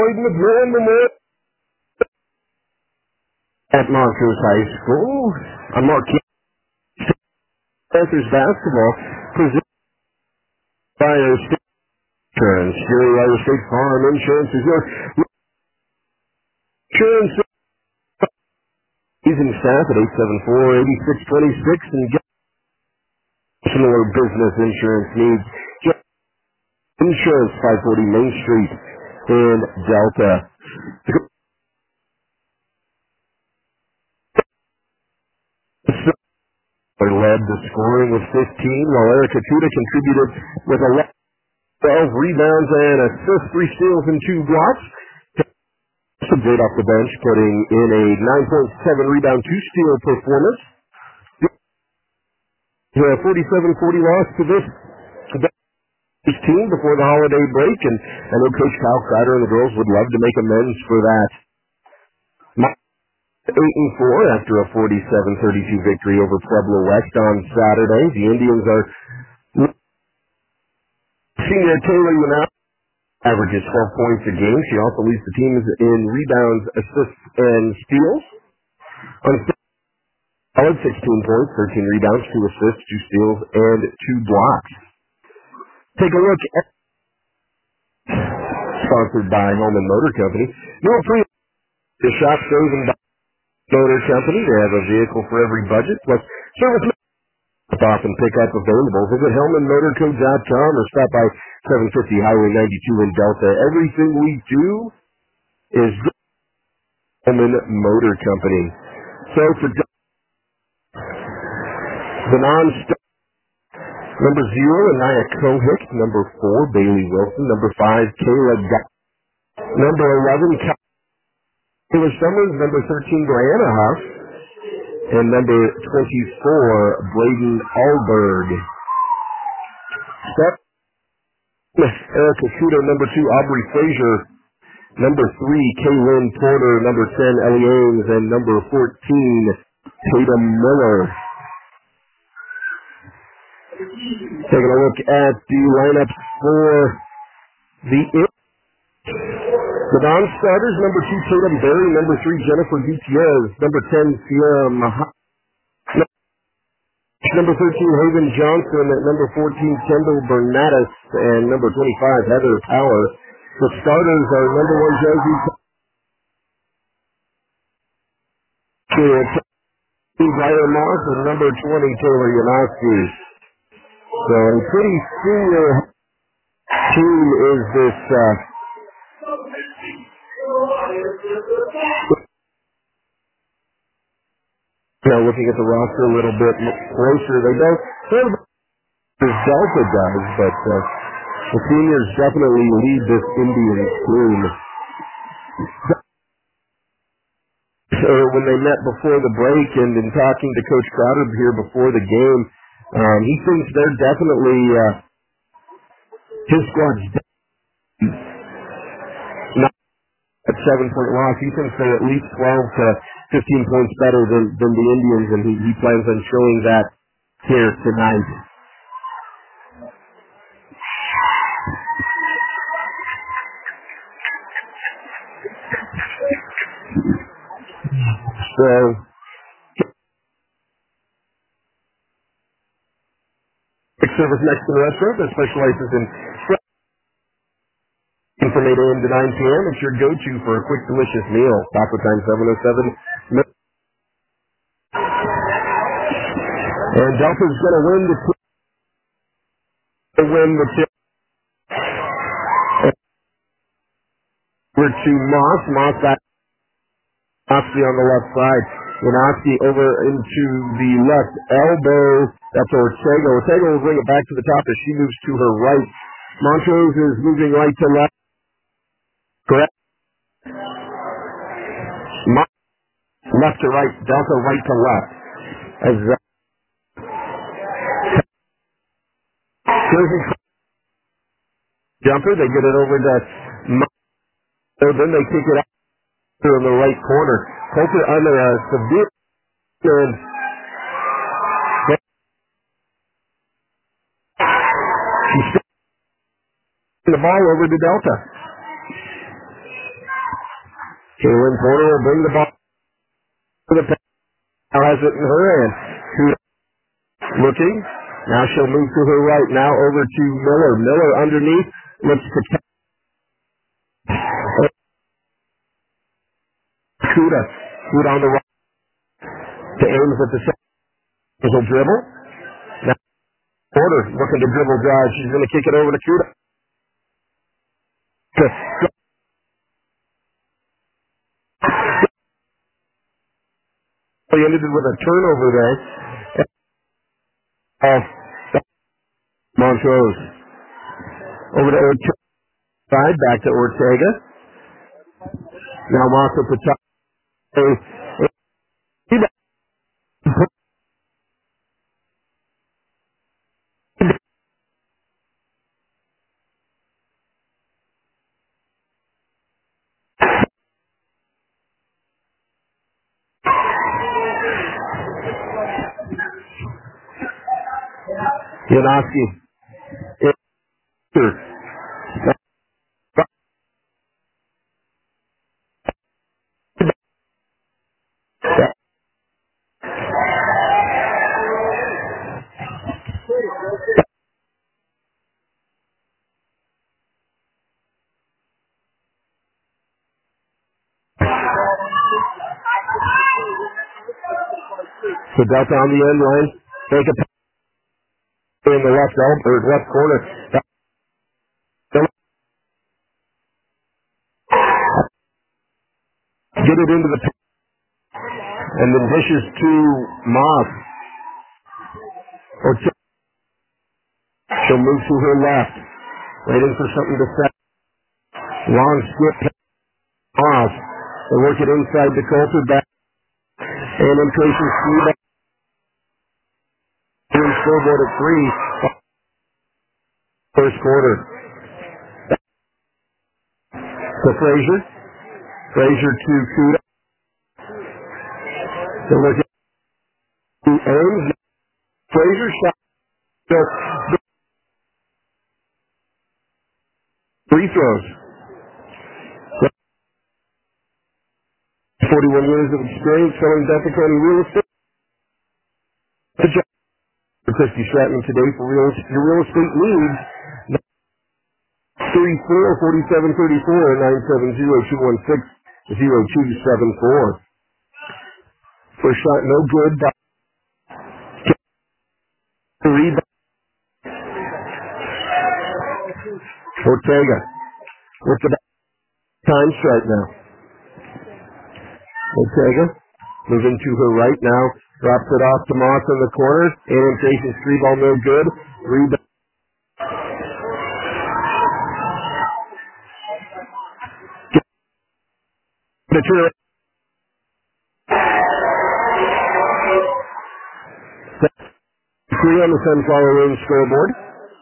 Braden McMillan Memorial at Montrose High School. I'm Mark Panthers basketball presented by Iowa State Insurance. Here at Iowa State Farm Insurance is your insurance season staff at 874-8626 and get similar business insurance needs. Get Insurance 540 Main Street in Delta. Led the scoring with 15, while Erica Tuda contributed with 12 rebounds and assists, 3 steals, and 2 blocks. Great off the bench, putting in a 9.7 rebound, 2 steal performance. A 47-40 loss to this team before the holiday break, and I know Coach Kyle Kreider and the girls would love to make amends for that. 8-4 after a 47-32 victory over Pueblo West on Saturday. The Indians are senior Taylor Yanowski averages 12 points a game. She also leads the team in rebounds, assists, and steals. On solid 16 points, 13 rebounds, 2 assists, 2 steals, and 2 blocks. Take a look at sponsored by Holman Motor Company. No pre the shop chosen by Motor Company. They have a vehicle for every budget, plus service off and pick up available. Visit HellmanMotorco.com or stop by 750 Highway 92 in Delta. Everything we do is Holman Motor Company. So for the non-stop, number 0, Anaya Kohik. Number 4, Bailey Wilson. Number 5, Kayla Gott. Number 11, Taylor Summers. Number 13, Brianna Huff. And number 24, Braden Alberg. Step Erica Kudo. Number 2, Aubrey Frazier. Number 3, Kaylin Porter. Number 10, Ellie Ames. And number 14, Tatum Miller. Taking a look at the lineups for the non-starters. Number 2, Tatum Berry. Number 3, Jennifer Gutierrez. Number 10, Sierra Maha. Number 13, Haven Johnson. Number 14, Kendall Bernatus. And number 25, Heather Power. The starters are number 1, Josie Brian Moss, and number 20, Taylor Yanowski. So a pretty senior team is this looking at the roster a little bit closer. They don't as Delta does, but the seniors definitely lead this Indians team. So when they met before the break and in talking to Coach Crowder here before the game, he thinks they're definitely his squad's not at 7-point loss. He thinks they're at least 12 to 15 points better than the Indians, and he plans on showing that here tonight. So service next to the restaurant that specializes in from 8 a.m. to 9 p.m. It's your go-to for a quick, delicious meal. Taco time 707. And Delta's going to win the tip. Over to Moss. Moss back. Yanowski on the left side. Yanowski over into the left elbow. That's Ortega. Ortega will bring it back to the top as she moves to her right. Montrose is moving right to left. Correct. Left to right. Delta right to left. As Jersey jumper, they get it over to Montrose. Then they kick it out in the right corner. Coulter under a severe and she's the ball over to Delta. Kaylin Porter will bring the ball to the paint. Now has it in her hand. Kuda looking. Now she'll move to her right. Now over to Miller. Miller underneath. Looks to Kuda. Kuda on the right. To Ames at the second. There's a dribble. Now Porter looking to dribble drive. She's going to kick it over to Kuda. He ended it with a turnover there. Montrose. Over to Ortega. Side, back to Ortega. Now Moss at the top. Janoski. So Delta on the end line. Take a pass in the left corner. Get it into the and then dishes to Moss. Ortega. She'll move to her left. Waiting for something to set. Long skip. Moss. They work it inside to Coulter. Back. And then Tracy Steve. Scoreboard at 3. First quarter. So Frazier. Frazier to Kuda. So look at Ames. Frazier shot. Free throws. 41 years of experience selling Delta County real estate. Christy Stratton today for your real estate needs. 34-47-34-970-216-0274. First shot no good. Rebound. Ortega. What's the time strike now? Ortega moving to her right now. Drops it off to Moss in the corner. Annotation, three ball no good. Rebound. Three on the Sunflower Room scoreboard.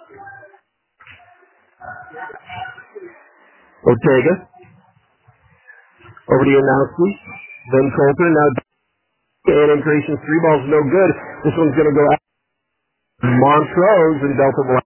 Ortega. Over to Janowski. Then Coulter. Now Annotation, three balls no good. This one's going to go out. Montrose and Delta Black.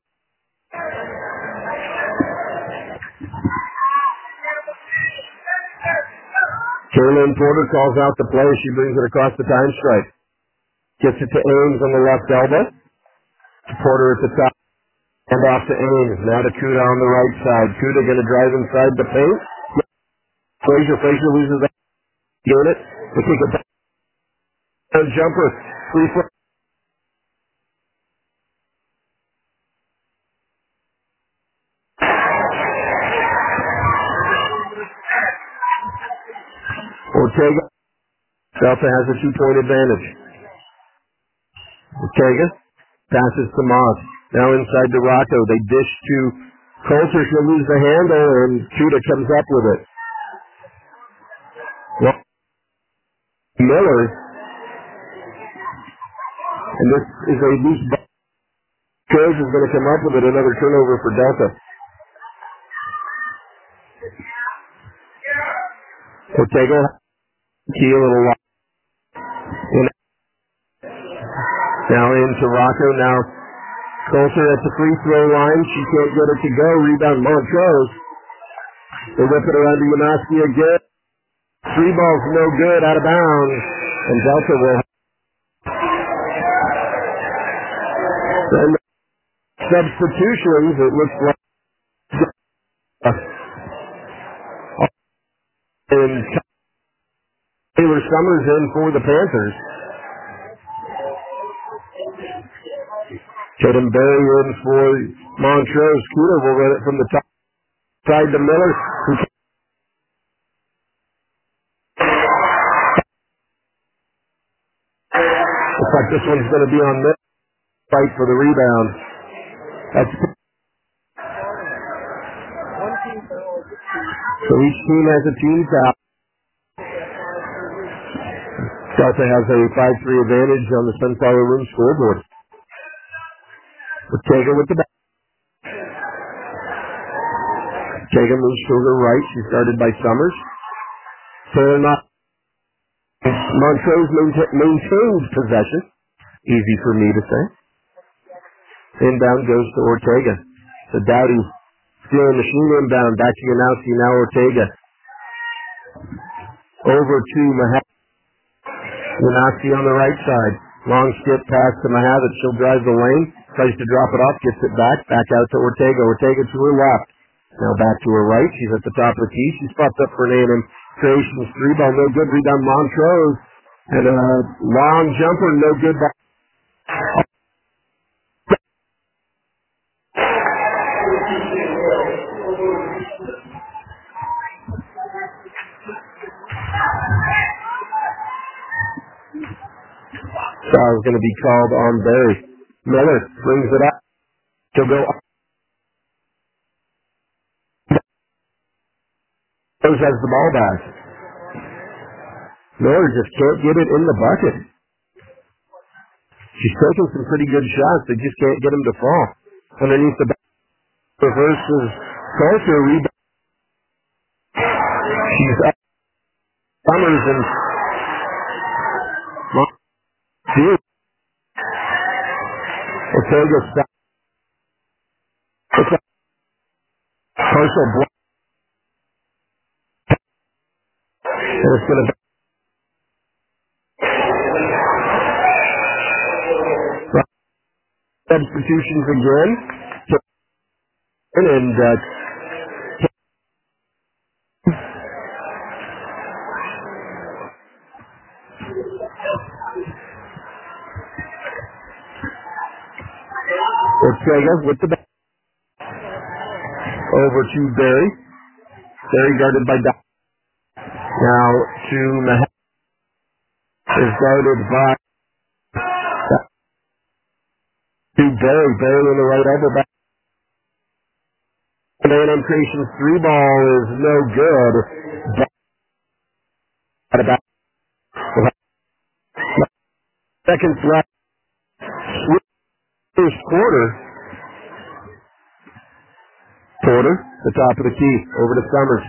Kaylin Porter calls out the play. She brings it across the time stripe. Gets it to Ames on the left elbow. Porter at the top. And off to Ames. Now to Kuda on the right side. Kuda going to drive inside the paint. Frazier loses that unit. They kick it back. Jumper. 3 foot. Ortega. Delta has a 2-point advantage. Ortega passes to Moss. Now inside to Rocco. They dish to Coulter. She'll lose the handle, and Kuda comes up with it. Well, Miller. And this is a loose ball. Coach is going to come up with it. Another turnover for Delta. Ortega. Key a little long. Now into Rocco. Now Coulter at the free throw line. She can't get it to go. Rebound Montrose. They whip it around to Janowski again. Three balls no good, out of bounds, and Delta will and substitutions. It looks like and Taylor Summers in for the Panthers. Tatum Berry in for Montrose. Cooter will run it from the top side to Miller. Looks like this one's going to be on Miller. Fight for the rebound. That's so each team has a team foul. Delta has a 5-3 advantage on the Sunflower Room scoreboard. Ortega with the back. Ortega moves to her right. She's guarded by Summers. Taylor not. Montrose maintains possession. Easy for me to say. Inbound goes to Ortega. The Dowdy stealing machine inbound. Back to Yanowski. Now Ortega. Over to Yanowski on the right side. Long skip pass to Mahavit. She'll drive the lane. Tries to drop it off. Gets it back. Back out to Ortega. Ortega to her left. Now back to her right. She's at the top of the key. She's popped up for an A&M Creations. Three ball. No good. Rebound Montrose. And a long jumper. No good. Foul is going to be called on Berry. Miller brings it up. She'll go up. Rose has the ball back. Miller just can't get it in the bucket. She's taking some pretty good shots. They just can't get them to fall. Underneath the back. Reverses Coulter. Rebound. She's up. Summers and Dude. Ortega stop. It's a partial block. And it's going to be substitutions again. And Ortega with the back. Over to Berry. Berry guarded by Doc. Now to Mahat. Is guarded by to Berry. Berry in the right elbow back. And A&M Creations three ball is no good. About seconds left. First quarter. Porter, the top of the key, over to Summers.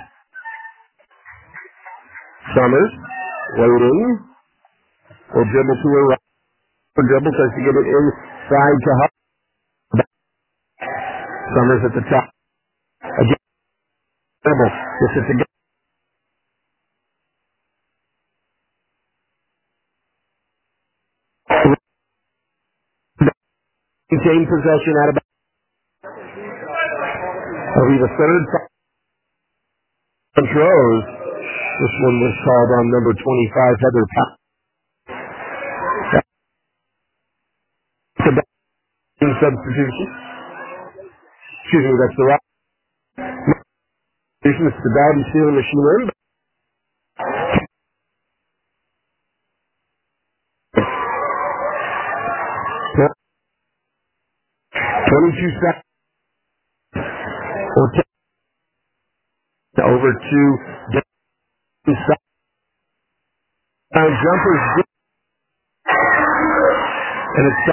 Summers, waiting. Will dribble to her right. Dribble, tries to get it inside to Huff. Summers at the top. Again, dribble. Gets it again. Maintain possession out of that'll be the third Montrose. This one was called on number 25, Heather Powell. Substitution. Excuse me, that's the right. This is the Dowdy stealing machine in. 22 seconds. Over to jumpers. And it's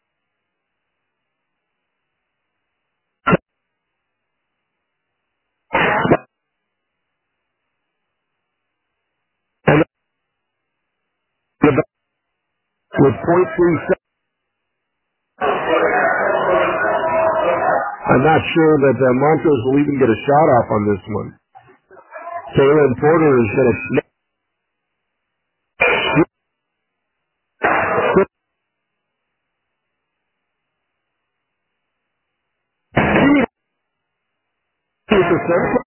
with 0.3 seconds. I'm not sure that Montrose will even get a shot off on this one. Taylor and Porter is going to Sunflower.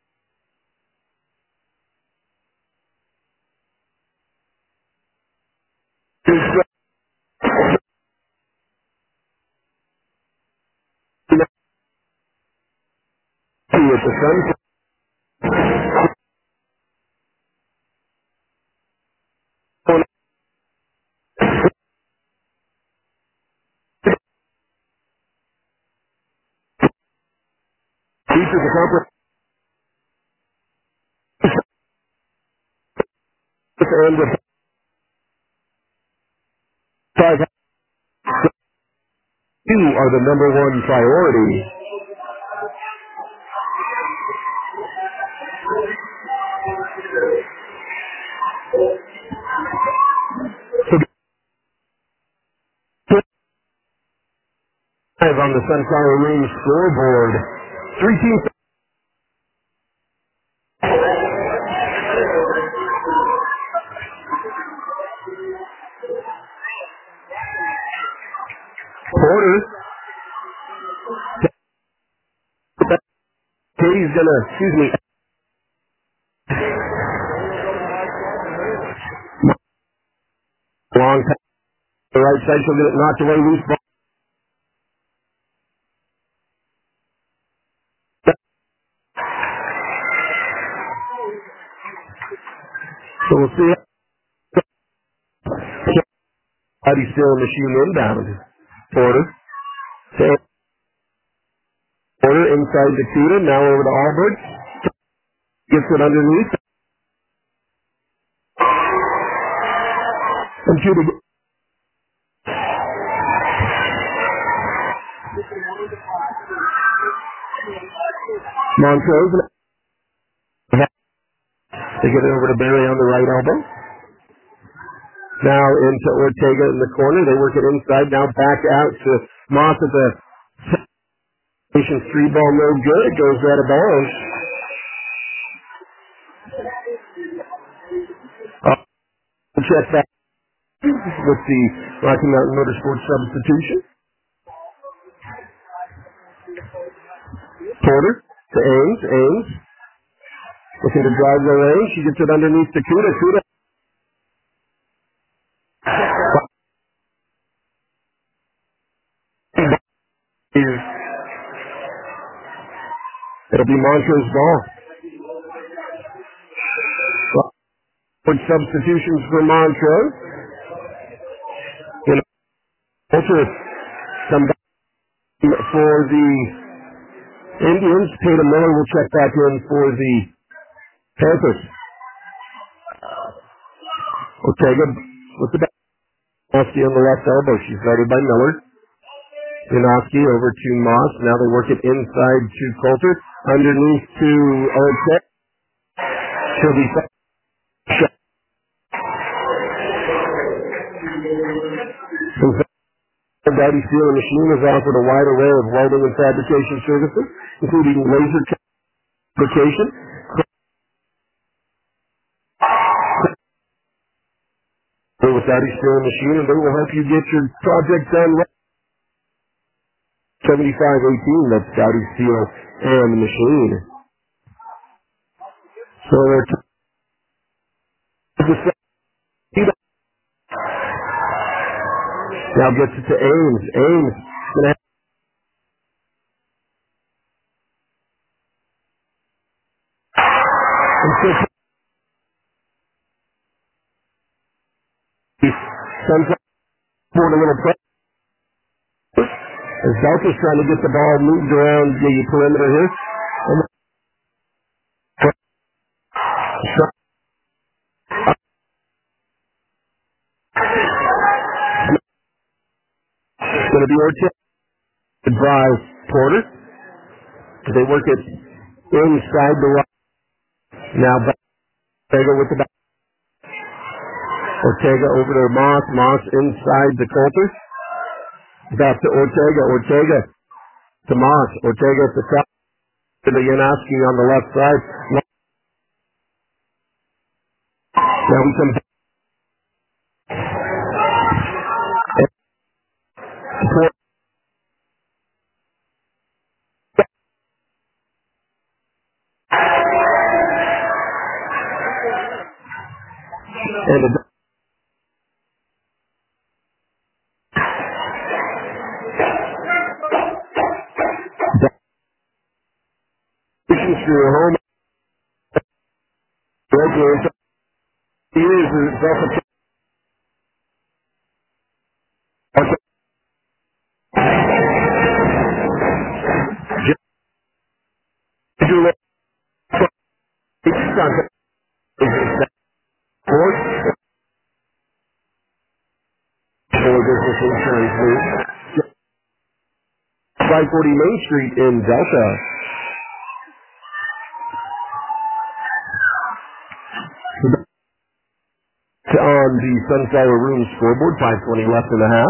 With the Sunflower. Features a comprehensive and with 5 you are the number one priority. So 5 on the Sunflower Room scoreboard. 3 teams. Porter. Katie's gonna, long pass to the right side. She'll get it knocked away. Loose ball. So we'll see how he's still machine inbound. Porter. Porter inside to Cuda. Now over to Albert. Gets it underneath. And Cuda. Montrose. They get it over to Barry on the right elbow. Now into Ortega in the corner. They work it inside. Now back out to Moss at the station. 3 ball, no good. It goes out of bounds. Check back with the Rocky Mountain Motorsports substitution. Porter to Ames. Ames looking to drive the lane. She gets it underneath to Cuda. Cuda. It'll be Montrose ball. Substitutions for Montrose. Ultra come back for the Indians. Tatum Miller will check back in for the Panthers. Ortega with the back. Janoski on the left elbow. She's guarded by Miller. Janoski over to Moss. Now they work it inside to Coulter. Underneath to Ortega. She'll be shot. Daddy Steel and Machine has offered a wide array of welding and fabrication services, including laser fabrication. With Daddy Steel and Machine, and they will help you get your project done right. 7518, that's Daddy Steel and Machine. So now gets it to Ames. Ames gonna have sends up for a little press. As Delta's trying to get the ball moved around the perimeter here. It's going to be Ortega by Porter. They work it inside the right. Now Ortega with the back. Ortega over to Moss. Moss inside the Coulter. Back to Ortega. Ortega to Moss. Ortega at the top. To the Janoski on the left side. Now we come back. contact for business insurance news. 540 Main Street in Delta. On the Sunflower Room scoreboard, 5:20 left in the half.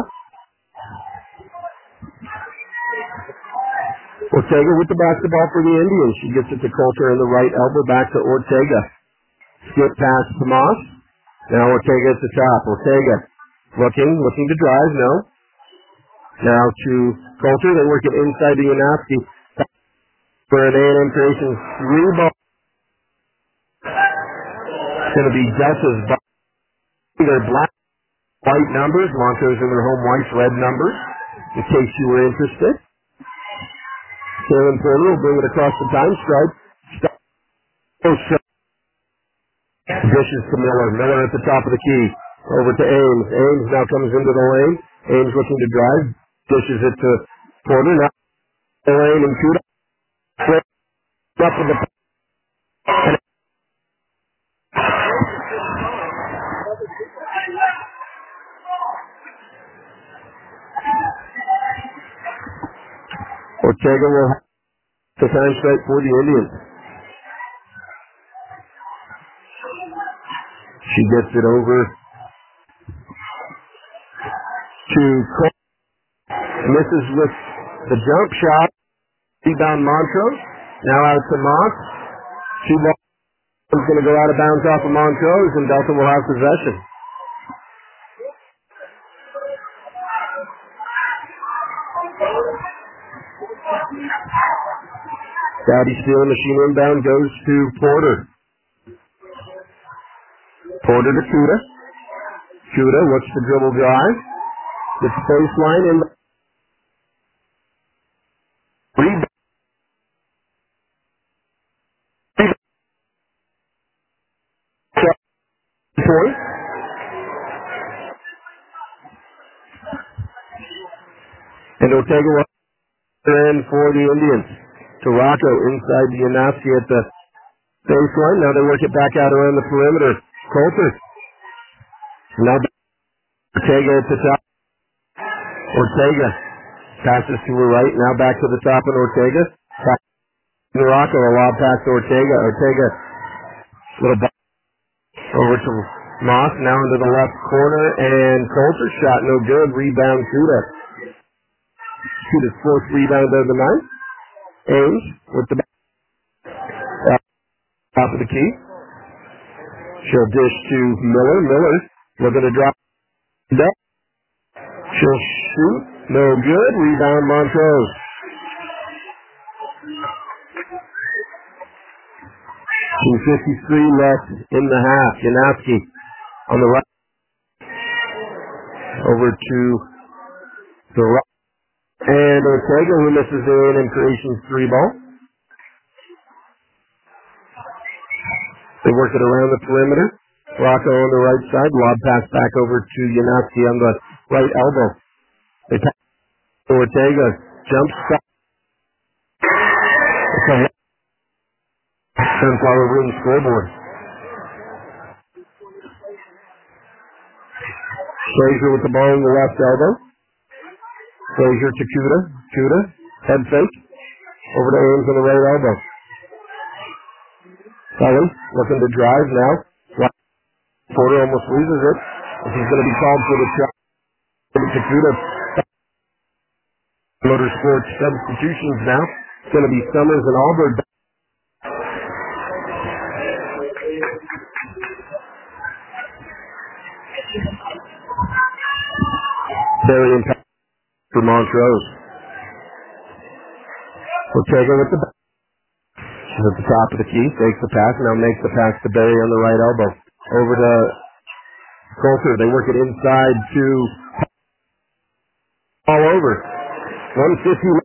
Ortega with the basketball for the Indians. She gets it to Coulter in the right elbow, back to Ortega. Skip pass to Moss. Now Ortega at the top. Ortega looking to drive, no. Now to Coulter. They work it inside the Yanofsky for an A&M Creations 3 ball. It's going to be Delta's ball. Their black, white numbers. Montrose in their home white, red numbers, in case you were interested. Kalen Porter will bring it across the time stripe. Dishes to Miller. Miller at the top of the key. Over to Ames. Ames now comes into the lane. Ames looking to drive. Dishes it to Porter. Now the lane and shoot up with the Ortega will have the time straight for the Indians. She gets it over to Cole. Misses with the jump shot. Rebound Montrose. Now out to Moss. Two balls is going to go out of bounds off of Montrose, and Delta will have possession. Dowdy stealing machine inbound goes to Porter. Porter to Kuda. Kuda looks to dribble drive. Gets baseline in the rebound. Point. And Ortega will in for the Indians. To Rocco inside the Yanofsky at the baseline. Now they work it back out around the perimeter. Coulter. Now Ortega at the top. Ortega passes to her right. Now back to the top and Ortega. Back to Rocco. A lob pass to Ortega. Ortega. Little back over to Moss. Now into the left corner. And Coulter shot no good. Rebound Kuda. Kuda's fourth rebound of the night. Ames with the top of the key. She'll dish to Miller. Miller looking to drop that. She'll shoot. No good. Rebound Montrose. 2:53 left in the half. Yanofsky on the right. Over to the right. And Ortega, who misses the A&M Creations 3 ball. They work it around the perimeter. Rocco on the right side. Lob pass back over to Yanofsky on the right elbow. They pass to Ortega. Jump shot. Sunflower Room scoreboard. Frazier with the ball in the left elbow. Frazier to Kuda. Kuda. Head fake. Over to Ames on the right elbow. Kelly looking to drive now. Porter almost loses it. He's going to be called for the shot. To Kuda. Motorsports substitutions now. It's going to be Summers and Alberg. Very impact for Montrose. Ortega with the she's at the top of the key, takes the pass, now makes the pass to Berry on the right elbow. Over to Coulter. They work it inside to all over. 150.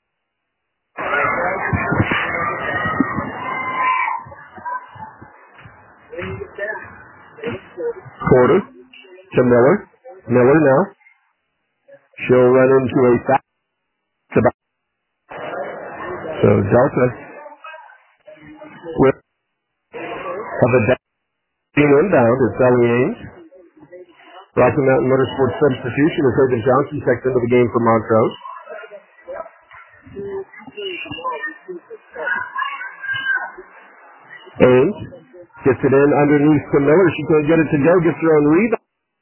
Porter to Miller. Miller now. She'll run into a foul. So Delta with Of the team inbound is Ellie Ames. Rocky Mountain Motorsports substitution as Hogan Johnson checks into the game for Montrose. Ames gets it in underneath to Miller. She can't get it to go. Gets her own rebound.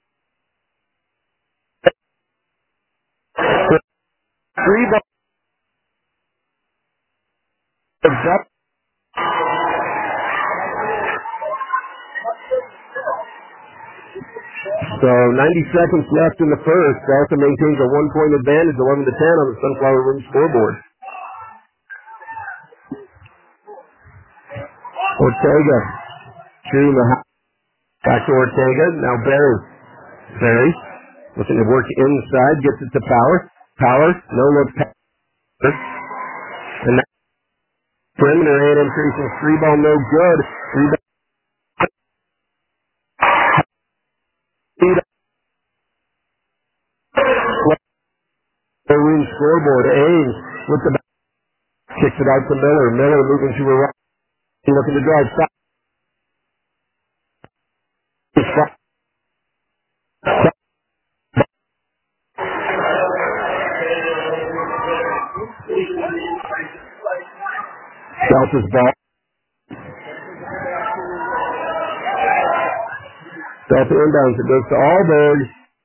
Rebound. So 90 seconds left in the first. Delta maintains a 1-point advantage, 11-10 on the Sunflower Room scoreboard. Ortega shooting the back to Ortega. Now Barry. Barry looking to work inside, gets it to Power. Power, no look. And now perimeter and increasing three ball, no good. The room scoreboard. Ames with the back. Kicks it out to Miller. Miller moving to her right. Looking to drive. Delta's ball. Delta inbounds. It goes to Alberg.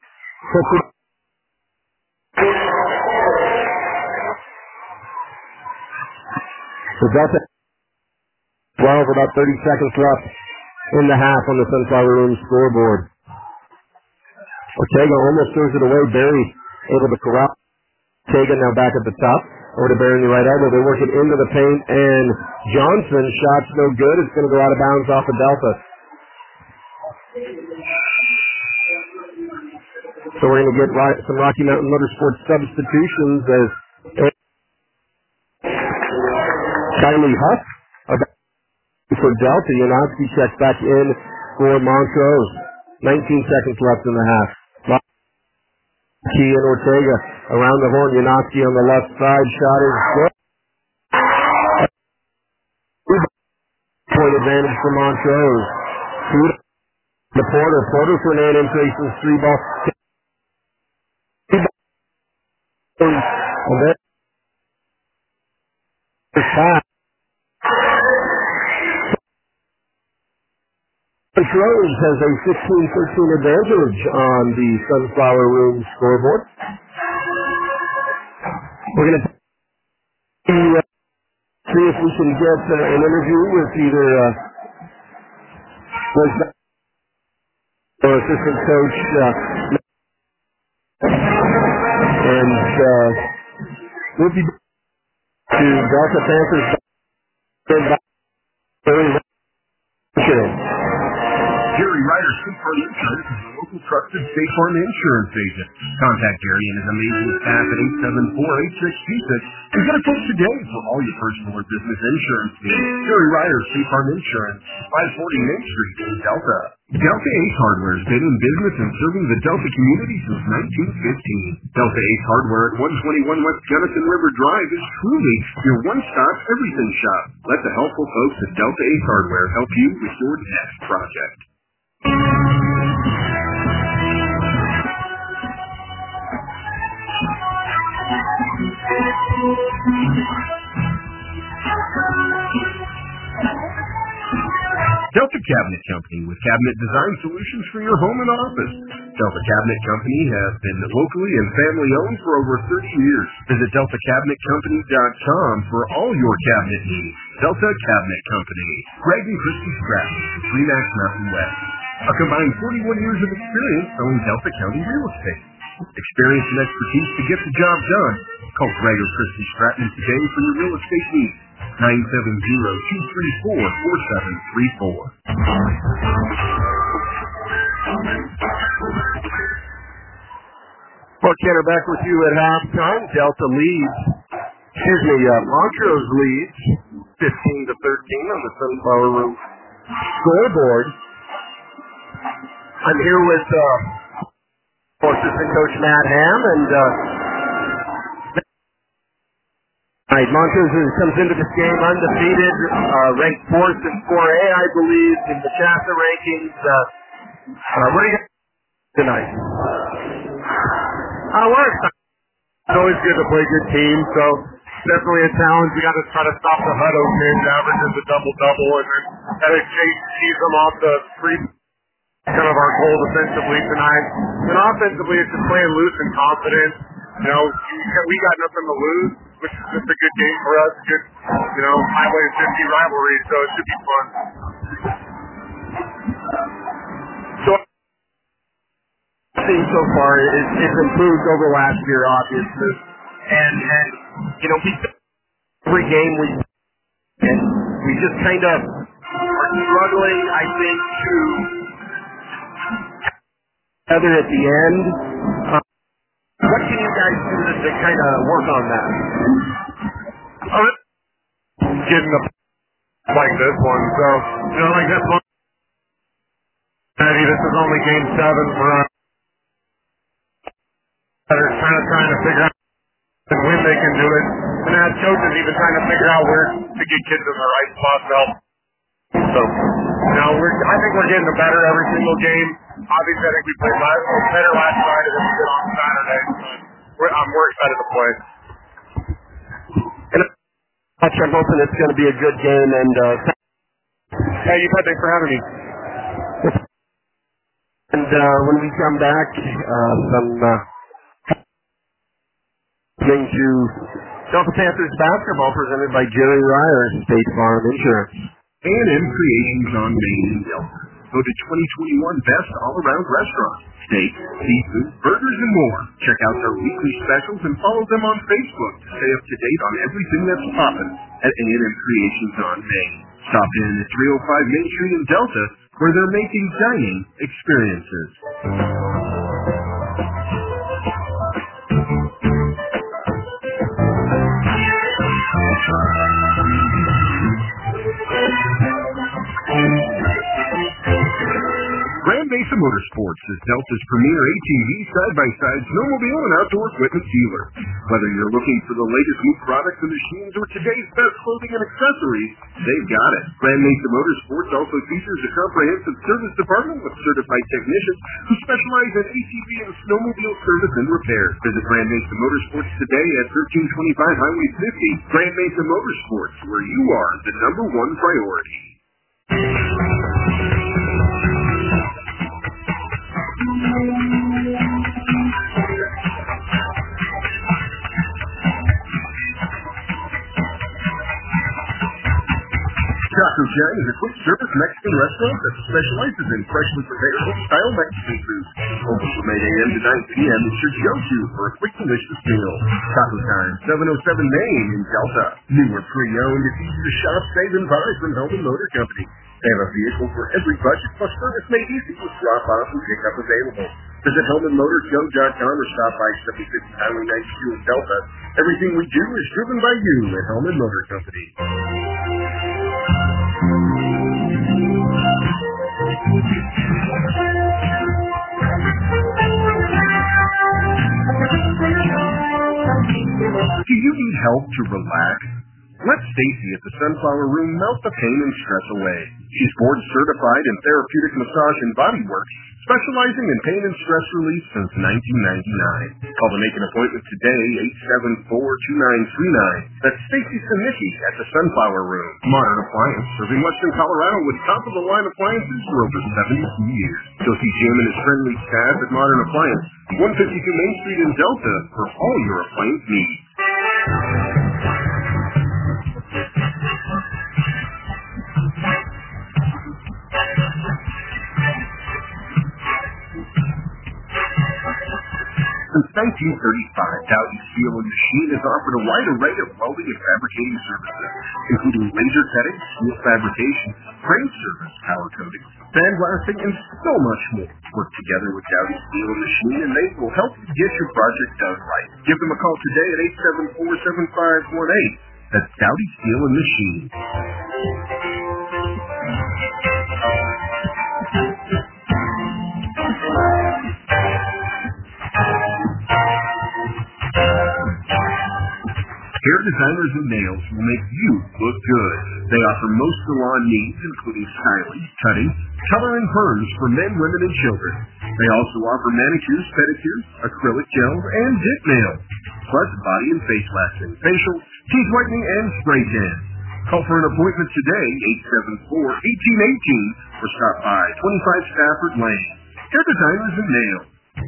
So Delta 12, about 30 seconds left in the half on the Sunflower Room scoreboard. Ortega almost throws it away. Barry able to corral. Ortega now back at the top. Over to Barry in the right elbow. They work it into the paint, and Johnson, shot's no good. It's going to go out of bounds off of Delta. So we're going to get some Rocky Mountain Motorsports substitutions as Kylie Huff for Delta. Yanowski checks back in for Montrose. 19 seconds left in the half. Key and Ortega around the horn. Yanowski on the left side. Shot is good. Point advantage for Montrose. The Porter. Porter for an 8 increases 3 ball. And then pass. Montrose has a 15-13 advantage on the Sunflower Room scoreboard. We're going to see if we can get an interview with either or assistant coach and we'll be to Delta Panthers. Jerry Ryder State Farm Insurance is a local trusted State Farm insurance agent. Contact Jerry and his amazing staff at 874-8626 and get a quote today for all your personal or business insurance needs. Jerry Ryder State Farm Insurance, 540 Main Street in Delta. Delta Ace Hardware has been in business and serving the Delta community since 1915. Delta Ace Hardware at 121 West Gunnison River Drive is truly your one-stop everything shop. Let the helpful folks at Delta Ace Hardware help you with your next project. Delta Cabinet Company with cabinet design solutions for your home and office. Delta Cabinet Company has been locally and family owned for over 30 years. Visit DeltaCabinetCompany.com for all your cabinet needs. Delta Cabinet Company. Greg and Christy Stratton, Remax Mountain West. A combined 41 years of experience selling Delta County real estate. Experience and expertise to get the job done. Call Greg or Christy Stratton today for your real estate needs. 970-234-4734. Mark Kenner back with you at halftime. Delta leads. Montrose leads 15-13 on the Sunflower Room scoreboard. I'm here with assistant coach Matt Ham and Right, Montrose comes into this game undefeated, ranked 4th in 4A, I believe, in the Shasta rankings. What do you got tonight? We're excited. It's always good to play good teams, so definitely a challenge. We got to try to stop the Hutto kids, averages a double-double, and then try to tease them off the free. Kind of our goal defensively tonight. And offensively, it's just playing loose and confident. You know, we got nothing to lose, which is just a good game for us. Good, you know, Highway 50 rivalry, so it should be fun. So, so far, it's improved over last year, obviously. And you know, every game we just kind of are struggling, I think, to together at the end. What can you guys do to kind of work on that? Getting a like this one, so you know, like this one. This is only game 7 for us. They're kind of trying to figure out when they can do it, and as coaches, even trying to figure out where to get kids in the right spot to help. So, you know, I think we're getting better every single game. Obviously, I think we played better last Friday than we did on Saturday. I'm more excited to play. And I'm hoping it's going to be a good game. And hey, you bet. Thanks for having me. And when we come back, listening to Delta Panthers basketball presented by Jerry Ryer, State Farm Insurance. A&M Creations on Main in Delta. Voted 2021 Best All-Around Restaurant. Steak, seafood, burgers, and more. Check out their weekly specials and follow them on Facebook to stay up to date on everything that's popping at A&M Creations on Main. Stop in at 305 Main Street in Delta, where they're making dining experiences. Grand Mesa Motorsports is Delta's premier ATV, side-by-side, snowmobile, and outdoor equipment dealer. Whether you're looking for the latest new products and machines or today's best clothing and accessories, they've got it. Grand Mesa Motorsports also features a comprehensive service department with certified technicians who specialize in ATV and snowmobile service and repair. Visit Grand Mesa Motorsports today at 1325 Highway 50. Grand Mesa Motorsports, where you are the #1 priority. Taco Jan is a quick-service Mexican restaurant that specializes in freshly prepared home-style Mexican food. Open from 8 a.m. to 9 p.m. It's your go-to for a quick, delicious meal. Taco Time, 707 Main in Delta. New or pre-owned, it's easy to shop, save, and buy from Hellman Motor Company. They have a vehicle for every budget, plus service made easy with drop-off and pick-up available. Visit HellmanMotorCo.com or stop by 750 Highway 92 in Delta. Everything we do is driven by you at Hellman Motor Company. Do you need help to relax? Let Stacy at the Sunflower Room melt the pain and stress away. She's board certified in therapeutic massage and body work, specializing in pain and stress relief since 1999. Call to make an appointment today, 874-2939. That's Stacy Sinicki at the Sunflower Room. Modern Appliance, serving Western Colorado with top-of-the-line appliances for over 72 years. Go see Jim and his friendly staff at Modern Appliance, 152 Main Street in Delta, for all your appliance needs. Since 1935, Dowdy Steel and Machine has offered a wide array of welding and fabricating services, including laser cutting, steel fabrication, crane service, powder coating, sandblasting, and so much more. Work together with Dowdy Steel and Machine, and they will help you get your project done right. Give them a call today at 874-7518. That's Dowdy Steel and Machine. Designers and Nails will make you look good. They offer most salon needs, including styling, cutting, color, and perms for men, women, and children. They also offer manicures, pedicures, acrylic gels, and dip nails, plus body and face waxing, facial, teeth whitening, and spray tan. Call for an appointment today, 874-1818, or stop by 25 Stafford Lane. Hair Designers and Nails.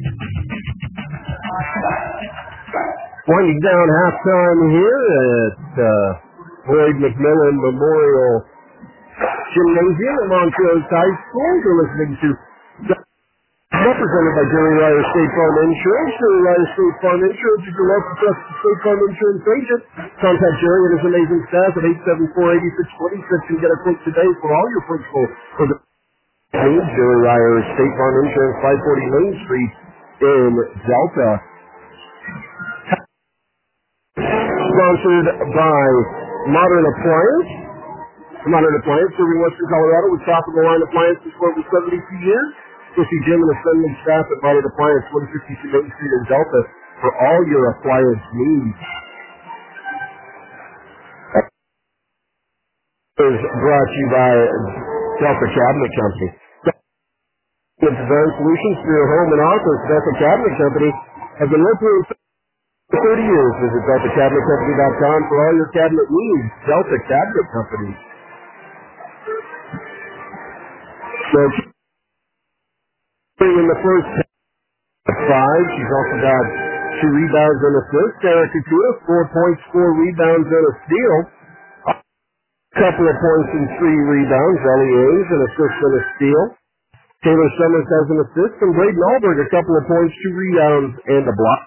Winding down halftime here at Boyd McMillan Memorial Gymnasium at Montrose High School. You're listening to represented by Jerry Ryer State Farm Insurance. Jerry Ryer State Farm Insurance is your local trusted State Farm Insurance agent. Contact Jerry and his amazing staff at 874-8626 and get a quote today for all your principal for the needs. Jerry Ryer State Farm Insurance, 540 Main Street in Delta. Sponsored by Modern Appliance. Modern Appliance, serving Western Colorado with top-of-the-line appliances for over 72 years. Go see Jim and his friendly staff at Modern Appliance, 152 Main Street in Delta, for all your appliance needs. Is brought to you by Delta Cabinet Company. Design solutions for your home and office. Delta Cabinet Company has been located for 30 years. Visit DeltaCabinetCompany.com for all your cabinet needs. Delta Cabinet Company. So, in the first 5, she's also got 2 rebounds and assists. Erica Kuda, 4 points, 4 rebounds, and a steal. A couple of points and 3 rebounds. Ellie Ames, an assist and a steal. Taylor Summers has an assist. And Braden Alberg, a couple of points, 2 rebounds, and a block.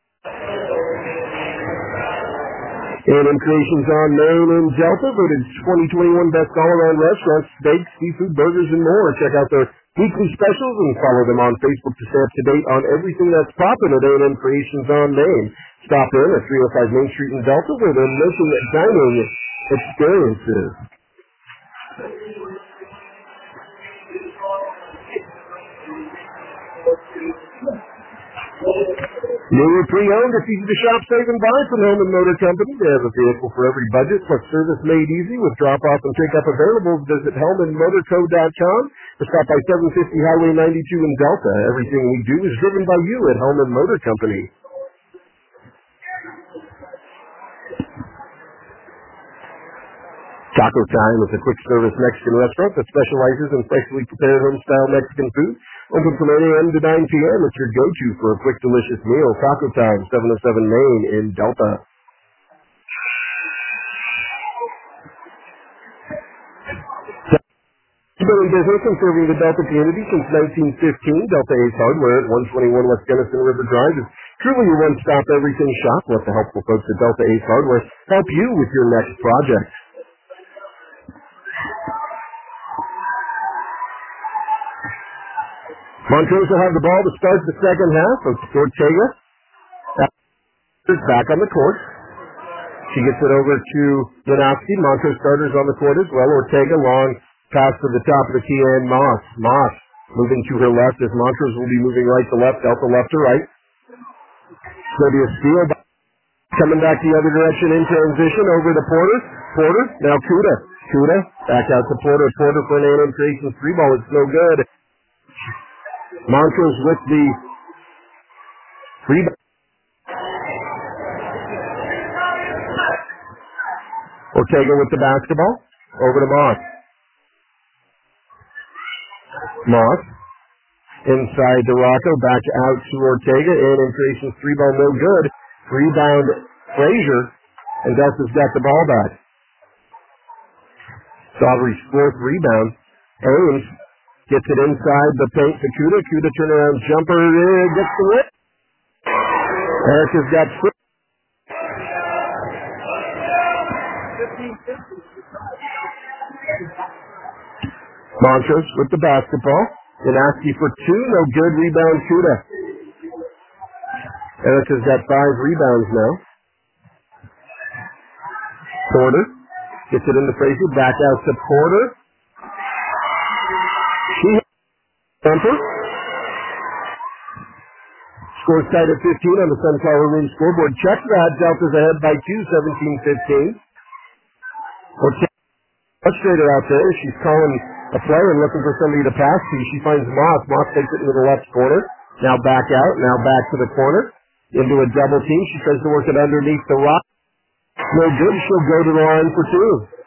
And in Creations on Main in Delta, voted 2021 Best All-Around Restaurants, steaks, seafood, burgers, and more. Check out their weekly specials and follow them on Facebook to stay up to date on everything that's popping at A&M Creations on Main. Stop in at 305 Main Street in Delta where they're making dining experiences. New or pre-owned, it's easy to shop, save, and buy from Home and Motor Company. They have a vehicle for every budget, plus service made easy with drop-off and pick-up available. Visit HellmanMotorCo.com or stop by 750 Highway 92 in Delta. Everything we do is driven by you at Home and Motor Company. Taco Time is a quick-service Mexican restaurant that specializes in freshly prepared home-style Mexican food. Open from 8 a.m. to 9 p.m. It's your go-to for a quick, delicious meal. Taco Time, 707 Main in Delta. We've been in business and serving the Delta community since 1915. Delta Ace Hardware at 121 West Gunnison River Drive is truly your one-stop everything shop. Let the helpful folks at Delta Ace Hardware help you with your next project. Montrose will have the ball to start the second half. Ortega is back on the court. She gets it over to Yanofsky. Montrose starters on the court as well. Ortega, long pass to the top of the key, and Moss. Moss moving to her left as Montrose will be moving right to left. Delta left to right. It's going to be a steal. Coming back the other direction in transition over to Porter. Porter, now Kuda. Kuda, back out to Porter. Porter for an A&M Creations 3 ball. It's no good. Montrose with the rebound. Ortega with the basketball. Over to Moss. Moss. Inside to Rocco. Back out to Ortega. And in Creations 3 ball, no good. Rebound Frazier. And Delta's got the ball back. Strawberry's 4th rebound. Ames gets it inside the paint to Kuda. Kuda turnaround jumper. Gets the win. Erica's got 6. Montrose with the basketball. Yanofsky for 2. No good. Rebound Kuda. Erica's got 5 rebounds now. Porter gets it into Frazier. Back out to Porter. She jumper. Score's tied at 15 on the Sunflower Room scoreboard. Check that. Delta's ahead by 2, 17-15. Frustrated out there. She's calling a play and looking for somebody to pass to. She finds Moss. Moss takes it into the left corner. Now back out. Now back to the corner. Into a double team. She tries to work it underneath the rock. No good. She'll go to the line for 2.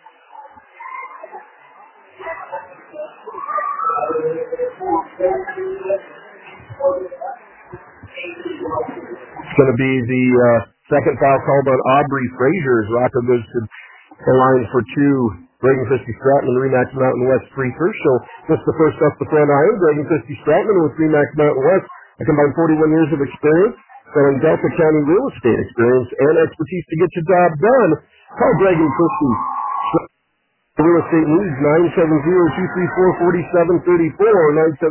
It's going to be the second foul called on Aubrey Frazier as Rocco goes to the line for 2. Reagan Christie Stratton and Remax Mountain West free first. She'll miss the first off the front iron. Reagan Christie Stratton with Remax Mountain West, a combined 41 years of experience, selling Delta County real estate experience and expertise to get your job done. Call Reagan Christie Real Estate News 970-234-4734 or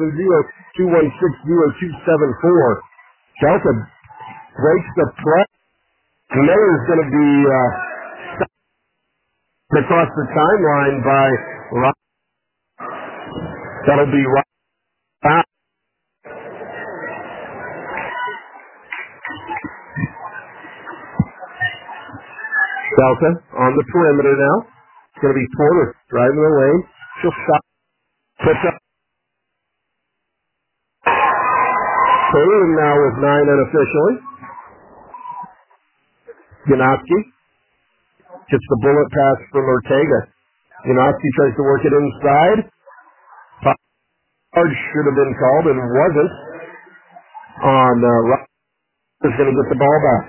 970-216-0274. Delta breaks the press. Miller's going to be across the timeline by Rock. That'll be Rock. Delta on the perimeter now. It's going to be Porter driving the lane. She'll stop. Puts up. Porter now with 9 unofficially. Janoski gets the bullet pass from Ortega. Janoski tries to work it inside. Charge should have been called and wasn't. On Rock is going to get the ball back.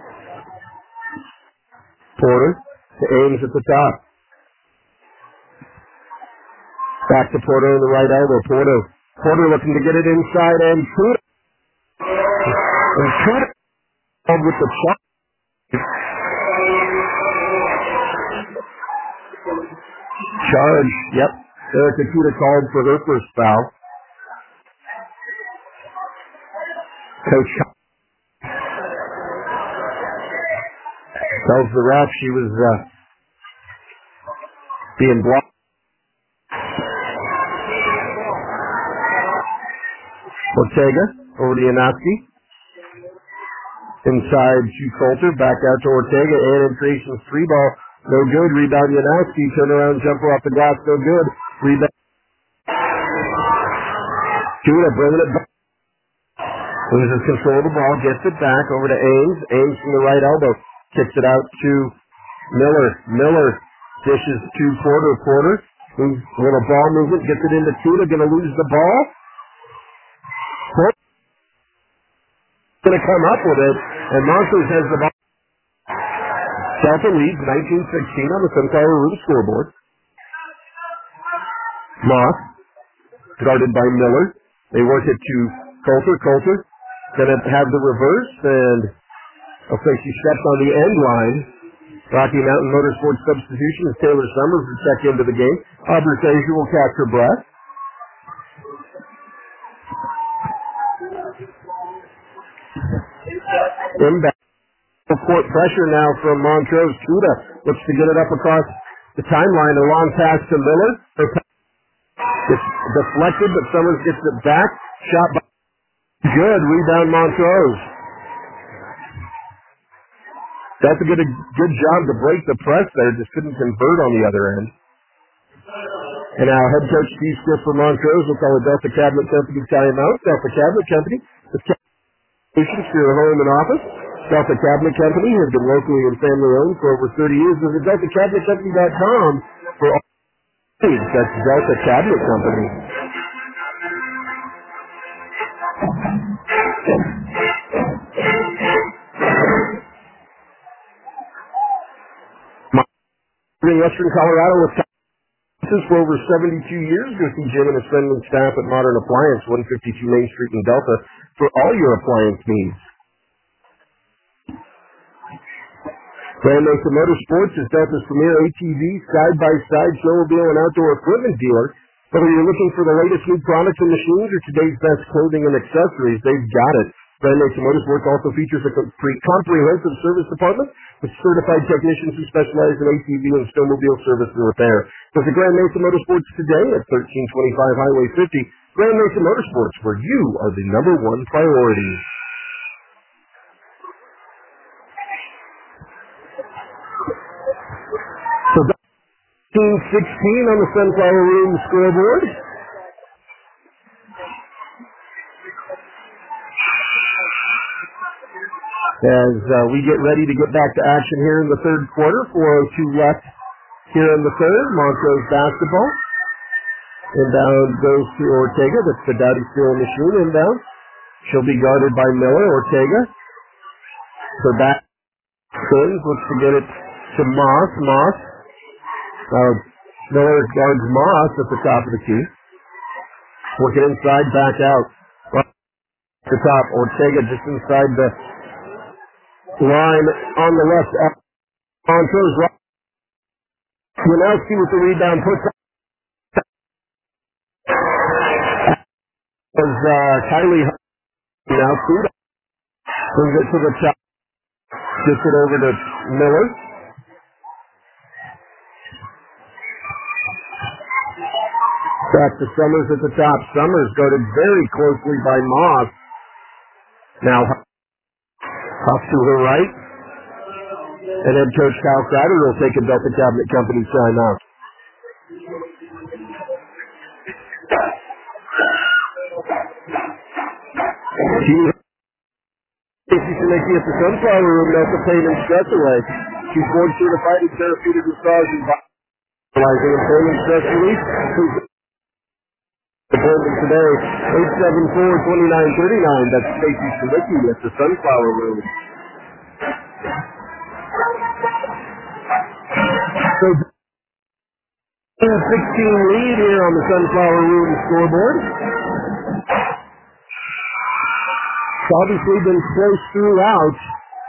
Porter to Ames at the top. Back to Porter on the right elbow. Porter looking to get it inside and Cuda. And Cuda with the shot. Charge. Yep. Erica Cuda called for her first foul. Coach tells the ref she was being blocked. Ortega over to Janoski. Inside to Coulter. Back out to Ortega. And in creation's 3 ball. No good. Rebound Janoski. Turn around jumper off the glass. No good. Rebound. Cuda bringing it back. Loses control of the ball. Gets it back over to Ames. Ames from the right elbow. Kicks it out to Miller. Miller dishes to Porter. Porter. Little ball movement. Gets it into Cuda. Going to lose the ball. Porter going to come up with it. And Montrose has the ball. Delta leads 19-16 on the Sunflower Room scoreboard. Moss, guarded by Miller. They work it to Coulter. Coulter going to have the reverse, and looks like she steps on the end line. Rocky Mountain Motorsports substitution as Taylor Summers will check into the game. Aubrey Frazier will catch her breath. Inbound. Court pressure now from Montrose. Cuda looks to get it up across the timeline. A long pass to Miller. It's deflected, but Summers gets it back. Shot by good. Rebound Montrose. That's a good job to break the press there. Just couldn't convert on the other end. And now head coach Steve Swift for Montrose will call a Delta Cabinet Company timeout. Delta Cabinet Company. The solutions for your home and office. Delta Cabinet Company has been locally and family owned for over 30 years. Visit DeltaCabinetCompany.com for all needs. That's Delta Cabinet Company. Western Colorado with for over 72 years. Go see Jim and his friendly staff at Modern Appliance, 152 Main Street in Delta, for all your appliance needs. Grand Mesa Motorsports is Delta's premier ATV, side-by-side, snowmobile, and outdoor equipment dealer. Whether you're looking for the latest new products and machines or today's best clothing and accessories, they've got it. Grand Mesa Motorsports also features a comprehensive service department with certified technicians who specialize in ATV and snowmobile service and repair. Visit Grand Mesa Motorsports today at 1325 Highway 50. Grand Mesa Motorsports, where you are the #1 priority. 16 on the Sunflower Room scoreboard. As we get ready to get back to action here in the third quarter, 4:02 left here in the third. Montrose basketball. Inbound goes to Ortega. That's the Dowdy Steel Machine inbound. She'll be guarded by Miller. Ortega. So back spins, looks to get it to Moss. Miller guards Moss at the top of the key. Working inside, back out. Right at the top, Ortega just inside the line on the left. Montrose right. Winowski with the rebound. Puts as Kylie now brings it to the top. Gets it over to Miller. Back to Summers at the top. Summers guarded very closely by Moss. Now off to her right. And head coach Kyle Crowder will take a Delta Cabinet Company timeout. Casey Shinicki at the Sunflower Room melts the pain and stress away. She's board certified in therapeutic massage and vitalizing and pain and stress relief. Appointment today, 874-2939. That's Casey Shinicki at the Sunflower Room. So 16 lead here on the Sunflower Room scoreboard. It's obviously been close throughout.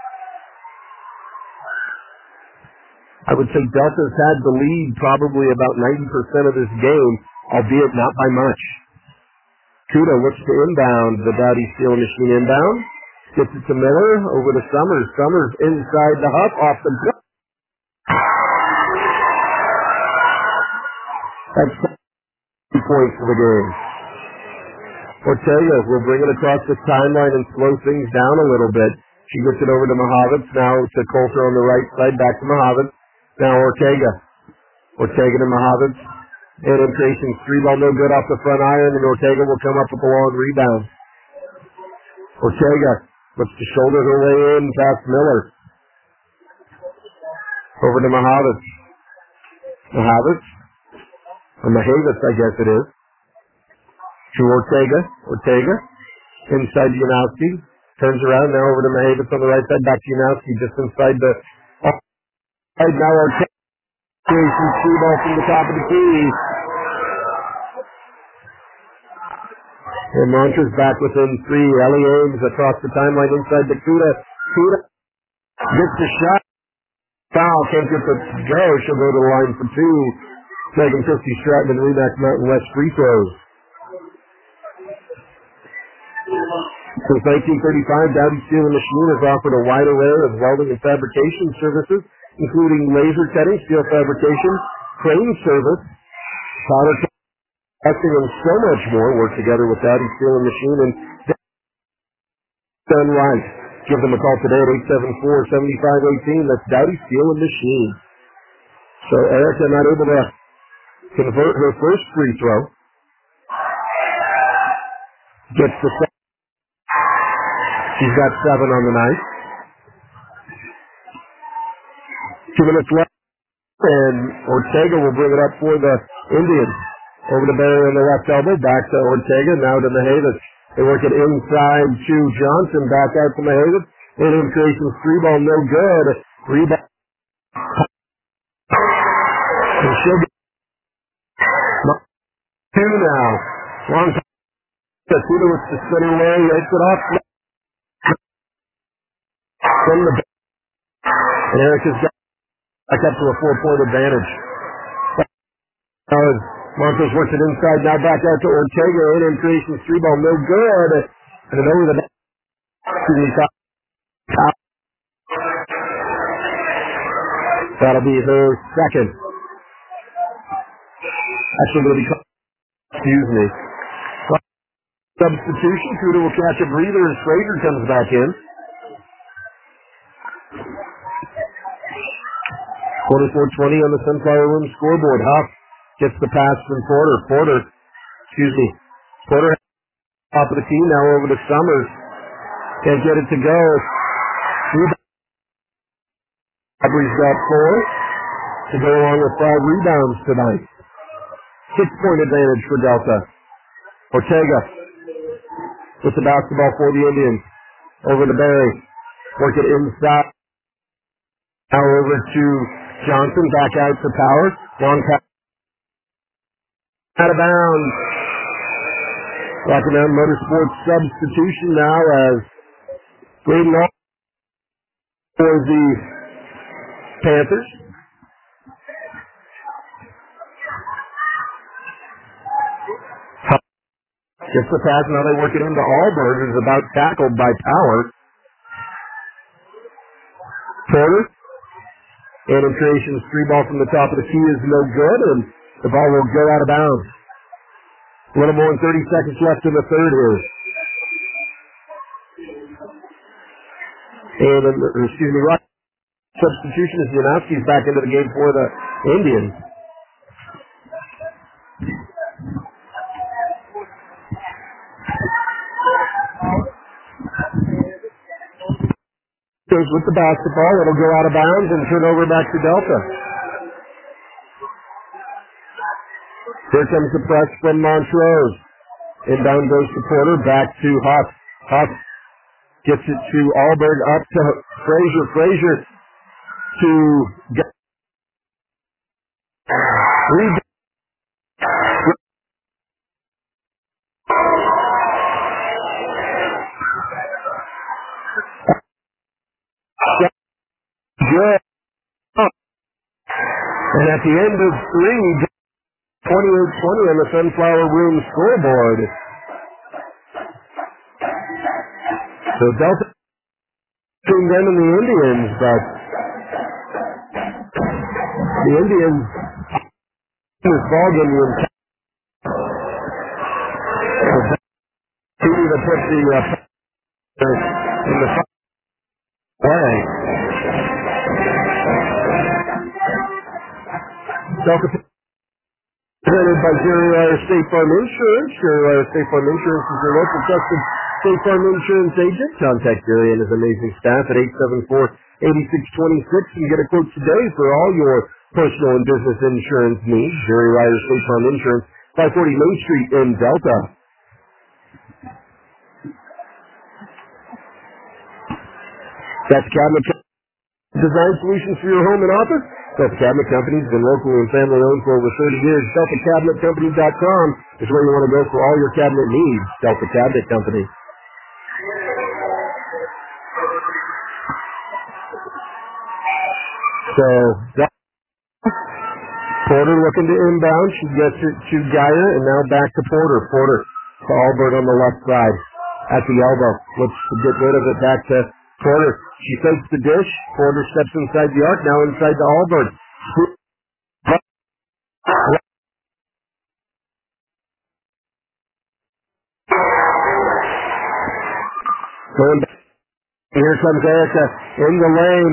I would say Delta's had the lead probably about 90% of this game, albeit not by much. Kuda looks to inbound, the Dowdy Steel Machine inbound. Gets it to Miller, over to Summers. Summers inside the Huff, off the block. That's 2 points for the game. Ortega will bring it across the timeline and slow things down a little bit. She gets it over to Mohavitz, now to Coulter on the right side, back to Mohavitz. Now Ortega. Ortega to Mohavitz. And in creation, 3 ball no good off the front iron, and Ortega will come up with a long rebound. Ortega looks to shoulder her way in past Miller. Over to Mohavitz. Or Mohavitz, I guess it is. To Ortega. Inside Janowski. Turns around now over to Mohavitz on the right side. Back to Janowski just inside the... Now Ortega. Creation, 3 ball from the top of the key. And Montrose back within 3. Ellie Ames across the timeline inside to Kuda. Kuda gets the shot. Foul. Can't get the go. She'll go to the line for 2. Megan Christie Stratton and Remax Mountain West free throws. Since 1935, Dowdy Steel Machine has offered a wide array of welding and fabrication services, including laser cutting, steel fabrication, crane service, powder testing, and so much more. Work together with Dowdy Steel Machine and done right. Give them a call today at 874-7518. That's Dowdy Steel Machine. So Erica not able to convert her first free throw. Gets the second. She's got 7 on the night. 2 minutes left, and Ortega will bring it up for the Indians. Over to Barry on the left elbow, back to Ortega, now to Mohavitz. They work it inside to Johnson, back out to Mohavitz. And in creation, 3 ball, no good. Rebound. And she'll get 2 now. Long time. Kuda with the center way, takes it off. From the back. And Erica's got back up to a 4-point advantage. Montrose works it inside, now back out to Ortega. In creation, 3 ball, no good. And then over the back. That'll be her second. Actually, going to be, excuse me. Substitution. Kuda will catch a breather and Schrader comes back in. 24-20 on the Sunflower Room scoreboard. Huff gets the pass from Porter. Porter top of the key, now over to Summers. Can't get it to go. Aubrey's got 4 to go along with 5 rebounds tonight. 6-point advantage for Delta. Ortega with the basketball for the Indians. Over to Barry. Work it inside. Now over to Johnson. Back out to Power. Long pass. Out of bounds. Rocky Mountain Motorsports substitution now as Braden Hall for the Panthers. Gets the pass, now they work it into Allberg, who's about tackled by Power. Porter, penetration's 3-ball from the top of the key is no good, and the ball will go out of bounds. A little more than 30 seconds left in the third here. And, right substitution as Janowski's back into the game for the Indians. Goes with the basketball. It'll go out of bounds and turn over back to Delta. Here comes the press from Montrose. Inbound goes to Porter, back to Huff. Huff gets it to Allberg, up to Frazier. Frazier to rebound. Good. And at the end of 3, 28-20 on the Sunflower Room scoreboard. So Delta between them and the Indians, but the Indians in this ballgame were continue to put the in the play. Delta presented by Jerry Ryder State Farm Insurance. Jerry Ryder State Farm Insurance is your local trusted State Farm Insurance agent. Contact Jerry and his amazing staff at 874-8626 and get a quote today for all your personal and business insurance needs. Jerry Ryder State Farm Insurance, 540 Main Street in Delta. That's Cabinet Design Solutions for your home and office. Delta Cabinet Company has been local and family owned for over 30 years. DeltaCabinetCompany.com is where you want to go for all your cabinet needs. Delta Cabinet Company. So, Porter looking to inbound. She gets it to Geyer, and now back to Porter. Porter to Allberg on the left side at the elbow. Looks to get rid of it back to Porter. She fakes the dish. Porter steps inside the arc, now inside to Allberg. Going back. Here comes Erica in the lane.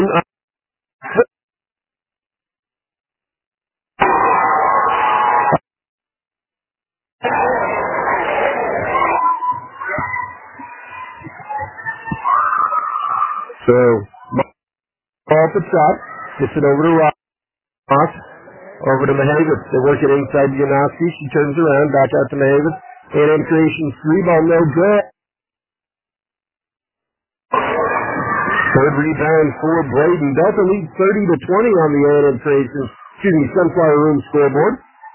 So, ball at the top, gets it over to Ross, over to Mahavis. They work it inside to Janowski. She turns around, back out to Mahavis. And creation 3-ball, no good. Third rebound for Braden. Delta leads 30-20 on the A&M creation, Sunflower Room scoreboard.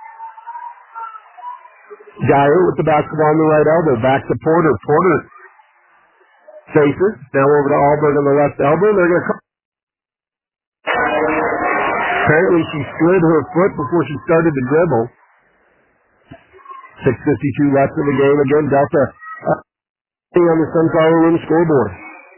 Geyer with the basketball on the right elbow, back to Porter. Porter faces, now over to Allberg on the left elbow. They're going to come. Apparently she slid her foot before she started to dribble. 6:52 left in the game. Again, Delta on the Sunflower Room scoreboard.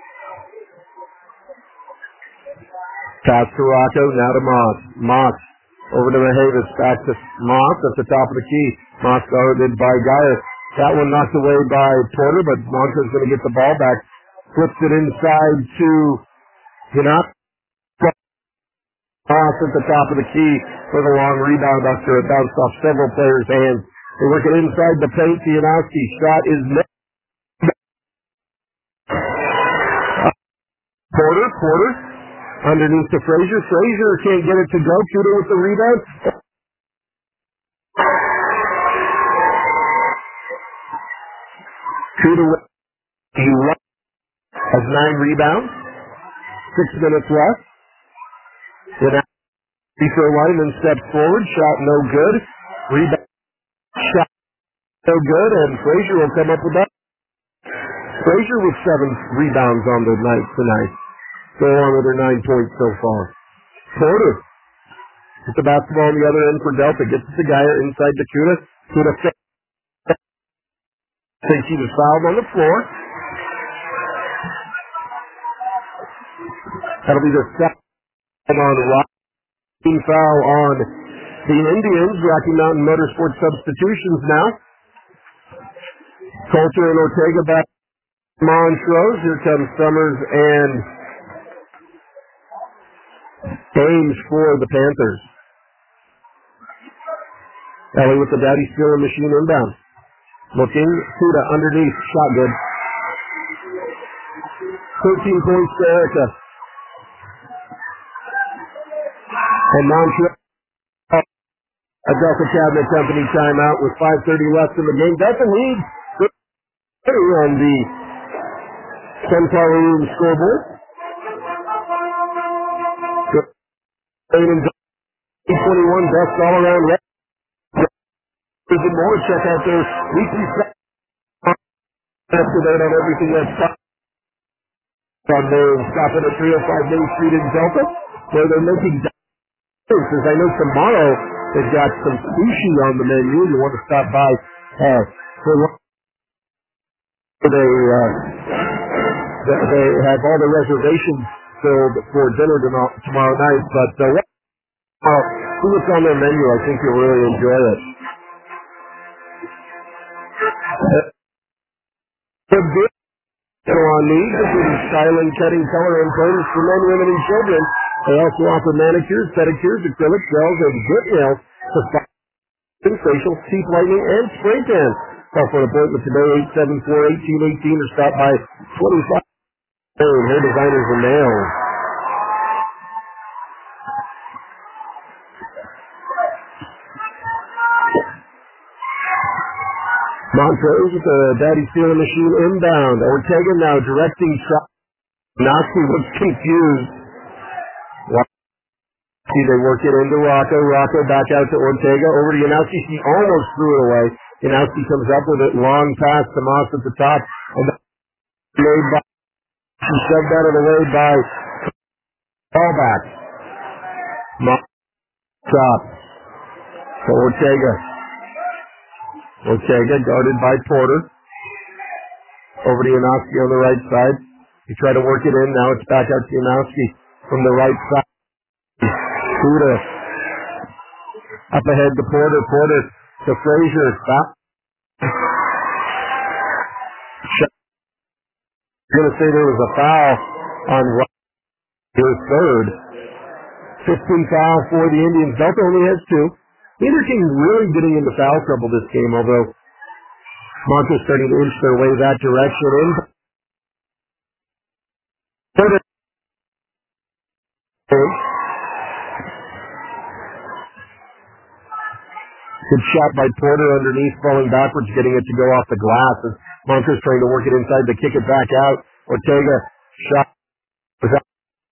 Pass to Rocco, now to Moss. Moss over to Mahavis, back to Moss at the top of the key. Moss guarded by Geyer. That one knocked away by Porter, but Montrose going to get the ball back. Flips it inside to Janowski. Off at the top of the key for the long rebound after it bounced off several players' hands. They work it inside the paint. Janowski shot is missed. Porter underneath to Frazier. Frazier can't get it to go. Cuda with the rebound. Cuda has 9 rebounds. 6 minutes left. Free throw line, then steps forward. Shot no good. Rebound. Shot no good, and Frazier will come up with that. Frazier with 7 rebounds on the night tonight. Go on with her 9 points so far. Porter with the basketball on the other end for Delta. Gets it to Geyer inside to Cuda. Cuda thinks he was fouled on the floor. That'll be the second on Rocky. Foul on the Indians. Rocky Mountain Motorsports substitutions now. Coulter and Ortega back. Montrose. Here comes Summers and Ames for the Panthers. Ellie with the Daddy Stealer machine inbound. Looking. Cuda underneath. Shot good. 13 points to Erica. And Montrose. A Delta Cabinet Company timeout with 5:30 left in the game. Delta leads on the Sunflower Room scoreboard. 21 best all around. Even more, check out their weekly update on everything that's on there. Stop at 305 Main Street in Delta, where they're making dishes. I know tomorrow they've got some sushi on the menu. You want to stop by they have all the reservations filled for dinner tomorrow night. But see what's on their menu. I think you'll really enjoy it. On need, including styling, cutting, color, and produce for men, women, and children. They also offer manicures, pedicures, acrylic gels, and good nails for facial, teeth whitening, and spray tan. Call for an appointment today, 874-1818, or stop by 25 Hair Designers and Nails. Montrose with the Daddy Stealer machine inbound. Ortega now directing shot. Nazi looks confused. They work it into Rocco. Rocco back out to Ortega. Over to Yanowski. She almost threw it away. Yanowski comes up with it. Long pass to Moss at the top. And made by, she shoved out of the way by Callback. Moss top. To Ortega. Ortega guarded by Porter. Over to Yanowski on the right side. He tried to work it in. Now it's back out to Yanowski from the right side. Cuda. Up ahead to Porter. Porter to Frazier. Stop. I'm going to say there was a foul on your third. 15 foul for the Indians. Delta only has 2. Neither team really getting into foul trouble this game, although Montrose starting to inch their way that direction. In. Porter. Good shot by Porter underneath, falling backwards, getting it to go off the glass. As Montrose trying to work it inside to kick it back out. Ortega shot was out.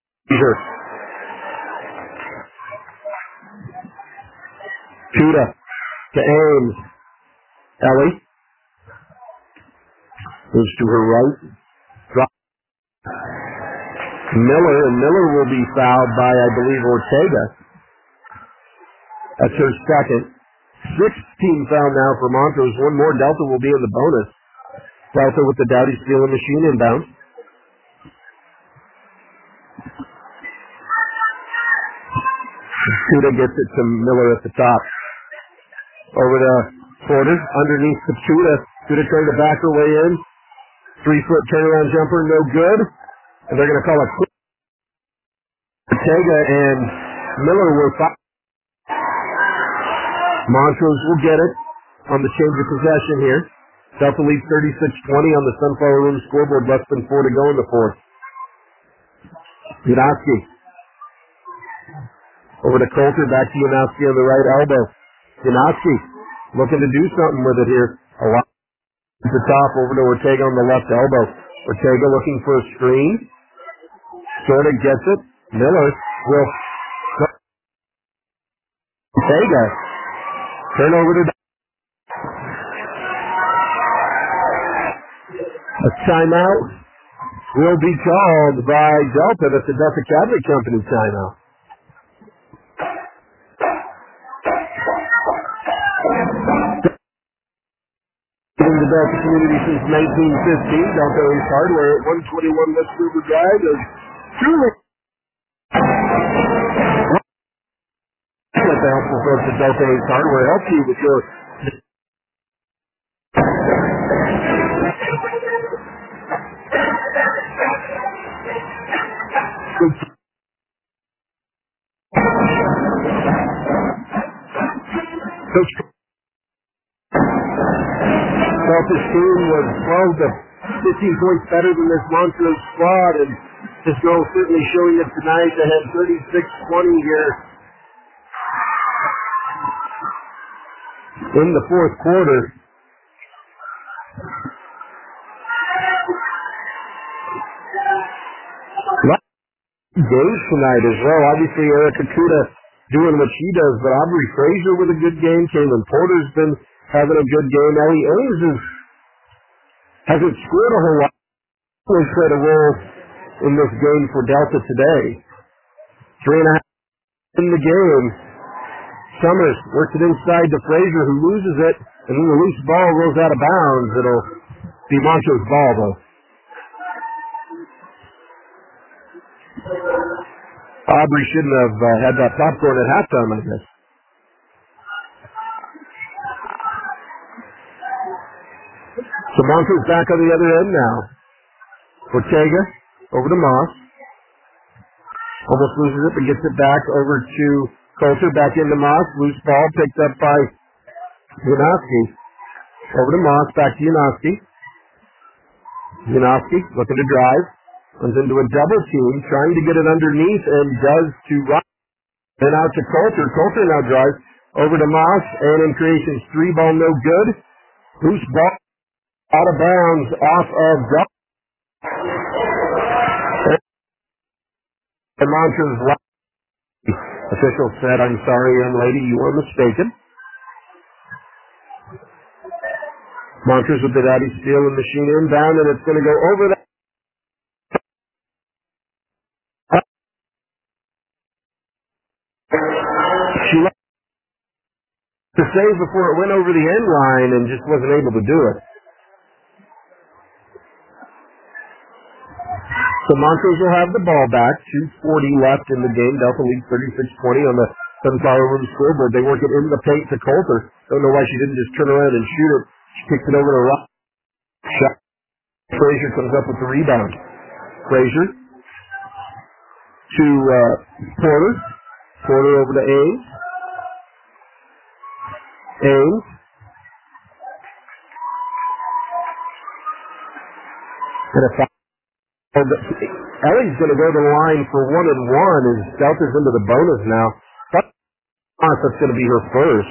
Cuda to Ames. Ellie moves to her right. Drop. Miller, and Miller will be fouled by, I believe, Ortega. That's her second. 16 foul now for Montrose. One more. Delta will be in the bonus. Delta with the Dowdy Stealer machine inbound. Cuda gets it to Miller at the top. Over to Porter. Underneath to Cuda. Cuda trying to back her way in. 3-foot turnaround jumper. No good. And they're going to call it Ortega, and Miller will fire. Montrose will get it on the change of possession here. Delta leads 36-20 on the Sunflower Room scoreboard. Less than 4 to go in the fourth. Yanowski. Over to Coulter. Back to Yanowski on the right elbow. Yanowski looking to do something with it here. A lot at the top. Over to Ortega on the left elbow. Ortega looking for a screen. Sort of gets it. Miller will. Ortega. Turn over to. A timeout will be called by Delta. That's the Delta Cabinet Company timeout. In the Delta community since 1915, Delta Ace Hardware at 121 West River Drive is truly the helpful folks at Delta Ace Hardware help you with your Coach Delta's team was 12 to 15 points better than this Montrose squad, and this girl certainly showing it tonight. They had 36-20 here in the fourth quarter. Games tonight as well. Obviously, Erica Kuda doing what she does, but Aubrey Frazier with a good game. Kaylin Porter's been having a good game. Ellie Ames hasn't scored a whole lot. She's played a role in this game for Delta today. 3.5 in the game. Summers works it inside to Frazier, who loses it, and then the loose ball rolls out of bounds. It'll be Montrose ball, though. Aubrey shouldn't have had that popcorn at halftime, I guess. So Montrose back on the other end now. Ortega over to Moss. Almost loses it, but gets it back over to Coulter. Back into Moss. Loose ball picked up by Yanowski. Over to Moss. Back to Yanowski. Yanowski looking to drive. Runs into a double team, trying to get it underneath, and does to Ryan. Then out to Coulter. Coulter now drives over to Moss, and in creations, 3 ball no good. Loose ball out of bounds off of Duck. And Montrose official said, "I'm sorry, young lady, you are mistaken." Montrose with the Daddy Steel and Machine inbound, and it's going to go over that. She left to save before it went over the end line and just wasn't able to do it. So Montrose will have the ball back. 2:40 left in the game. Delta leads 36-20 on the Sunflower Room scoreboard. They work it in the paint to Coulter. Don't know why she didn't just turn around and shoot it. She kicks it over to Rock. Shot. Frazier comes up with the rebound. Frazier to Porter. Porter over to Ames. Ames. And a foul. Ellie's going to go to the line for 1 and 1 as Delta's into the bonus now. That's going to be her first.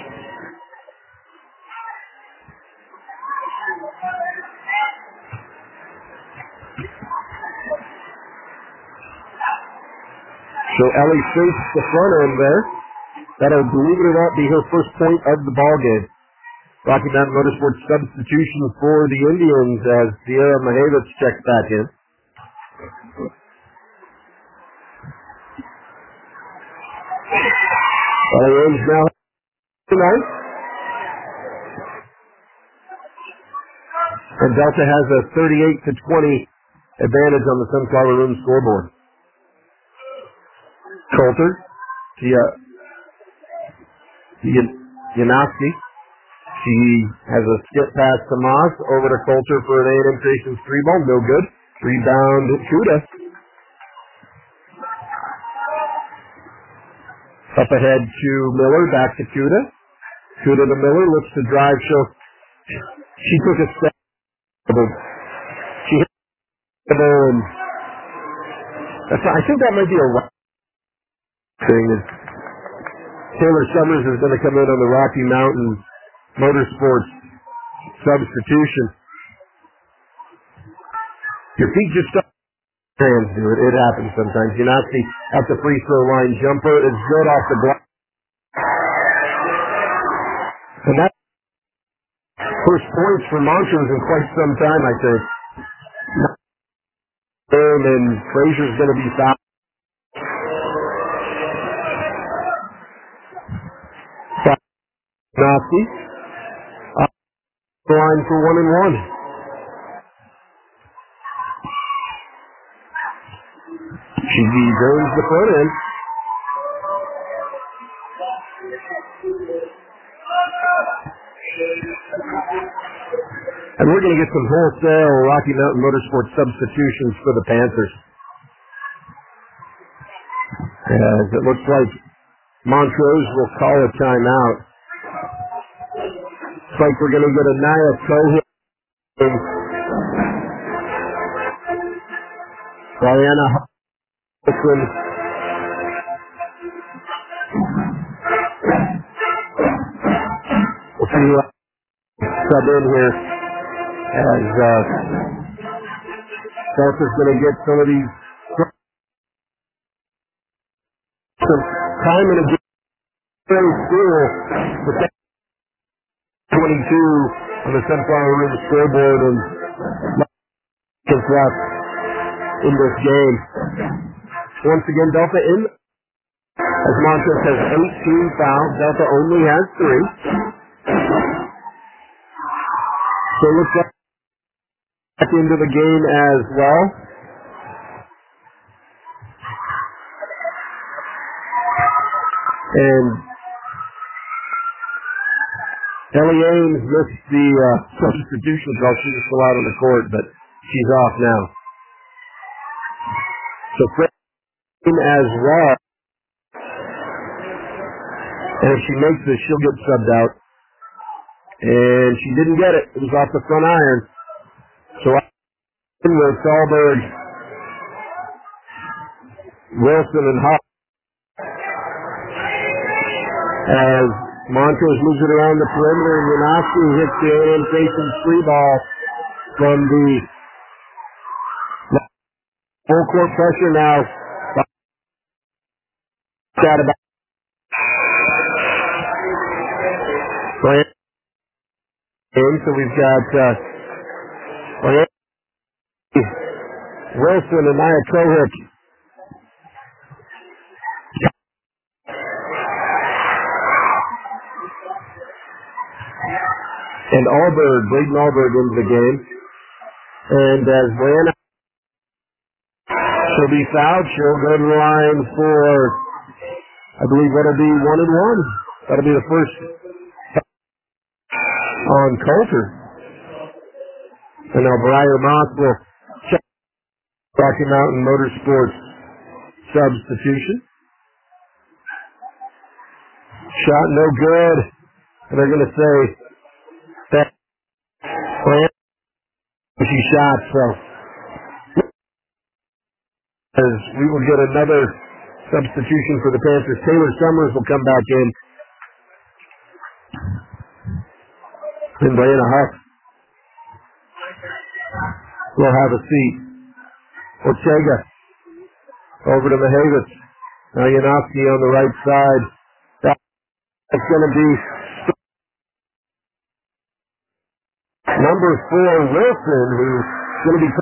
So Ellie shapes the front end there. That'll, believe it or not, be her first point of the ball game. Rocky Mountain Motorsports substitution for the Indians as Sierra Mahevitz checks back in. Ellie Ames now tonight. And Delta has a 38-20 advantage on the Sunflower Room scoreboard. Coulter to Yanowski. She has a skip pass to Moss over to Coulter for an A&M Creations 3-ball. No good. Rebound Kuda. Up ahead to Miller, back to Kuda. Kuda to Miller, looks to drive. She took a step. She hit the ball, and I think that might be a thing. Taylor Summers is going to come in on the Rocky Mountain Motorsports substitution. Your feet just start. Hands do it. It happens sometimes. Yanowski at the free throw line. Jumper is good off the glass. And that first points for Montrose in quite some time, I think. And Frazier's going to be fouled. Yanowski. Up the line for 1-and-1. She drains the front end. And we're going to get some wholesale Rocky Mountain Motorsports substitutions for the Panthers. As it looks like Montrose will call a timeout. Looks like we're going to get a Naya Cohen. Diana Huffman. We'll see who sub in here as Delta's going to get some of these some time in a game. Very cool with that 22 on the Sunflower Room scoreboard and left in this game. Once again, Delta in as Montrose has 18 fouls. Delta only has 3. So it looks like back into the game as well. And Ellie Ames missed the substitution call. She was still out on the court, but she's off now. So Fred as well. And if she makes this, she'll get subbed out. And she didn't get it. It was off the front iron. So with Sahlberg, Wilson, and Huff. As Montrose moves it around the perimeter, and Yanowski hits the in-facing free ball from the full court pressure now. So we've got Wilson and Naya Kohik. And Braden Alberg into the game. And as Brianna she'll be fouled, she'll go to the line for, I believe that'll be 1-and-1. That'll be the first on Coulter. And now Briar Moss will check Rocky Mountain Motorsports substitution. Shot no good. And they're going to say that she shot, so as we will get another substitution for the Panthers. Taylor Summers will come back in. And Brianna Huff will have a seat. Ortega over to Mahavis. Now Yanowski on the right side. That's going to be number 4, Wilson, who's going to be...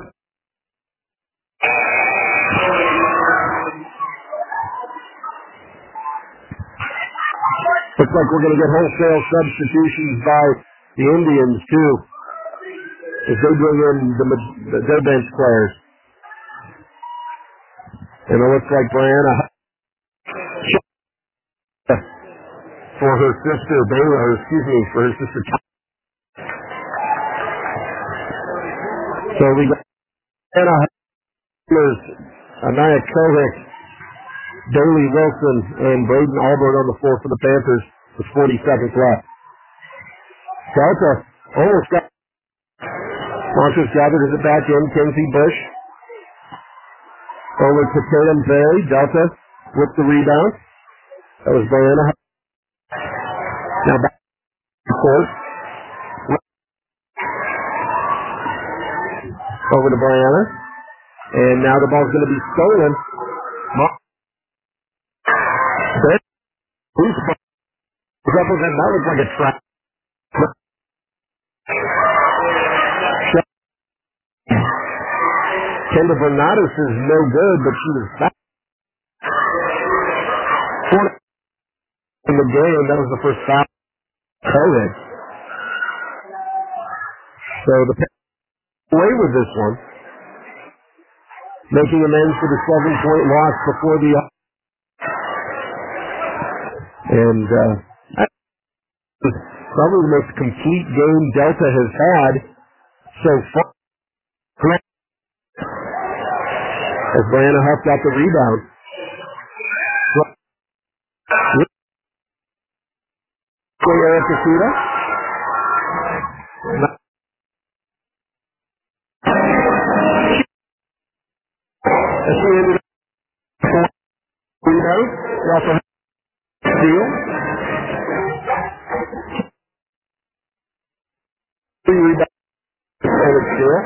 Looks like we're going to get wholesale substitutions by the Indians, too, as they bring in their bench players. And it looks like Brianna for her sister, for her sister. So we got Brianna Naya Kohik Bailey Wilson and Braden Albert on the floor for the Panthers with 40 seconds left. Delta almost got Montrose gathered as it back in. Kenzie Bush over to Tatum Berry. Delta with the rebound. That was Brianna. Now back to court. Over to Brianna. And now the ball's going to be stolen. That looks like a trap. Kendall Bernados is no good, but she was back. In the game, that was the first foul. COVID. So the away with this one, making amends for the 7-point loss before the. And probably the most complete game Delta has had so far. As Brianna Huff got the rebound. Eric Casita. As she ended up rebound. She also had a steal. 3 rebounds and a steal.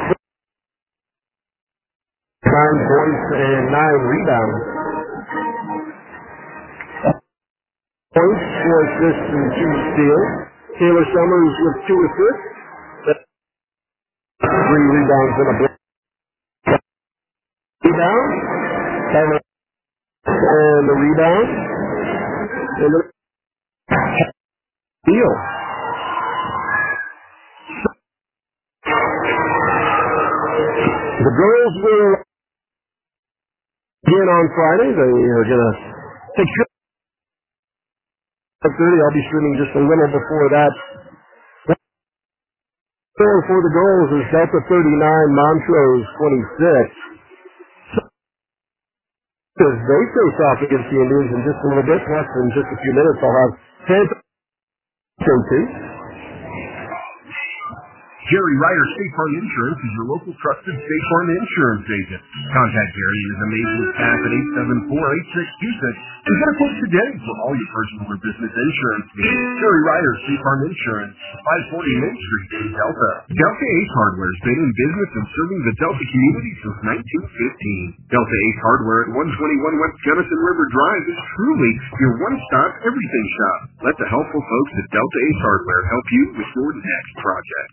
9 points and 9 rebounds. Points, 4 assists, and 2 steals. Taylor Summers with 2 assists. 3 rebounds and a block. Rebound. Taylor and the rebound. And the steal. The girls will again on Friday. They are going to take care. 5:30. I'll be streaming just a little before that. Score for the girls is Delta 39, Montrose 26. As they face off against the Indians in just a little bit, less than just a few minutes, I'll have Panther. Jerry Ryder State Farm Insurance is your local trusted State Farm insurance agent. Contact Jerry and his amazing staff at 874-8626 and get a quote today for all your personal or business insurance needs. Jerry Ryder State Farm Insurance, 540 Main Street in Delta. Delta Ace Hardware has been in business and serving the Delta community since 1915. Delta Ace Hardware at 121 West Gunnison River Drive is truly your one-stop everything shop. Let the helpful folks at Delta Ace Hardware help you with your next project.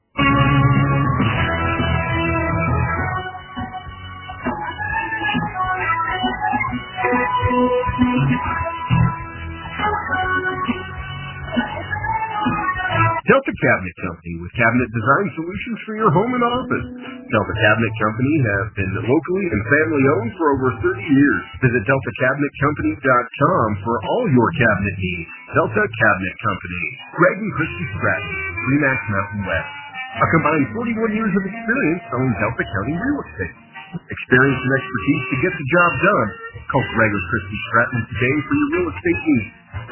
Delta Cabinet Company with cabinet design solutions for your home and office. Delta Cabinet Company has been locally and family owned for over 30 years. Visit DeltaCabinetCompany.com for all your cabinet needs. Delta Cabinet Company. Greg and Christy Stratton, Remax Mountain West. A combined 41 years of experience selling Delta County real estate. Experience and expertise to get the job done. Call Greg or Christy Stratton today for your real estate needs.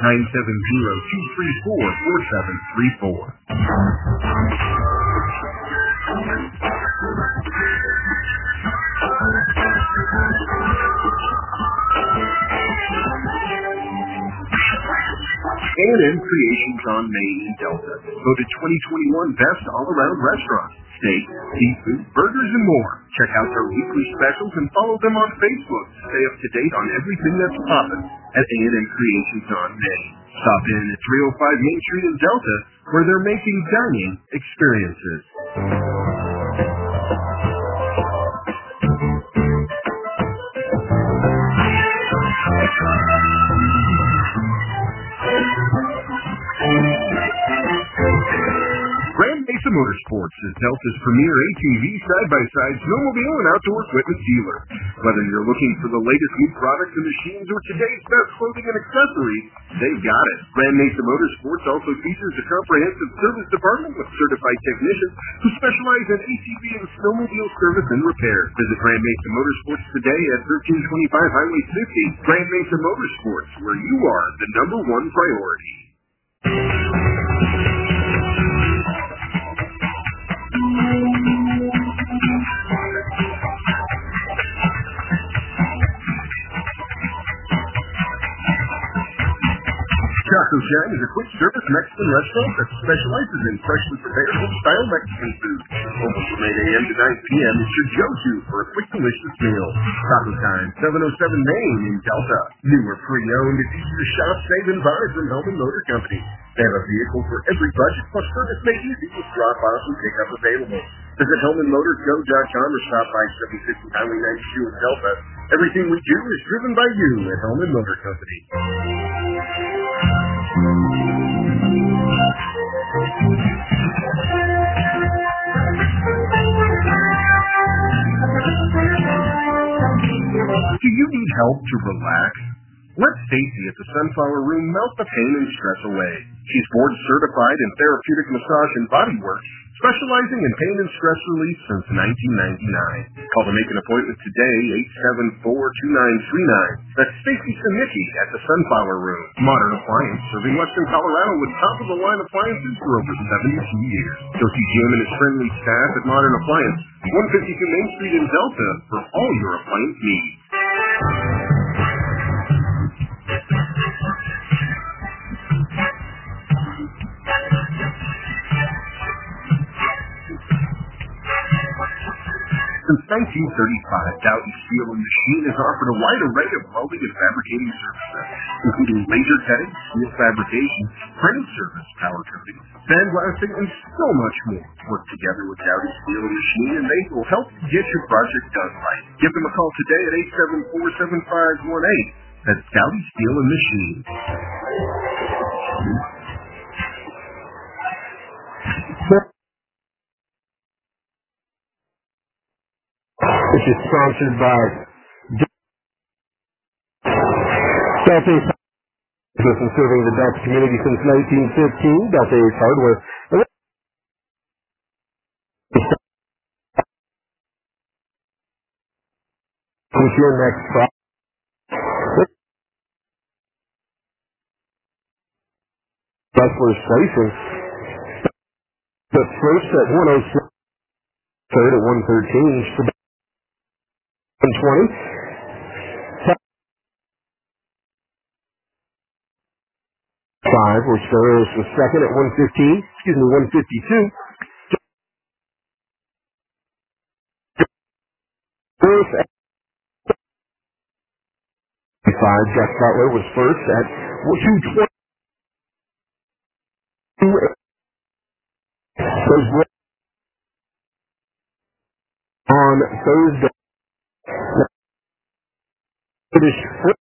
970-234-4734. A&M Creations on Main in Delta. Voted 2021 Best All-Around Restaurant. Steak, seafood, burgers, and more. Check out their weekly specials and follow them on Facebook to stay up to date on everything that's popping at A&M Creations on Main. Stop in at 305 Main Street in Delta, where they're making dining experiences. Grand Mesa Motorsports is Delta's premier ATV side-by-side snowmobile and outdoor equipment dealer. Whether you're looking for the latest new products and machines or today's best clothing and accessories, they've got it. Grand Mesa Motorsports also features a comprehensive service department with certified technicians who specialize in ATV and snowmobile service and repair. Visit Grand Mesa Motorsports today at 1325 Highway 50. Grand Mesa Motorsports, where you are the number one priority. Taco Shine is a quick-service Mexican restaurant that specializes in freshly prepared home-style Mexican food. Open from 8 a.m. to 9 p.m. is your go-to for a quick, delicious meal. Taco Time, 707 Main in Delta. New or pre-owned, it's easy to shop, save, and buy from Hellman Motor Company. They have a vehicle for every budget, plus service made easy with drop-off and pick-up available. Visit HellmanMotorsGo.com or stop by 750 Highway 92 in Delta. Everything we do is driven by you at Hellman Motor Company. Do you need help to relax? Let Stacy at the Sunflower Room melt the pain and stress away. She's board certified in therapeutic massage and body work, specializing in pain and stress relief since 1999. Call to make an appointment today, 874-2939. That's Stacy Sinicki at the Sunflower Room. Modern Appliance, serving Western Colorado with top-of-the-line appliances for over 72 years. Go see Jim and his friendly staff at Modern Appliance, 152 Main Street in Delta, for all your appliance needs. Since 1935, Dowdy Steel and Machine has offered a wide array of welding and fabricating services, including laser cutting, steel fabrication, frame service, power coating, sandblasting, and so much more. Work together with Dowdy Steel and Machine, and they will help you get your project done right. Give them a call today at 874-7518. That's Dowdy Steel and Machine. Which is sponsored by Delta Ace has been serving the Delta community since 1915. Delta Ace Hardware. Who's your next product? Wrestler's Station. The first at 106, third at 113, 120. Where Steros was second at 152. First at 5. Jeff Butler was first at 222. On Thursday, British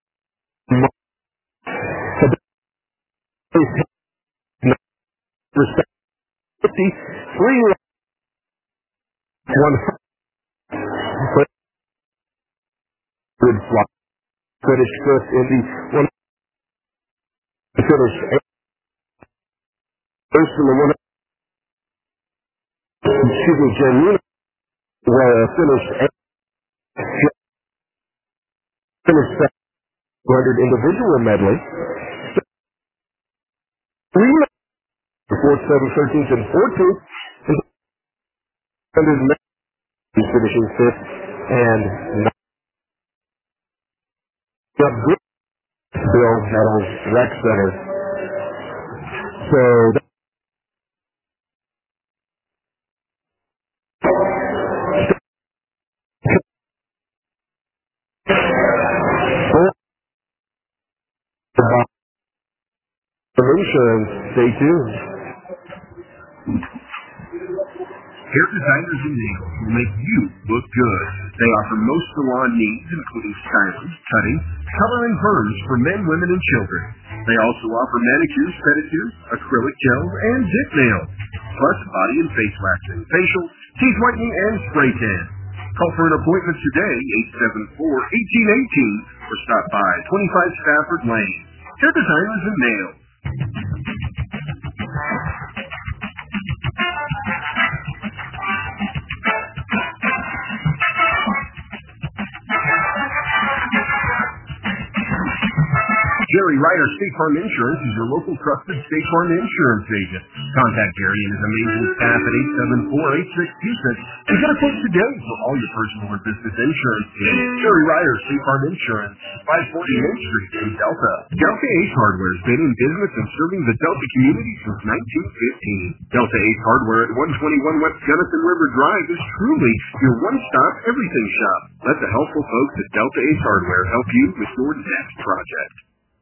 Respect 53 1 good fly. Finished fifth in the one. Finished first in the one. Excuse me, Janina finished second 200 individual medley. 3 4th, 7th, 13th, and 14th. 100 medley finishing fifth and Bill Metals Rec Center. So insurance, stay tuned. Hair Designers and Nails will make you look good. They offer most salon needs, including styling, cutting, color, and burns for men, women, and children. They also offer manicures, pedicures, acrylic gels, and dip nails, plus body and face waxing, facial, teeth whitening, and spray tan. Call for an appointment today, 874-1818, or stop by 25 Stafford Lane. Hair Designers and Nails. Jerry Ryder State Farm Insurance is your local trusted State Farm insurance agent. Contact Jerry and his amazing staff at 874-8626 and get a quote today for all your personal or business insurance needs. Jerry Ryder State Farm Insurance, 540 Main Street in Delta. Delta Ace Hardware has been in business and serving the Delta community since 1915. Delta Ace Hardware at 121 West Gunnison River Drive is truly your one-stop everything shop. Let the helpful folks at Delta Ace Hardware help you with your next project.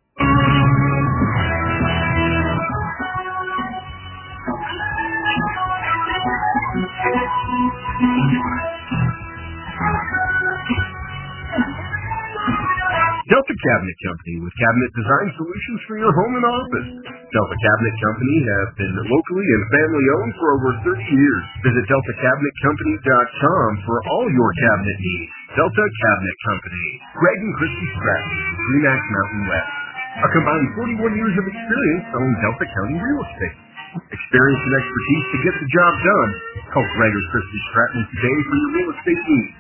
Delta Cabinet Company with cabinet design solutions for your home and office. Delta Cabinet Company have been locally and family owned for over 30 years. Visit DeltaCabinetCompany.com for all your cabinet needs. Delta Cabinet Company. Greg and Christy Stratton, Remax Mountain West. A combined 41 years of experience selling Delta County real estate. Experience and expertise to get the job done. Call Greg or Christy Stratton today for your real estate needs.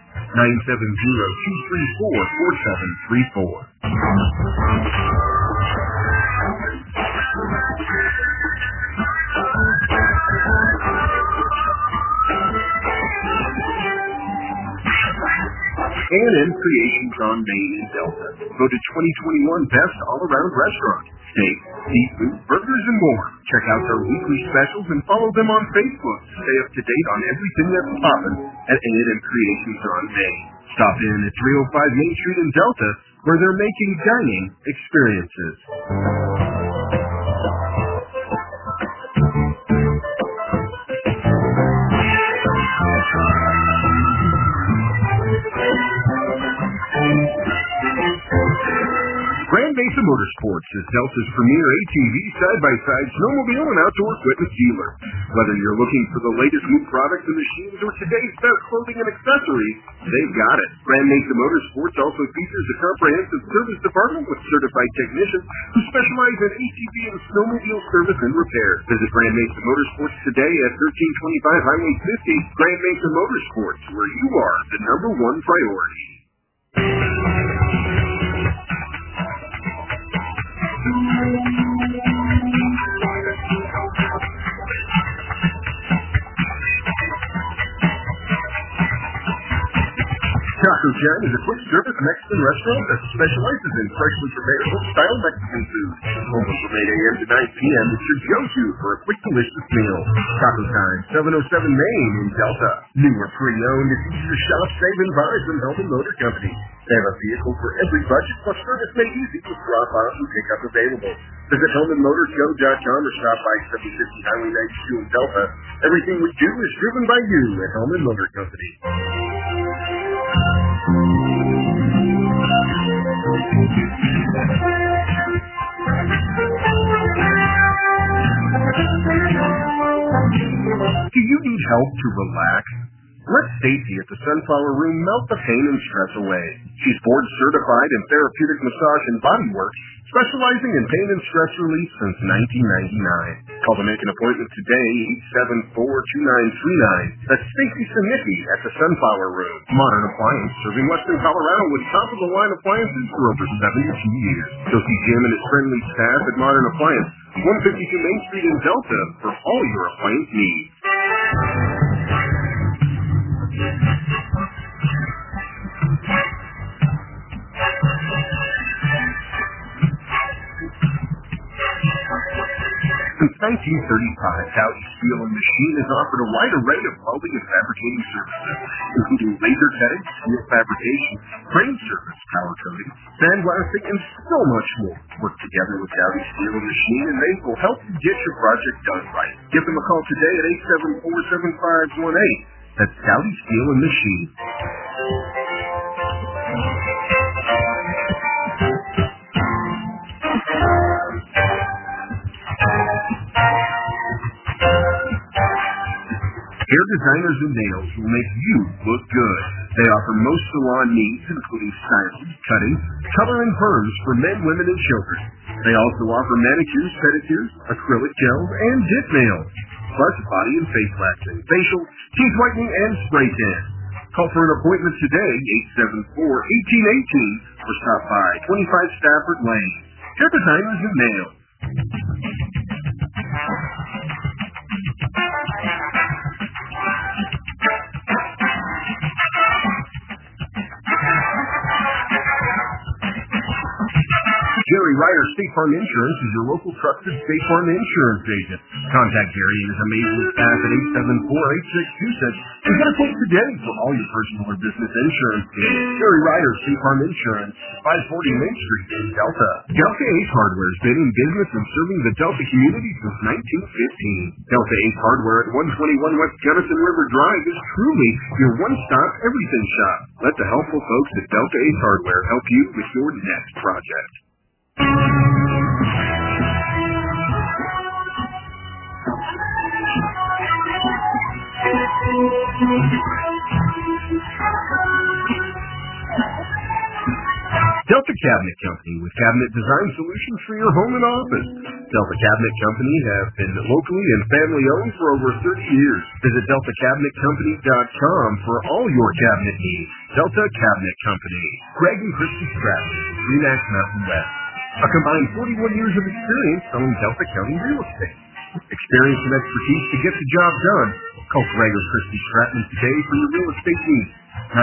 970-234-4734. A&M Creations on Main in Delta. Voted 2021 Best All-Around Restaurant. Steak, seafood, burgers, and more. Check out their weekly specials and follow them on Facebook to stay up to date on everything that's poppin' at A&M Creations on Main. Stop in at 305 Main Street in Delta, where they're making dining experiences. Grand Mesa Motorsports is Delta's premier ATV, side-by-side, snowmobile, and outdoor equipment dealer. Whether you're looking for the latest new products and machines or today's best clothing and accessories, they've got it. Grand Mesa Motorsports also features a comprehensive service department with certified technicians who specialize in ATV and snowmobile service and repair. Visit Grand Mesa Motorsports today at 1325 Highway 50. Grand Mesa Motorsports, where you are the #1 priority. Taco Jan is a quick-service Mexican restaurant that specializes in freshly prepared home-style Mexican food. Open from 8 a.m. to 9 p.m. It's your go-to for a quick, delicious meal. Taco Time, 707 Main in Delta. New or pre-owned, it's easy to shop, save, and buy from Hellman Motor Company. They have a vehicle for every budget, plus service made easy with drop-off and pick-up available. Visit HellmanMotorsCo.com or stop by 750 Highway 92 in Delta. Everything we do is driven by you at Hellman Motor Company. Do you need help to relax? Let Stacy at the Sunflower Room melt the pain and stress away. She's board certified in therapeutic massage and body work, specializing in pain and stress relief since 1999. Call to make an appointment today, 874-2939. That's Stacy Sinicki at the Sunflower Room. Modern Appliance, serving Western Colorado with top-of-the-line appliances for over 72 years. Go see Jim and his friendly staff at Modern Appliance, 152 Main Street in Delta, for all your appliance needs. Since 1935, Dowdy Steel and Machine has offered a wide array of welding and fabricating services, including laser cutting, steel fabrication, crane service, power coating, sandblasting, and so much more. Work together with Dowdy Steel and Machine, and they will help you get your project done right. Give them a call today at 874-7518. That's Dowdy Steel and Machine. Hair Designers and Nails will make you look good. They offer most salon needs, including styling, cutting, color, and perms for men, women, and children. They also offer manicures, pedicures, acrylic gels, and dip nails, plus body and face waxing, facial, teeth whitening, and spray tan. Call for an appointment today, 874-1818, or stop by 25 Stafford Lane. Hair designers and nails. Jerry Ryder State Farm Insurance is your local trusted State Farm insurance agent. Contact Jerry and his amazing staff at 874-8626 and get a quote today for all your personal or business insurance needs. Jerry Ryder State Farm Insurance, 540 Main Street in Delta. Delta Ace Hardware has been in business and serving the Delta community since 1915. Delta Ace Hardware at 121 West Gunnison River Drive is truly your one-stop everything shop. Let the helpful folks at Delta Ace Hardware help you with your next project. Delta Cabinet Company with cabinet design solutions for your home and office. Delta Cabinet Company have been locally and family owned for over 30 years. Visit DeltaCabinetCompany.com for all your cabinet needs. Delta Cabinet Company. Greg and Christy Stratton, Remax Mountain West. A combined 41 years of experience selling Delta County real estate. Experience and expertise to get the job done. Call Greg or Christy Stratton today for your real estate needs.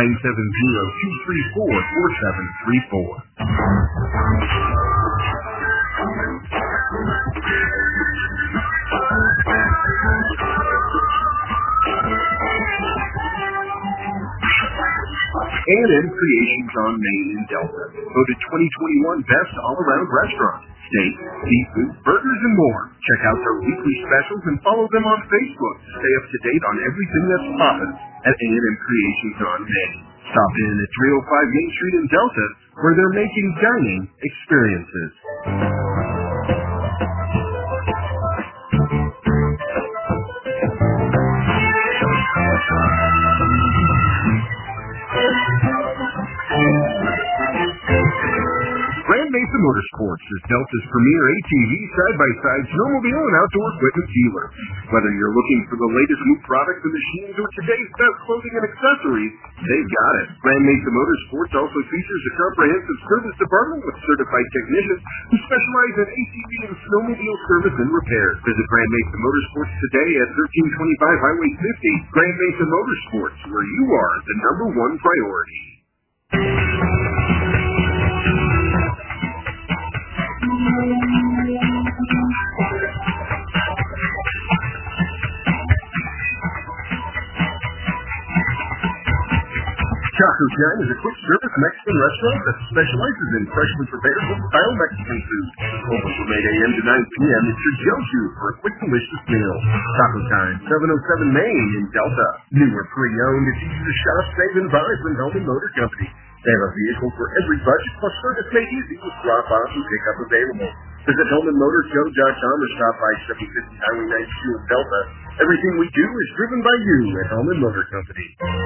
970-234-4734. A&M Creations on Main in Delta, voted 2021 Best All-Around Restaurant. Steak, seafood, burgers, and more. Check out their weekly specials and follow them on Facebook to stay up to date on everything that's poppin' at A&M Creations on Main. Stop in at 305 Main Street in Delta, where they're making dining experiences. Grand Mesa Motorsports is Delta's premier ATV, side-by-side, snowmobile, and outdoor equipment dealer. Whether you're looking for the latest new products and machines or today's best clothing and accessories, they've got it. Grand Mesa Motorsports also features a comprehensive service department with certified technicians who specialize in ATV and snowmobile service and repair. Visit Grand Mesa Motorsports today at 1325 Highway 50. Grand Mesa Motorsports, where you are the #1 priority. Taco Time is a quick-service Mexican restaurant that specializes in freshly prepared home-style Mexican food. Open from 8 a.m. to 9 p.m. It's your go-to for a quick, delicious meal. Taco Time, 707 Main in Delta. New or pre-owned, it's easy to shop, save, and buy from Hellman Motor Company. They have a vehicle for every budget, plus service made easy with drop-off and pick-up available. Visit HellmanMotorsCo.com or stop by 750 Highway 92 in Delta. Everything we do is driven by you at Hellman Motor Company.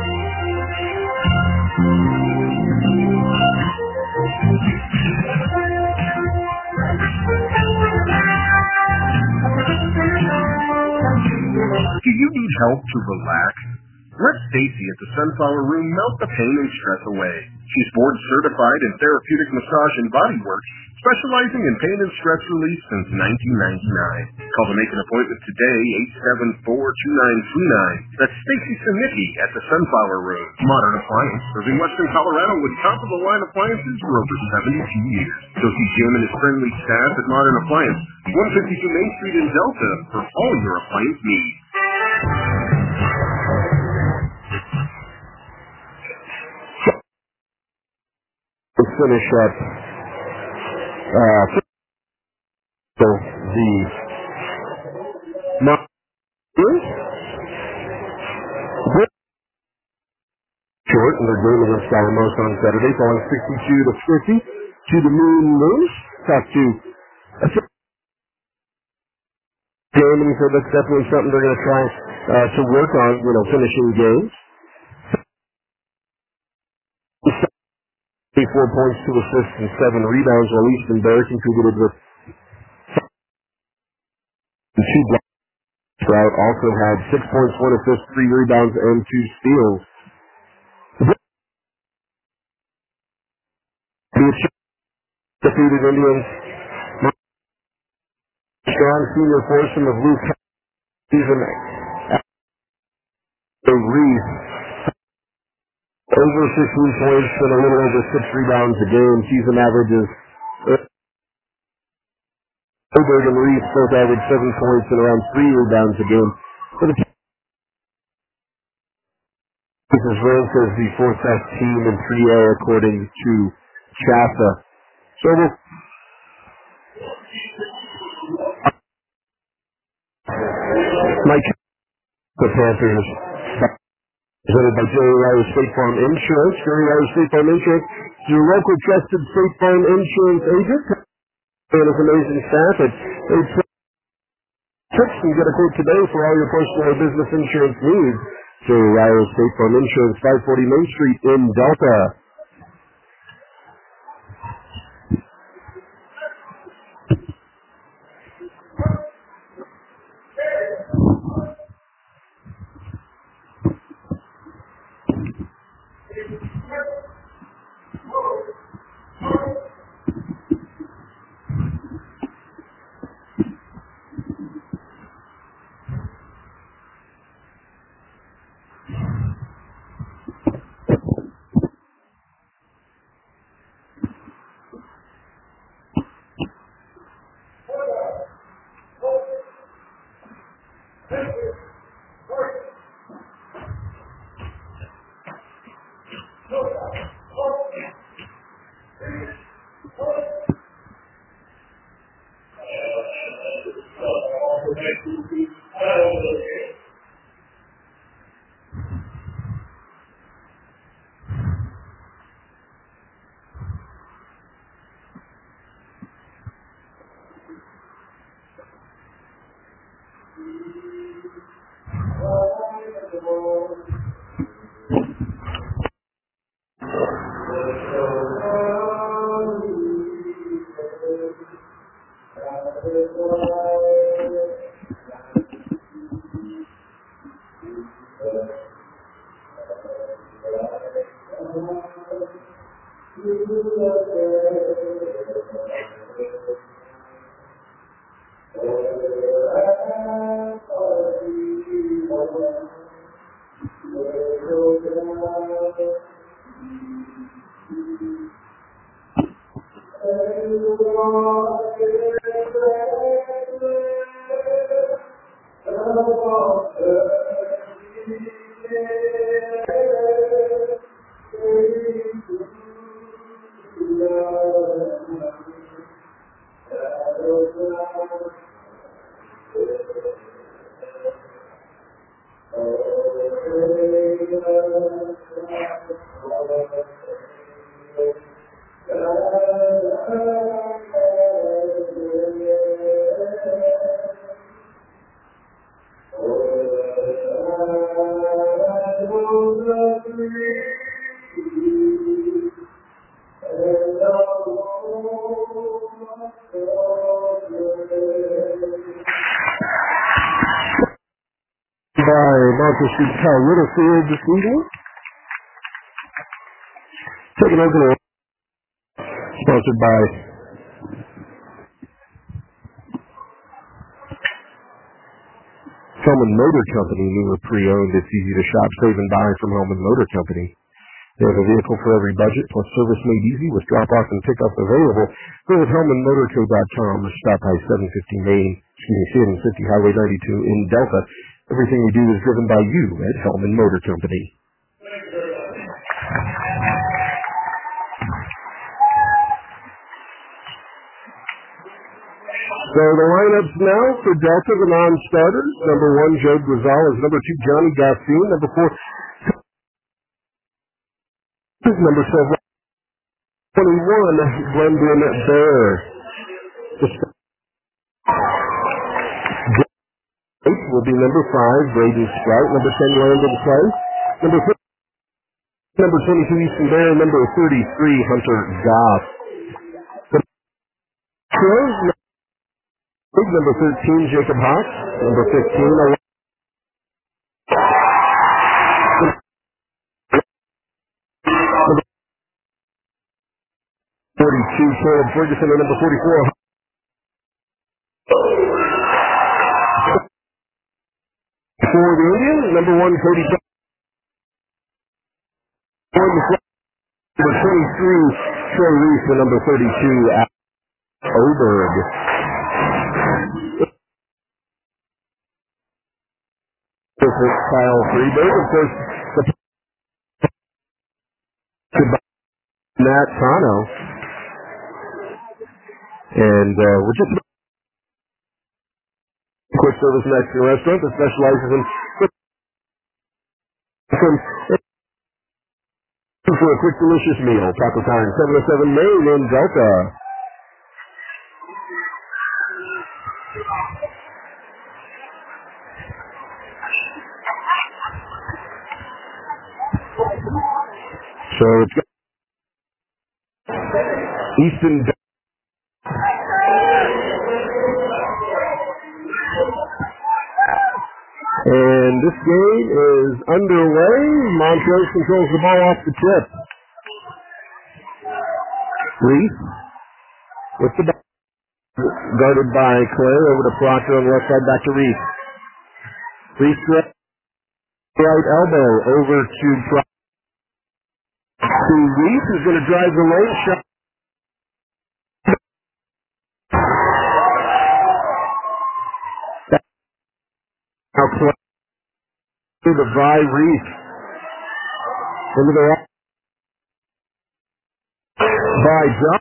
Do you need help to relax? Let Stacy at the Sunflower Room melt the pain and stress away. She's board certified in therapeutic massage and body work, specializing in pain and stress relief since 1999. Call to make an appointment today, 874-2939. That's Stacy Sinicki at the Sunflower Room. Modern Appliance, serving Western Colorado with top-of-the-line appliances for over 72 years. Go see Jim and his friendly staff at Modern Appliance, 152 Main Street in Delta, for all your appliance needs. Let's finish up the short in their game against Alamos on Saturday, falling 62-50 to the Moon Moose. Talked to a game, and he said that's definitely something they're going to try to work on, finishing games. 4 points, 2 assists, and 7 rebounds, while Easton Bear contributed with 2 blocks. Strout also had 6 points, 1 assist, 3 rebounds, and 2 steals. The defeated Indians. Strong senior foursome of Luke Season Reese over 16 points and a little over 6 rebounds a game. Season averages Oberg and Reese both average 7 points and around 3 rebounds a game. For the This is ranked as the 4th best team in 3A according to CHASA. So Mike, the Panthers, presented by Jerry Riley State Farm Insurance. Jerry Riley State Farm Insurance is your local trusted State Farm Insurance agent. And his amazing staff at 8 and get a quote today for all your personal or business insurance needs. Jerry Riley State Farm Insurance, 540 Main Street in Delta. By Marcus Kyle Littlefield this evening. Taking over the sponsored by Hellman Motor Company, newer pre-owned. It's easy to shop, save, and buy from Hellman Motor Company. They have a vehicle for every budget, plus service made easy with drop-off and pickup available. Go with HellmanMotorco.com or stop by 750 Highway 92 in Delta. Everything we do is driven by you at Hellman Motor Company. So the lineups now for Delta, the non-starters. Number 1, Joe Gonzalez. Number 2, Johnny Gassin. Number 4, number 21, Brendan Bear. Will be number 5, Braden Sprout. Number 10, Landon Price. Number 6, Number 22, Easton Bear. Number 33, Hunter Goff. The Pros, number 13, Jacob Hawk. Number 15, 42, Caleb Ferguson, and number 44, for the Indians, number 1, Cody number 23, Troy Reese, and number 32, Alex Oberg. Kyle Freeberg, of course, the Matt Tano. And we're just a quick service Mexican restaurant that specializes in for a quick delicious meal. Taco Time, 707 Main in Delta. So it's got Easton. And this game is underway. Montrose controls the ball off the tip. Reese with the ball. Guarded by Claire over to Proctor on the left side, back to Reese. Reese right elbow over to Proctor. Reese is going to drive the lane shot. Now Claire to Vi Reese. Into the right. By John.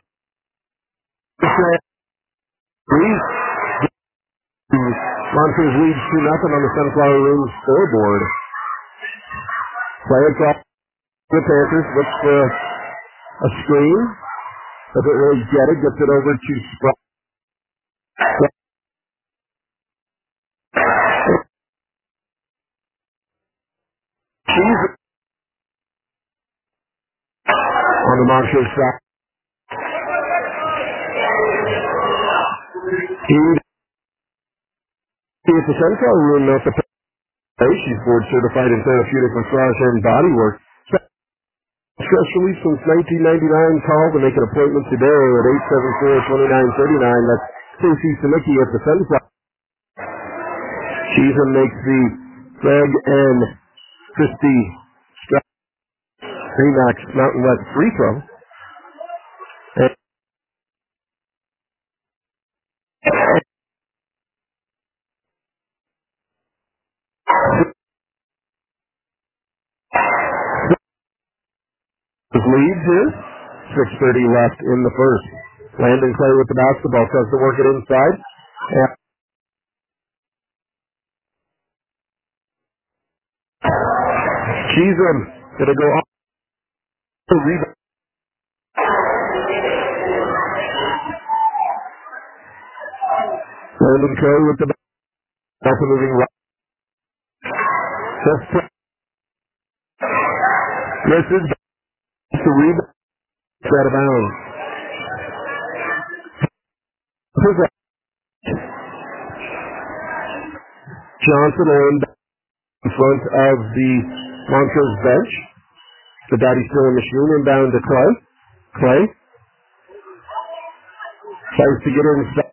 Reese. Montrose leads 2-0 on the Sunflower Room scoreboard. Play across the Panthers. Looks for a screen. Doesn't really get it. Gets it over to Sprott. On the Montrose side. At the Sunflower Room, not the She's board certified in therapeutic massage and body work. Stress relief since 1999. Call to make an appointment today at 874-2939. That's Stacey Sinicki at the Sunflower. Cheeseman makes the Greg and Christy Remax Mountain West free throw. And leads is 6:30 left in the first. Landon Clay with the basketball, tries to work it inside. Cheeseman gonna go off the rebound. Landon Clay with the basketball, also moving right. Misses the rebound. Out of bounds. Johnson in front of the Montrose bench. The Daddy Stealing Machine inbound to Clay. Clay tries to get inside.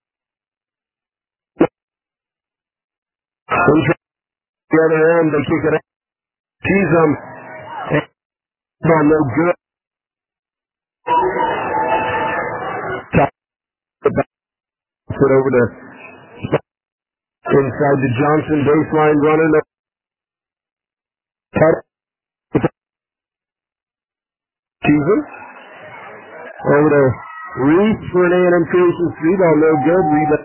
The other end, they kick it out. Cheesem. No good. Put over to inside the Johnson baseline runner. Cheesem. Over to Reese for an A&M Creation three ball, no good. Rebound.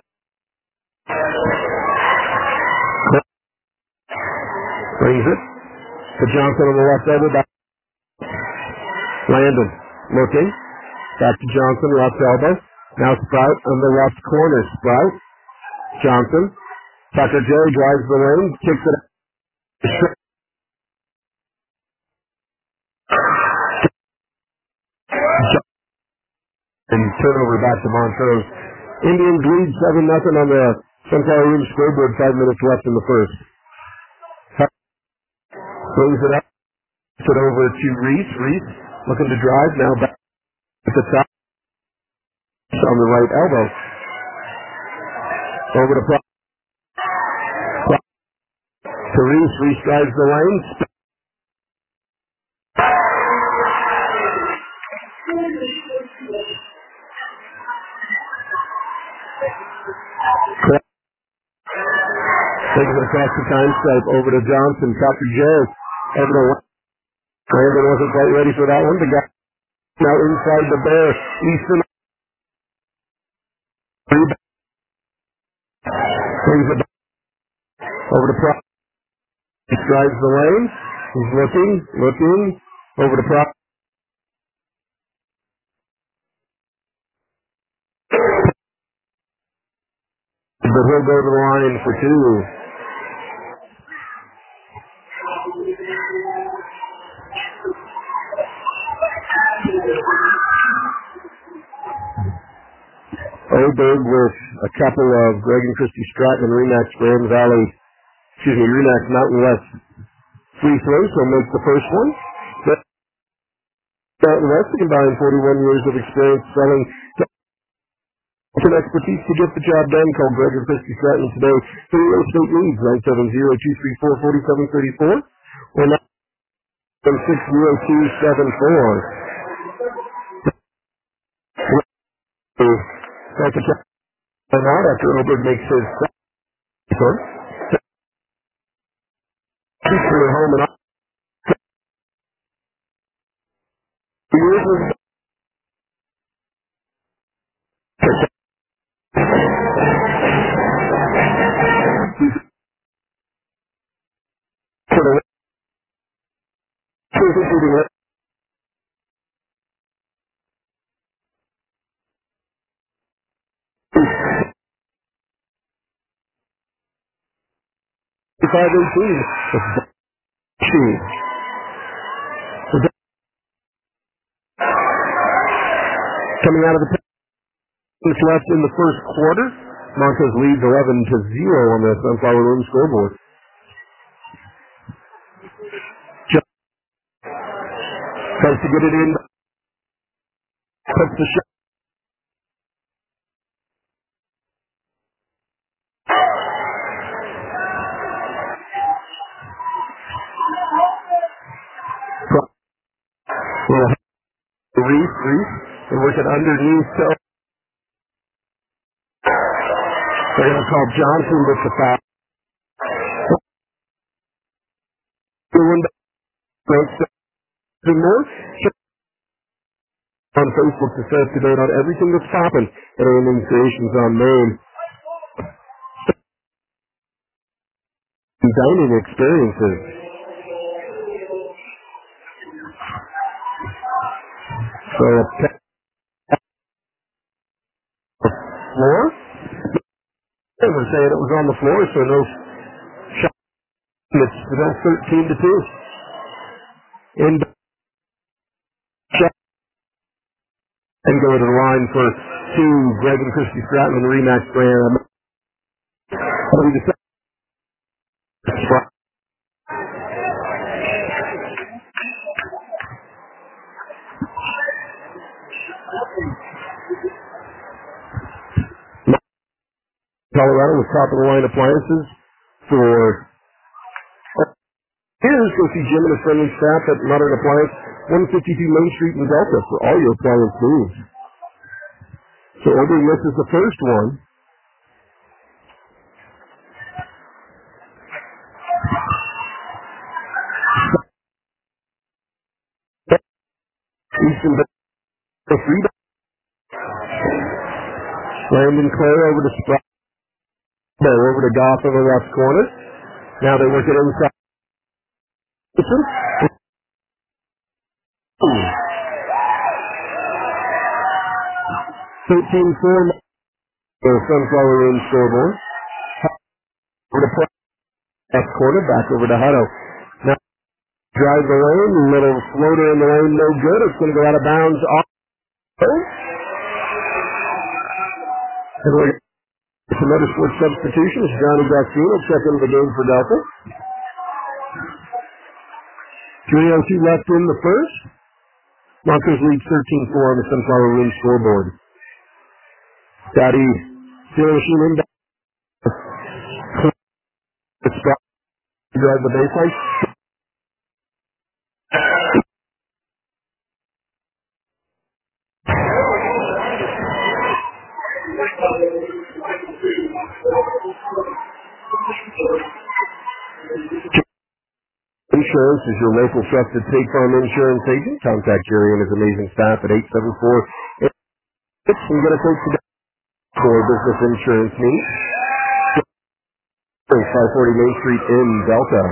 Brings it to Johnson on the left elbow. Back. Landon looking. Back to Johnson, left elbow. Now Sprout on the left corner. Sprout. Johnson. Tucker Jerry drives the lane. Kicks it out. Turnover back to Montrose. Indians lead 7-0 on the Sunflower Room scoreboard. 5 minutes left in the first. Brings it up. It over to Reese. Reese looking to drive. Now back at the top. On the right elbow. Over to Reese. Reese drives the lane. Takes it across the time stripe. Over to Johnson. Dr. Joe. Over to Brandon wasn't quite ready for that one. The guy now inside the Bear. Easton. Brings it over to Prop. He drives the lane. He's looking. Over to Prop. But he'll go to the line for two. Oberg with a couple of Greg and Christy Stratton and Remax Remax Mountain West free throws, so make the first one. But Mountain West, a combined 41 years of experience selling and expertise to get the job done. Call Greg and Christy Stratton today. 3 real estate leads, 970-234-4734 or 976-0274. That's a time out after Oberg makes his second. Feature home and up. Coming out of the minutes left in the first quarter, Montrose leads 11-0 on the Sunflower Room scoreboard. Tries to get it in. Puts the shot. Reese, and work it underneath. They're going to call Johnson with the foul. On Facebook to set up today on everything that's popping at Amen Creations on Main. Dining experiences. So floor. They were saying it was on the floor, so no shot. It's still 13-2. In shot and go to the line for two. Greg and Christy Stratton and Remax Graham. Colorado with top-of-the-line appliances for here's go see Jim and his friendly staff at Modern Appliance, 152 Main Street in Delta for all your appliance needs. So ordering this is the first one. Easton Freedom. Landon Clare over to Sprott. Over to Goff in the left corner. Now they work it inside. 13-4 the Sunflower Room scoreboard. Over to left corner, back over to Hutto. Now drive the lane, little floater in the lane, no good. It's going to go out of bounds off. And we're some motorsport substitutions. Johnny Garcia check into the game for Delta. 3:02 left in the first. Broncos lead 13-4 on the Sunflower Room scoreboard. Scotty Steeler machine in. Drive the baseline. Insurance is your local trusted State Farm insurance agent. Contact Jerry and his amazing staff at 874-866 and get a quote today for business insurance needs. 540 Main Street in Delta.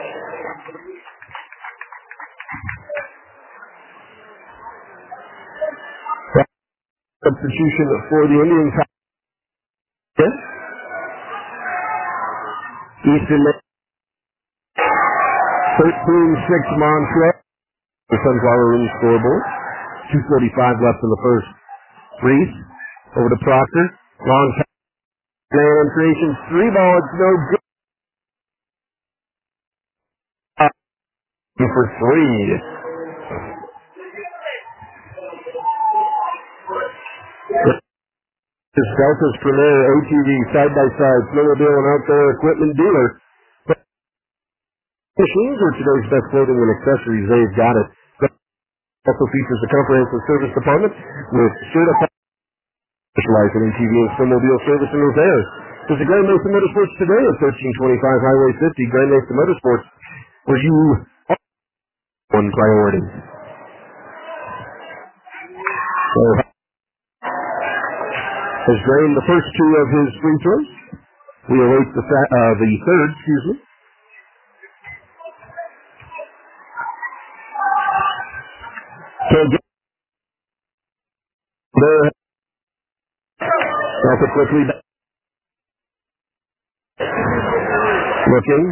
Substitution for the Indians. Easton 13-6 Montreal. The Sunflower Room scoreboard. 2:45 left in the first. Reese over to Proctor. Long penetration. 3-ball. It's no good. For 3. This is Delta's premier ATV side-by-side snowmobile and outdoor equipment dealer. Machines are today's best clothing and accessories. They've got it. Also features a comprehensive service department with certified specialized in ATV and snowmobile service and repairs. Visit Grand Mesa Motorsports today at 1325 Highway 50, Grand Mesa Motorsports, where you are one priority. So, has drained the first 2 of his free throws. We await the third, excuse me. So there, Delta quickly back. Looking.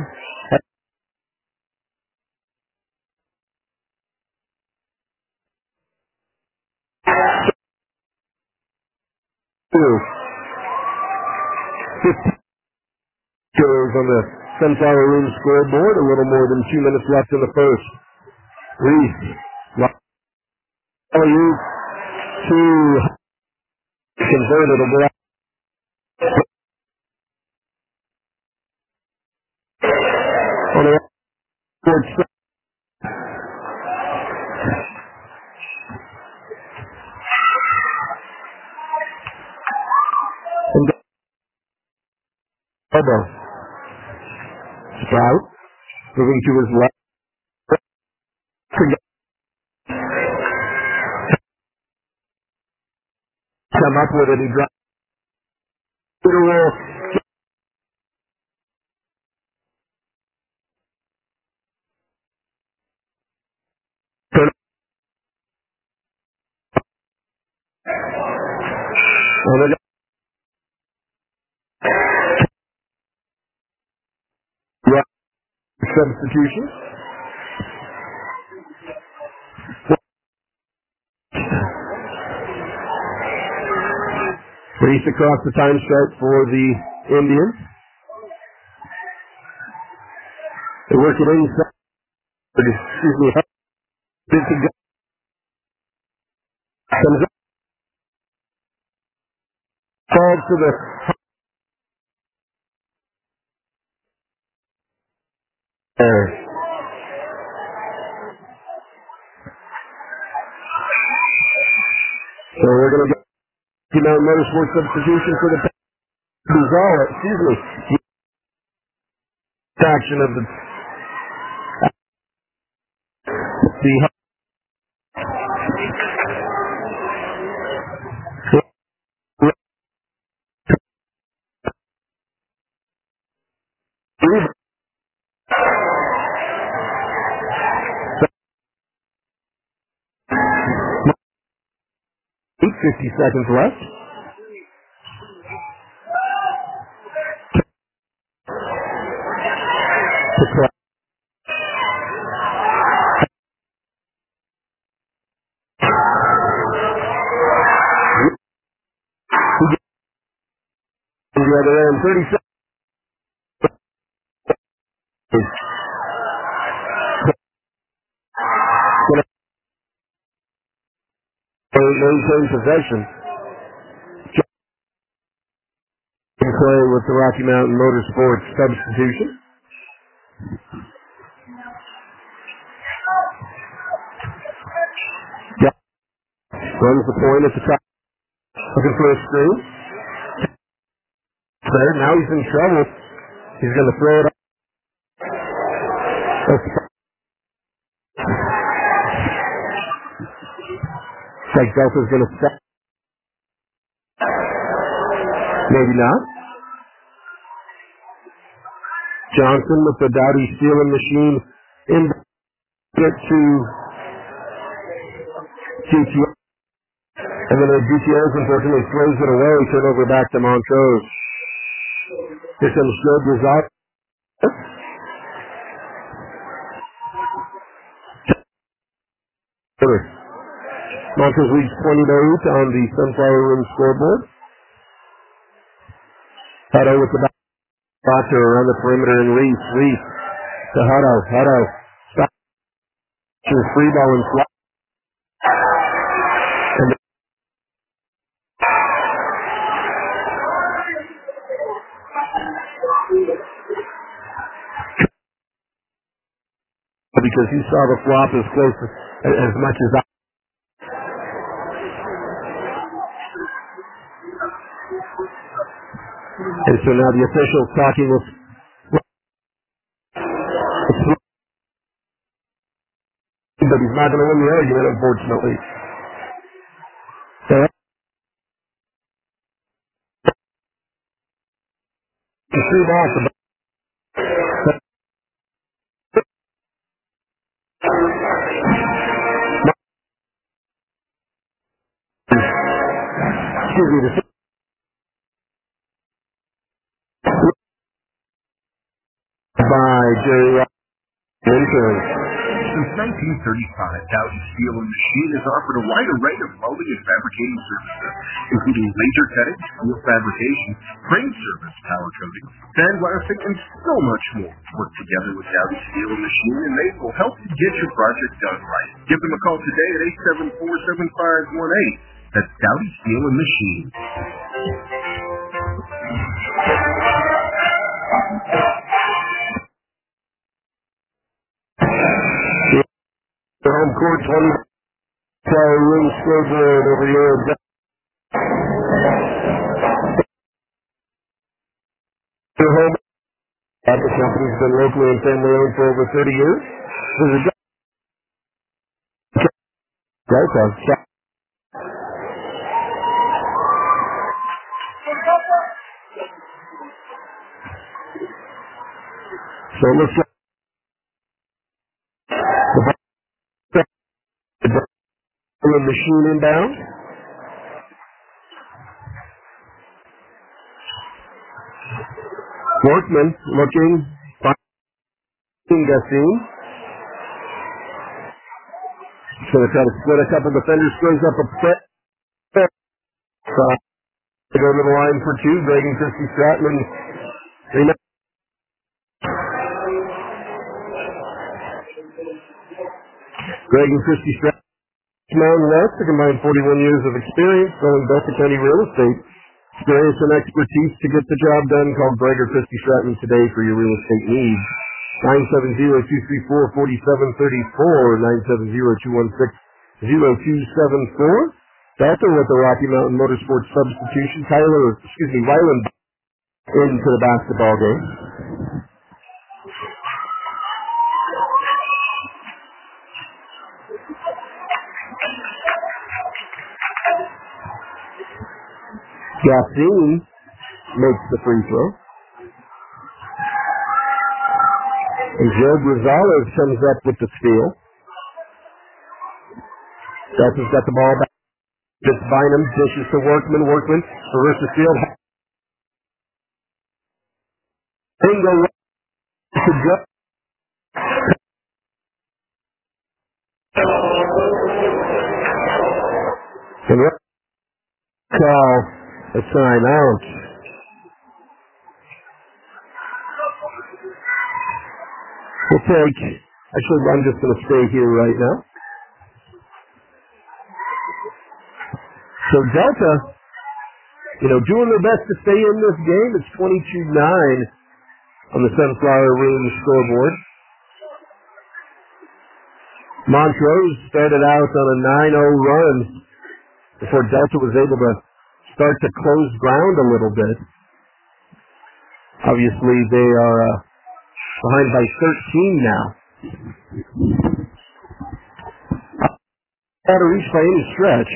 Two. 50 goes on the Sunflower Room scoreboard. A little more than 2 minutes left in the first. Reese. LU to converted. It'll go out. On the outboard side. And elbow. Sprout. Moving to his left. Come up with it. He dropped. Literal. Substitution. Reese across the time stripe for the Indians. They work it inside. Excuse me. Comes up. Falls to the air. So we're going to get motorsport substitution for the Bizarre, excuse me. Action of the Eight 50 seconds left. other end. 30 seconds. Maintain possession. Play with the Rocky Mountain Motorsports substitution. Runs the point at the top. Looking for a screen. There. Now he's in trouble. He's going to throw it up. Like Delta's going to step. Maybe not. Johnson with the Dowdy stealing machine in it to GTO. And then GTOs unfortunately throws it away. Turnover back to Montrose. Here comes Joe Brazil. Montrose leads 20-8 on the Sunflower Room scoreboard. Hutto with the back. Foster around the perimeter and Reese to Hutto. Stop. Free ball and slot. Because he saw the flop as close as much as I. And so now the official's talking with but he's not going to win the argument, unfortunately. The three balls. Excuse me. By Jerry Insurance. Since 1935, Dowdy Steel and Machine has offered a wide array of molding and fabricating services, including laser cutting, steel fabrication, frame service, power coating, sandblasting, and so much more. Work together with Dowdy Steel and Machine, and they will help you get your project done right. Give them a call today at 874-7518. That's Dowdy Steel and Machine. The home court 20 room scoreboard over here. Your home. The company's been locally and family owned for over 30 years. There's a right on. So it looks like the machine inbound. Workman looking, finding Gassine. So they try to split a couple defenders, throws up a play. They go to the line for two. Greg and Christy Stratman. Greg and Christy Stratman. Mountain West, a combined 41 years of experience selling Delta County real estate. Experience and expertise to get the job done. Call Greg or Christy Stratman today for your real estate needs. 970-234-4734, 970-216-0274. Delta with the Rocky Mountain Motorsports substitution. Ryland into the basketball game. Gassine makes the free throw. And Joe Gonzalez comes up with the steal. Delta's got the ball back. Just Bynum dishes to Workman. Workman reverse the field. Bingo to Joe. And call a timeout. We'll take, actually I'm just going to stay here right now. So Delta, doing their best to stay in this game. It's 22-9 on the Sunflower Room scoreboard. Montrose started out on a 9-0 run before Delta was able to start to close ground a little bit. Obviously, they are behind by 13 now. Not to reach by any stretch.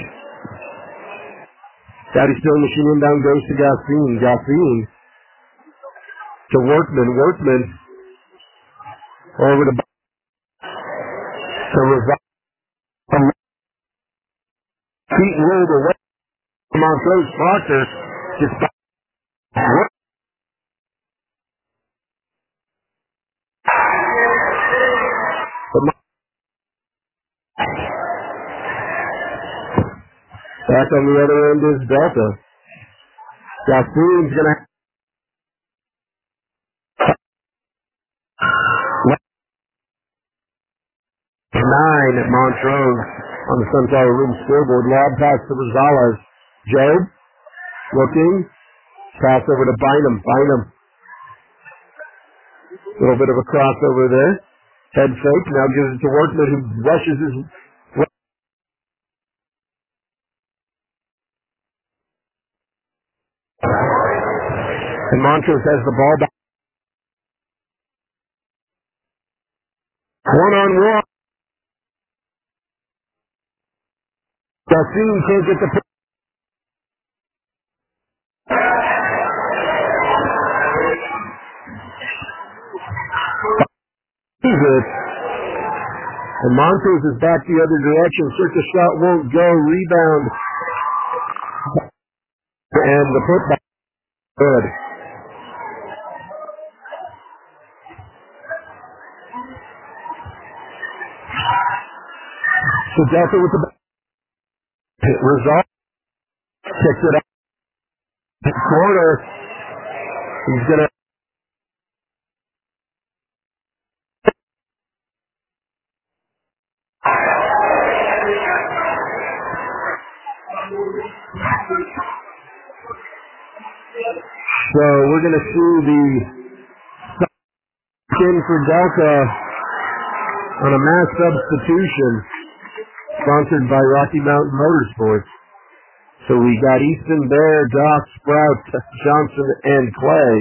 Dowdy still machine inbound goes to Gossine. Gossine to Workman. Workman over to Revive. Feet rolled away from Montrose. Proctor just back on the other end is Delta. Gossine's going to 9 at Montrose on the Sunflower Room scoreboard. Lob pass to Rosales. Job looking. Pass over to Bynum. Bynum. A little bit of a crossover there. Head fake. Now gives it to Workman, who rushes his... And Montrose has the ball back. One-on-one. Gossine can't get the... And Montrose is back the other direction. Circus shot won't go. Rebound. And the putback. Good. So Delta with the result. Kicks it up. Corner. He's going to... So we're going to see the in for Delta on a mass substitution sponsored by Rocky Mountain Motorsports. So we got Easton Bear, Doc, Sprout, Johnson, and Clay.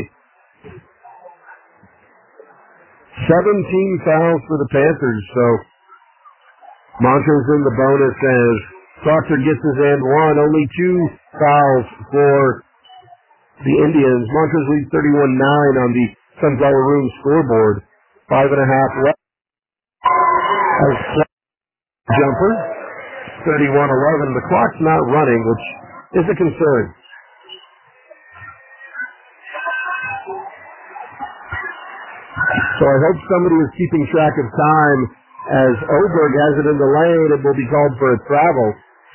17 fouls for the Panthers. So Montrose in the bonus as Proctor gets his and one. Only 2 fouls for the Indians. Montrose leads 31-9 on the Sunflower Room scoreboard. 5.5 left. As jumper. 31-11. The clock's not running, which is a concern. So I hope somebody is keeping track of time as Oberg has it in the lane and will be called for a travel.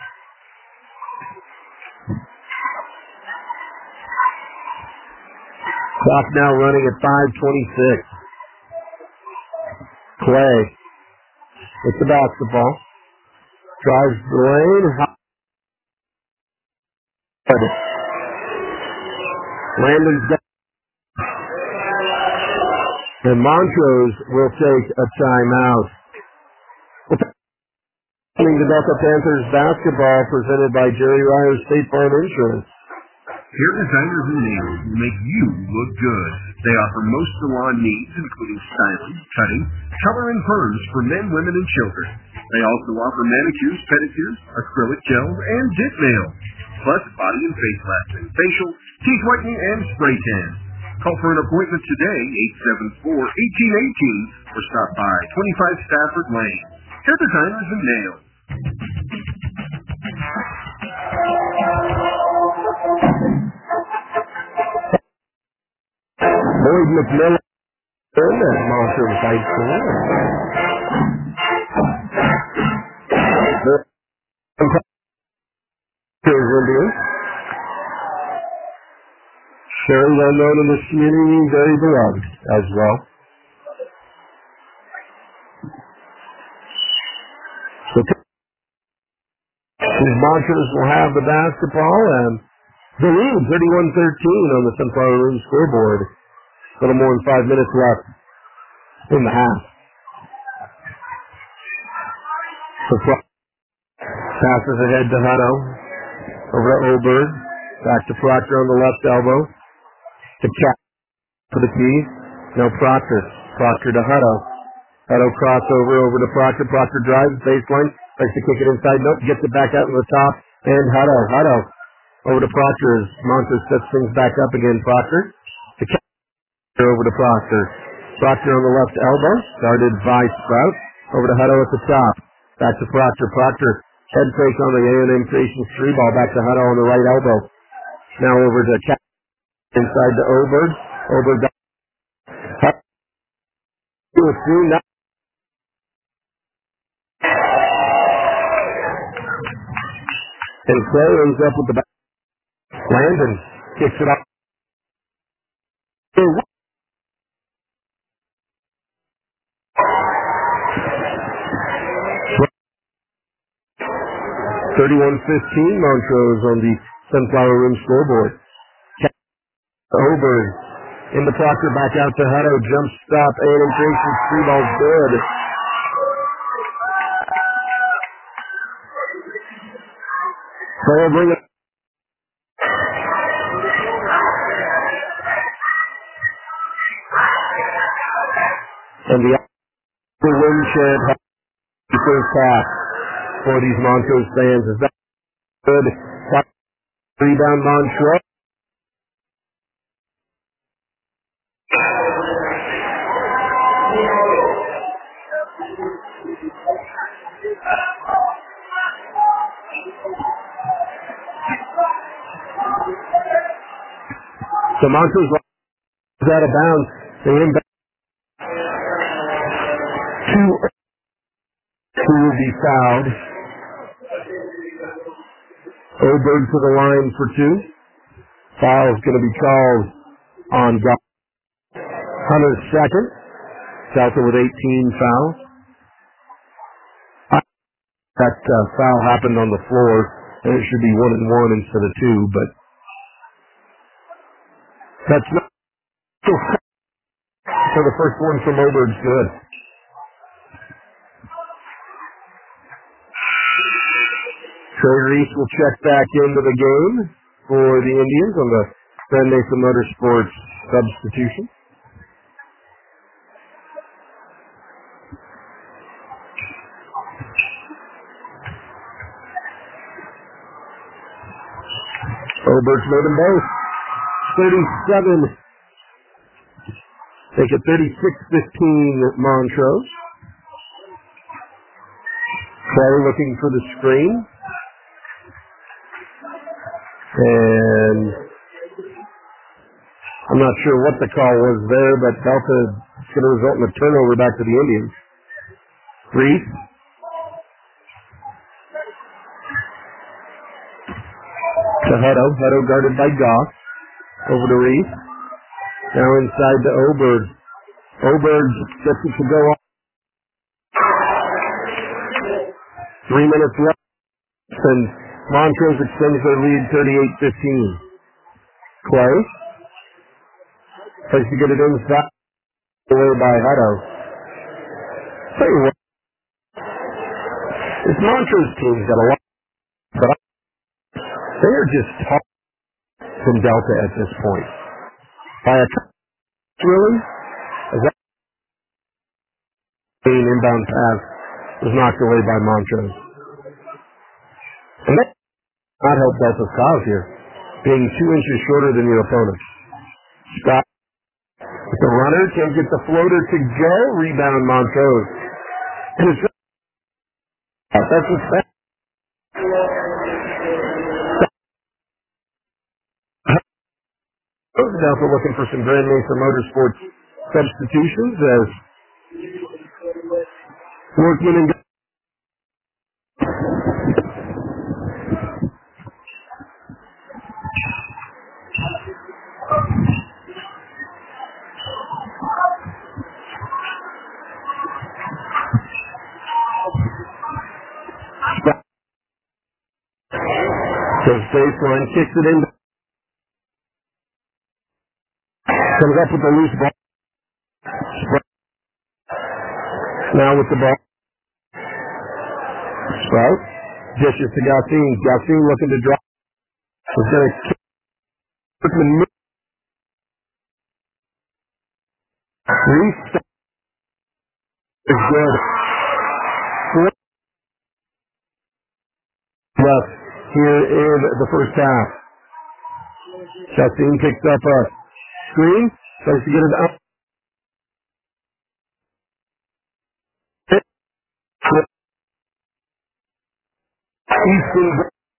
Clock now running at 5:26. Clay with the basketball. Drives the lane. Landon's down. And Montrose will take a timeout. The Delta Panthers basketball presented by Jerry Ryer State Farm Insurance. Hair designers and nails will make you look good. They offer most salon needs, including styling, cutting, color, and perms for men, women, and children. They also offer manicures, pedicures, acrylic gels, and dip nails, plus body and face waxing, facial, teeth whitening, and spray tan. Call for an appointment today, 874-1818, or stop by 25 Stafford Lane. Hair designers and nails. Boyd McMillan at Montrose High School. Indians. Very well known in this community, very beloved as well. These Montrose will have the basketball and the lead, 31-13 on the Sunflower Room scoreboard. A little more than 5 minutes left in the half. So passes ahead to Hutto. Over to Oberg. Back to Proctor on the left elbow. To Cat for the key. Now Proctor. Proctor to Hutto. Hutto crossover over to Proctor. Proctor drives baseline. Likes to kick it inside. Nope. Gets it back out to the top. And Hutto. Hutto over to Proctor as Montrose sets things back up again. Proctor to Cat. Over to Proctor. Proctor on the left elbow. Started by Sprout. Over to Hutto at the top. Back to Proctor. Proctor head fake on the A&M Creations 3 ball. Back to Hutto on the right elbow. Now over to Cat. Inside to Oberg. Oberg back. Hutto through. And Clay ends up with the back. Landon kicks it up. 31-15 Montrose on the Sunflower Room scoreboard. Oberg in the Proctor, back out to Hutto. Jump stop. A&M Creations 3 ball's good. So we'll bring it. And the win chant the first half for these Montrose fans. Is that good? Rebound Montrose. So Montrose is out of bounds. They inbound. Two will be fouled. Oberg to the line for 2. Foul is going to be called on Hunter's second. Delta with 18 fouls. That foul happened on the floor, and it should be 1-1 instead of 2, but that's not. So the first one from Oberg's good. Trey Reese will check back into the game for the Indians on the Grand Mesa Motorsports substitution. Oberg's made them both. 37. Take it 36-15 Montrose. Clay looking for the screen. And I'm not sure what the call was there, but Delta is going to result in a turnover back to the Indians. Reese. To Hutto. Hutto guarded by Goff. Over to Reese. Now inside to Oberg. Oberg gets it to go on. 3 minutes left. And Montrose extends their lead 38-15. Clay. Tries to get it inside. Away by Hutto. Tell you what. This Montrose team's got a lot. But they are just tough from Delta at this point. By a really? As that inbound pass was knocked away by Montrose. And that not help Delta's cause here, being 2 inches shorter than your opponent. Scott, with the runner, can't get the floater to go. Rebound Montrose. And it's that's what's bad. Delta looking for some Grand Mesa Motorsports substitutions as Workman and Goes baseline, kicks it in. Comes up with the loose ball. Now with the ball. Sprout. Dishes to Galsine. Galsine looking to drop. He's going to kick. Reese is good. 4 left here in the first half. Galsine picks up a screen. Tries to get it up. Easton.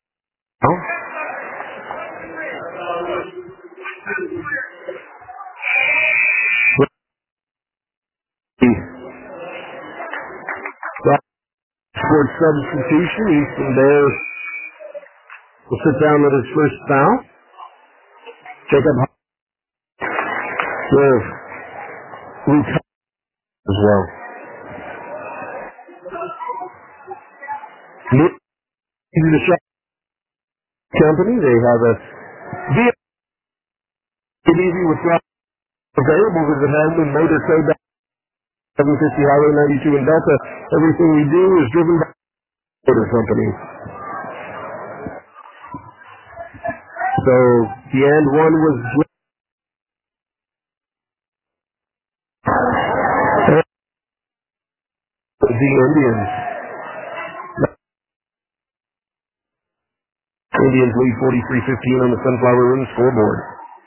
Sports substitution. Easton Bears will sit down with his first foul. Jacob with Luke as well. Easy to shot company. They have a easy with drop available. Visit Hamlin Motor Code 750 Highway 92 in Delta. Everything we do is driven by Motor Company. So the end one was the Indians. Indians lead 43-15 on the Sunflower Room scoreboard.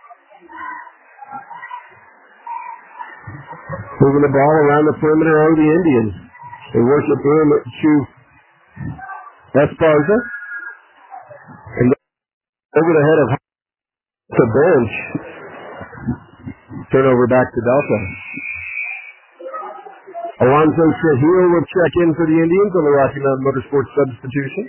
Moving the ball around the perimeter are the Indians. They work it in to Esparza. And over the head of the bench. Turnover back to Delta. Alonzo Trujillo will check in for the Indians on the Rocky Mountain Motorsports substitution.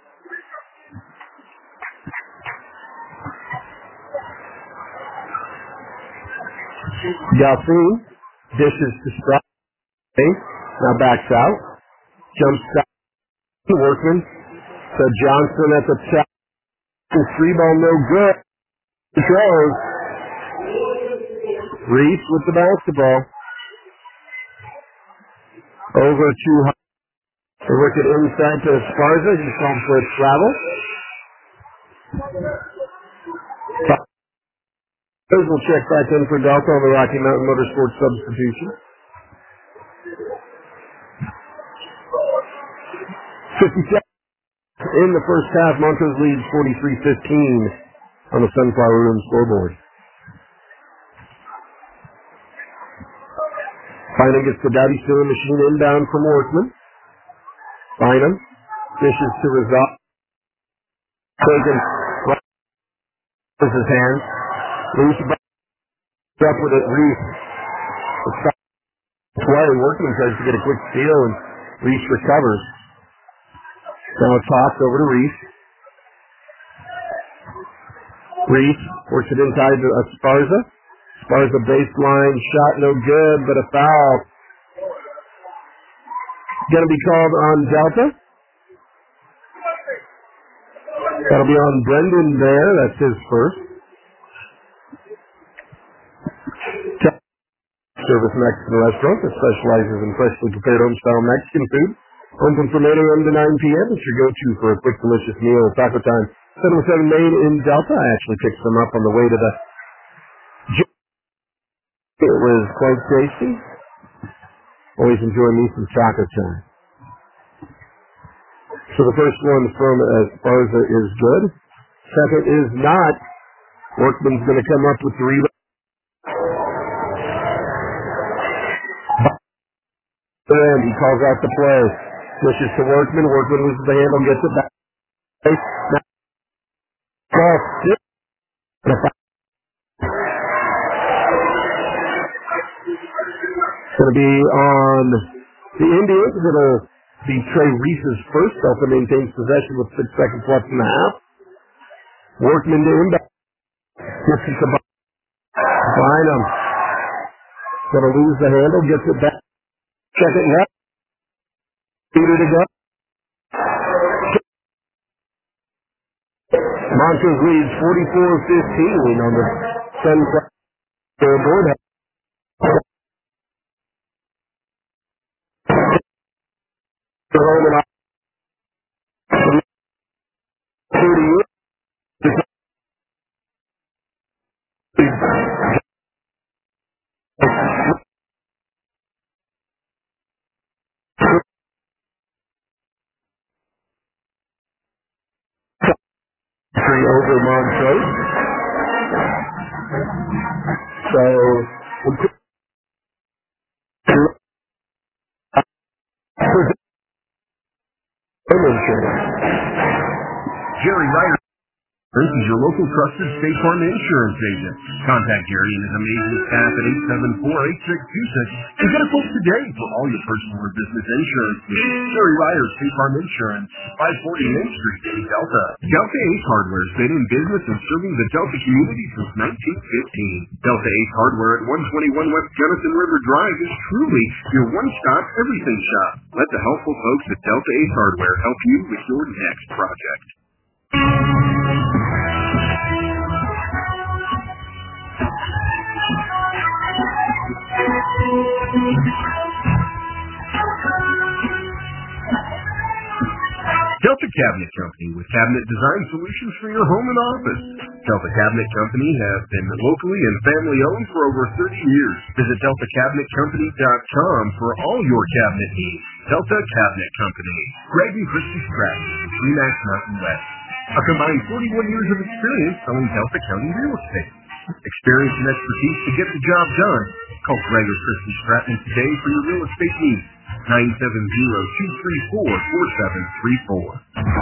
Galsine dishes to Sprout. Now backs out. Jumps out. Workman to Johnson at the top. Three ball no good. Goes. Reese with the basketball. Over to they work it inside to Esparza. He's called for a travel. Will check back in for Delta on the Rocky Mountain Motorsports substitution. 57 in the first half. Montrose leads 43-15 on the Sunflower Room scoreboard. Bynum gets the Dowdy Sewing Machine inbound from Workman. Bynum dishes to Rizal. Taken with his hand. Loose up with it. Reese. Play. Workman tries to get a quick steal and Reese recovers. Now a toss over to Reese. Reese works it inside to Esparza. Esparza baseline shot no good, but a foul. Going to be called on Delta. That'll be on Brendan there. That's his first. Service Mexican restaurant that specializes in freshly prepared home-style Mexican food. Open from 8 a.m. to 9 p.m. It's your go-to for a quick, delicious meal. Taco Time. 707 Main in Delta. I actually picked some up on the way to the gym. It was quite tasty. Always enjoy me some Taco Time. So the first one from Esparza is good. Second is not. Workman's going to come up with the rebound. And he calls out the play. Switches to Workman. Workman loses the handle, gets it back. It's going to be on the Indians. It'll be Trey Reese's first. Delta maintains possession with 6 seconds left in the half. Workman to inbound. Gets it to Bynum. Going to lose the handle, gets it back. Second net. Peter to go. Montrose leads 44-15 on the Sunflower board. Home and 38. Over Montrose. So, Jerry Ryder is your local trusted State Farm insurance agent. Contact Jerry and his amazing staff at 874-8626 and get a quote today for all your personal or business insurance needs. Jerry Ryder, State Farm Insurance, 540 Main Street in Delta. Delta Ace Hardware has been in business and serving the Delta community since 1915. Delta Ace Hardware at 121 West Gunnison River Drive is truly your one-stop everything shop. Let the helpful folks at Delta Ace Hardware help you with your next project. Delta Cabinet Company with cabinet design solutions for your home and office. Delta Cabinet Company has been locally and family owned for over 30 years. Visit DeltaCabinetCompany.com for all your cabinet needs. Delta Cabinet Company. Greg and Christy Stratton, Remax Mountain West. A combined 41 years of experience selling Delta County real estate. Experience and expertise to get the job done. Call Greg or Christy Stratton today for your real estate needs. 970-234-4734.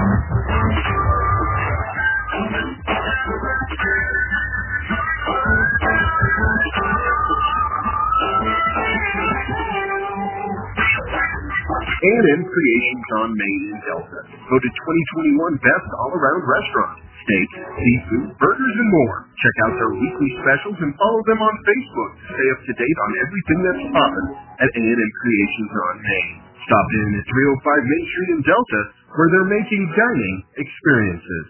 A&M Creations on Main in Delta. Voted 2021 Best All-Around Restaurant. Steak, seafood, burgers, and more. Check out their weekly specials and follow them on Facebook to stay up to date on everything that's poppin' at A&M Creations on Main. Stop in at 305 Main Street in Delta, where they're making dining experiences.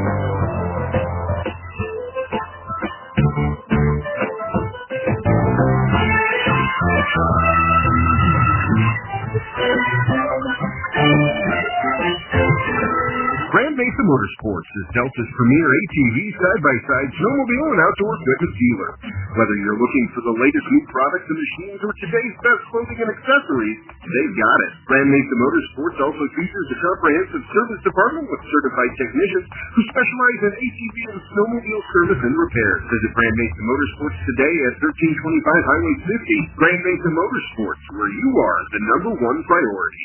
Grand Mesa Motorsports is Delta's premier ATV, side-by-side, snowmobile, and outdoor fitness dealer. Whether you're looking for the latest new products and machines or today's best clothing and accessories, they've got it. Grand Mesa Motorsports also features a comprehensive service department with certified technicians who specialize in ATV and snowmobile service and repairs. Visit Grand Mesa Motorsports today at 1325 Highway 50. Grand Mesa Motorsports, where you are the number one priority.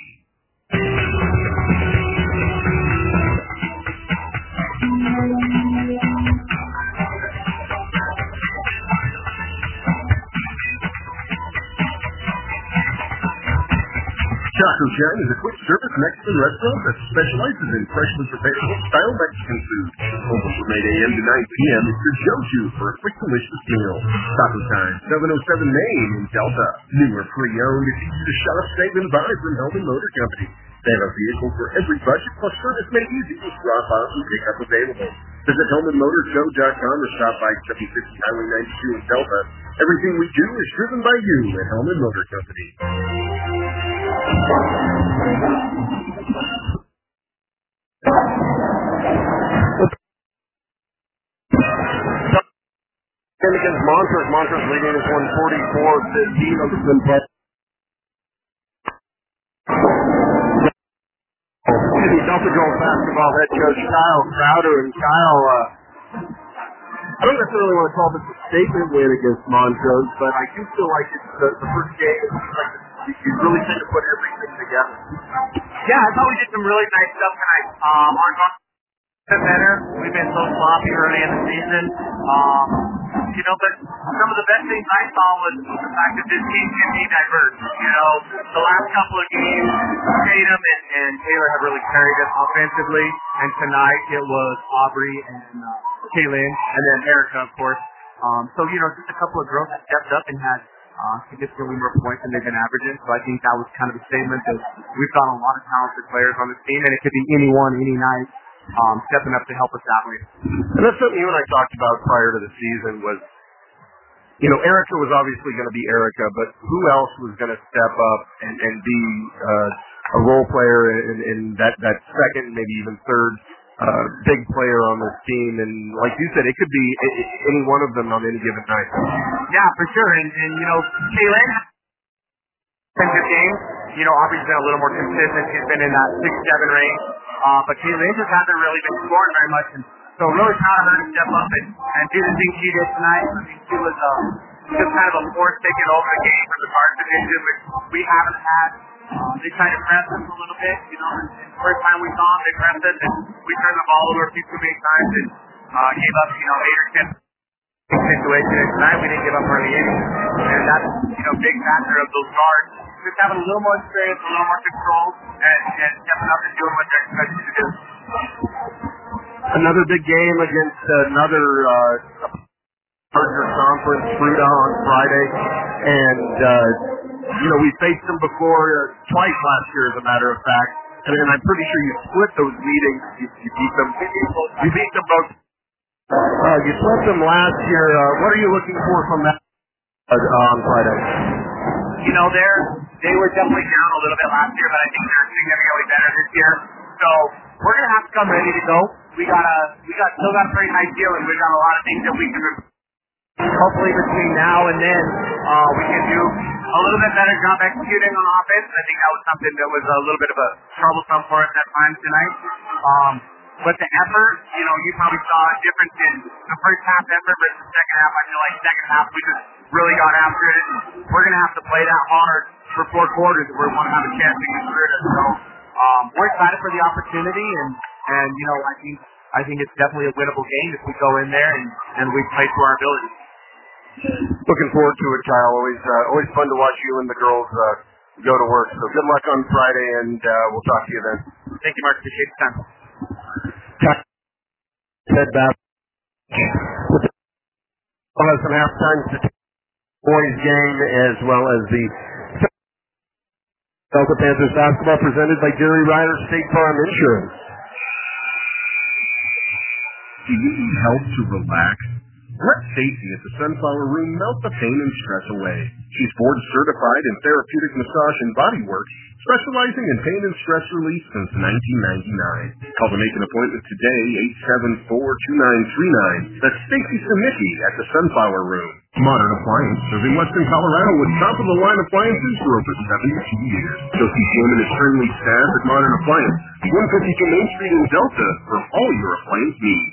Taco Shine is a quick-service Mexican restaurant that specializes in freshly prepared home-style Mexican food. Open from 8 a.m. to 9 p.m. It's your go-to for a quick, delicious meal. Taco Time, 707 Main in Delta. New or pre-owned, it's easy to shop, save, and buy from Hellman Motor Company. They have a vehicle for every budget, plus service made easy with drop-off and pick-up available. Visit HellmanMotorShow.com or stop by 760 Highway 92 in Delta. Everything we do is driven by you at Hellman Motor Company. Against Montrose. Montrose leading is 144-15 on the Sunflower. Delta Girls basketball head coach Kyle Crowder, and Kyle, I don't necessarily want to call this a statement win against Montrose, but I do feel like it's the first game. It seems like you really tend to put everything together. Yeah, I thought we did some really nice stuff tonight. Our better. We've been so sloppy early in the season. But some of the best things I saw was the fact that this team can be diverse. The last couple of games, Tatum and Taylor have really carried us offensively, and tonight it was Aubrey and Kaylin, and then Erica, of course. Just a couple of girls that stepped up and had significantly more points than they've been averaging. So I think that was kind of a statement that we've got a lot of talented players on this team, and it could be anyone, any night. stepping up to help us that way. And that's something you and I talked about prior to the season was, Erica was obviously going to be Erica, but who else was going to step up and be a role player in that second, maybe even third big player on this team? And like you said, it could be any one of them on any given night. Yeah, for sure. And Kaylin, defensive game, obviously been a little more consistent. She's been in that 6-7 range. But Kaylin just hasn't really been scoring very much. And so really proud of her to step up and do the thing she did tonight. I mean, she was just kind of a force taking over the game for the Park division, which we haven't had. They tried to press us a little bit, and the first time we saw them, they pressed us, and we turned the ball over a few too many times and gave up, 8 or 10 situation. And tonight we didn't give up early innings, and that's, big factor of those guards. Just having a little more experience, a little more control, and stepping up and doing what they're expected to do. Another big game against another larger conference, Fruita, on Friday, and we faced them before twice last year, as a matter of fact, and I'm pretty sure you split those meetings. You beat them. You beat them both. You split them last year. What are you looking for from that on Friday? They were definitely down a little bit last year, but I think they're significantly better this year. So we're gonna have to come ready to go. We still got a pretty high ceiling. We've got a lot of things that we can hopefully between now and then we can do a little bit better job executing on offense. I think that was something that was a little bit of a troublesome for us at times tonight. But the effort, you probably saw a difference in the first half effort versus the second half. I feel like second half we just really got after it. We're going to have to play that hard for 4 quarters if we want to have a chance to get through it. So we're excited for the opportunity, and I think it's definitely a winnable game if we go in there and we play to our ability. Looking forward to it, Kyle. Always fun to watch you and the girls go to work. So good luck on Friday, and we'll talk to you then. Thank you, Mark. Appreciate the time. Head back. We'll have some halftime boys game as well as the Delta Panthers basketball presented by Jerry Ryder State Farm Insurance. Do you need help to relax? Let Stacy at the Sunflower Room melt the pain and stress away. She's board certified in therapeutic massage and body work, specializing in pain and stress relief since 1999. Call to make an appointment today, 874-2939. That's Stacy Simicki at the Sunflower Room. Modern Appliance, serving Western Colorado with top-of-the-line appliances for over 72 years. Josie Sherman is friendly staff at Modern Appliance, 152 Main Street in Delta, for all your appliance needs.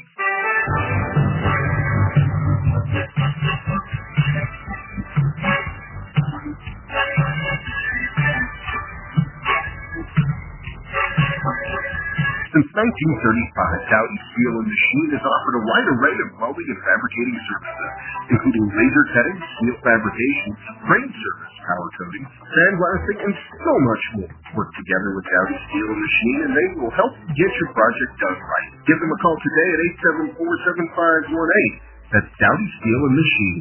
Since 1935, Dowdy Steel and Machine has offered a wide array of welding and fabricating services, including laser cutting, steel fabrication, frame service, power coating, sandblasting, and so much more. Work together with Dowdy Steel and Machine, and they will help you get your project done right. Give them a call today at 874-7518. That's Dowdy Steel and Machine.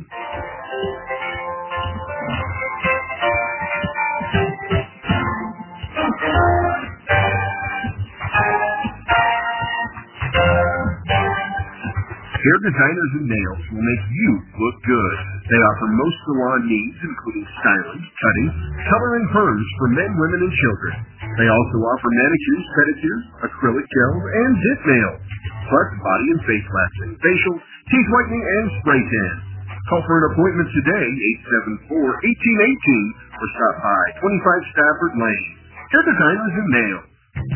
Hair Designers and Nails will make you look good. They offer most salon needs, including styling, cutting, color, and perms for men, women, and children. They also offer manicures, pedicures, acrylic gels, and dip nails, plus body and face waxing, facial, teeth whitening, and spray tan. Call for an appointment today, 874-1818, or stop by 25 Stafford Lane. Hair Designers and Nails.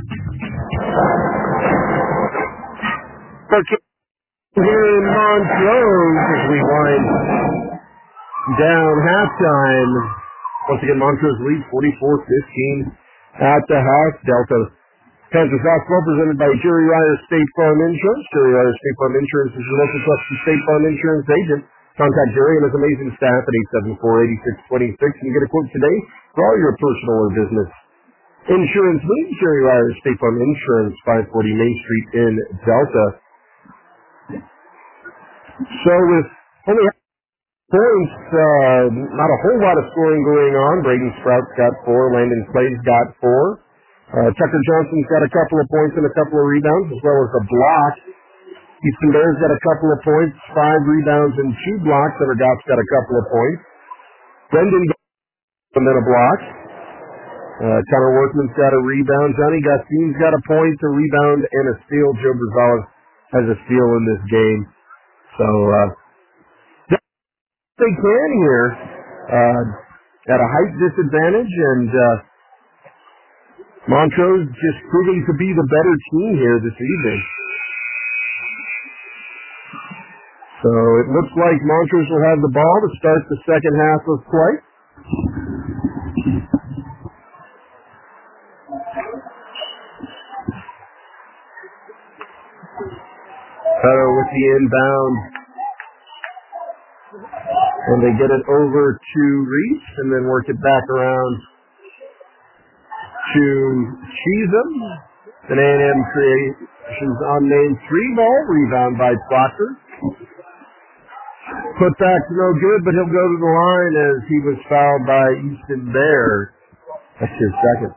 Okay. Here in Montrose as we wind down halftime. Once again, Montrose leads 44-15 at the half. Delta Panthers basketball presented by Jerry Ryder State Farm Insurance. Jerry Ryder State Farm Insurance is your local trusted State Farm Insurance agent. Contact Jerry and his amazing staff at 874-8626 and get a quote today for all your personal or business insurance needs. Jerry Ryder State Farm Insurance, 540 Main Street in Delta. So with only points, not a whole lot of scoring going on. Braden Sprout's got 4, Landon Clay's got 4. Tucker Johnson's got a couple of points and a couple of rebounds, as well as a block. Easton Bears got a couple of points, 5 rebounds and 2 blocks. Evergott's got a couple of points. Brendan and then a block. Connor Workman's got a rebound. Johnny Gassine's got a point, a rebound, and a steal. Joe Brazales has a steal in this game. So, they can here at a height disadvantage, and Montrose just proving to be the better team here this evening. So it looks like Montrose will have the ball to start the second half of play. With the inbound. And they get it over to Reese and then work it back around to Cheatham. An A&M creations unnamed 3-ball. Rebound by Proctor. Put back no good, but he'll go to the line as he was fouled by Easton Bear. That's his second.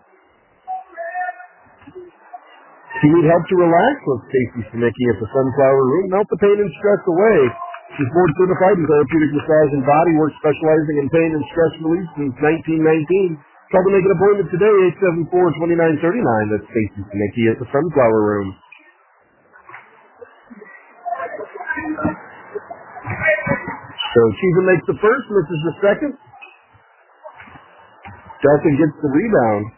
If you need help to relax, with Stacy Sinicki at the Sunflower Room. Melt the pain and stress away. She's board certified in therapeutic massage and body work, specializing in pain and stress relief since 1919. Call to make an appointment today, 874-2939. That's Stacy Sinicki at the Sunflower Room. So Cheatham makes the first, misses the second. Delta gets the rebound.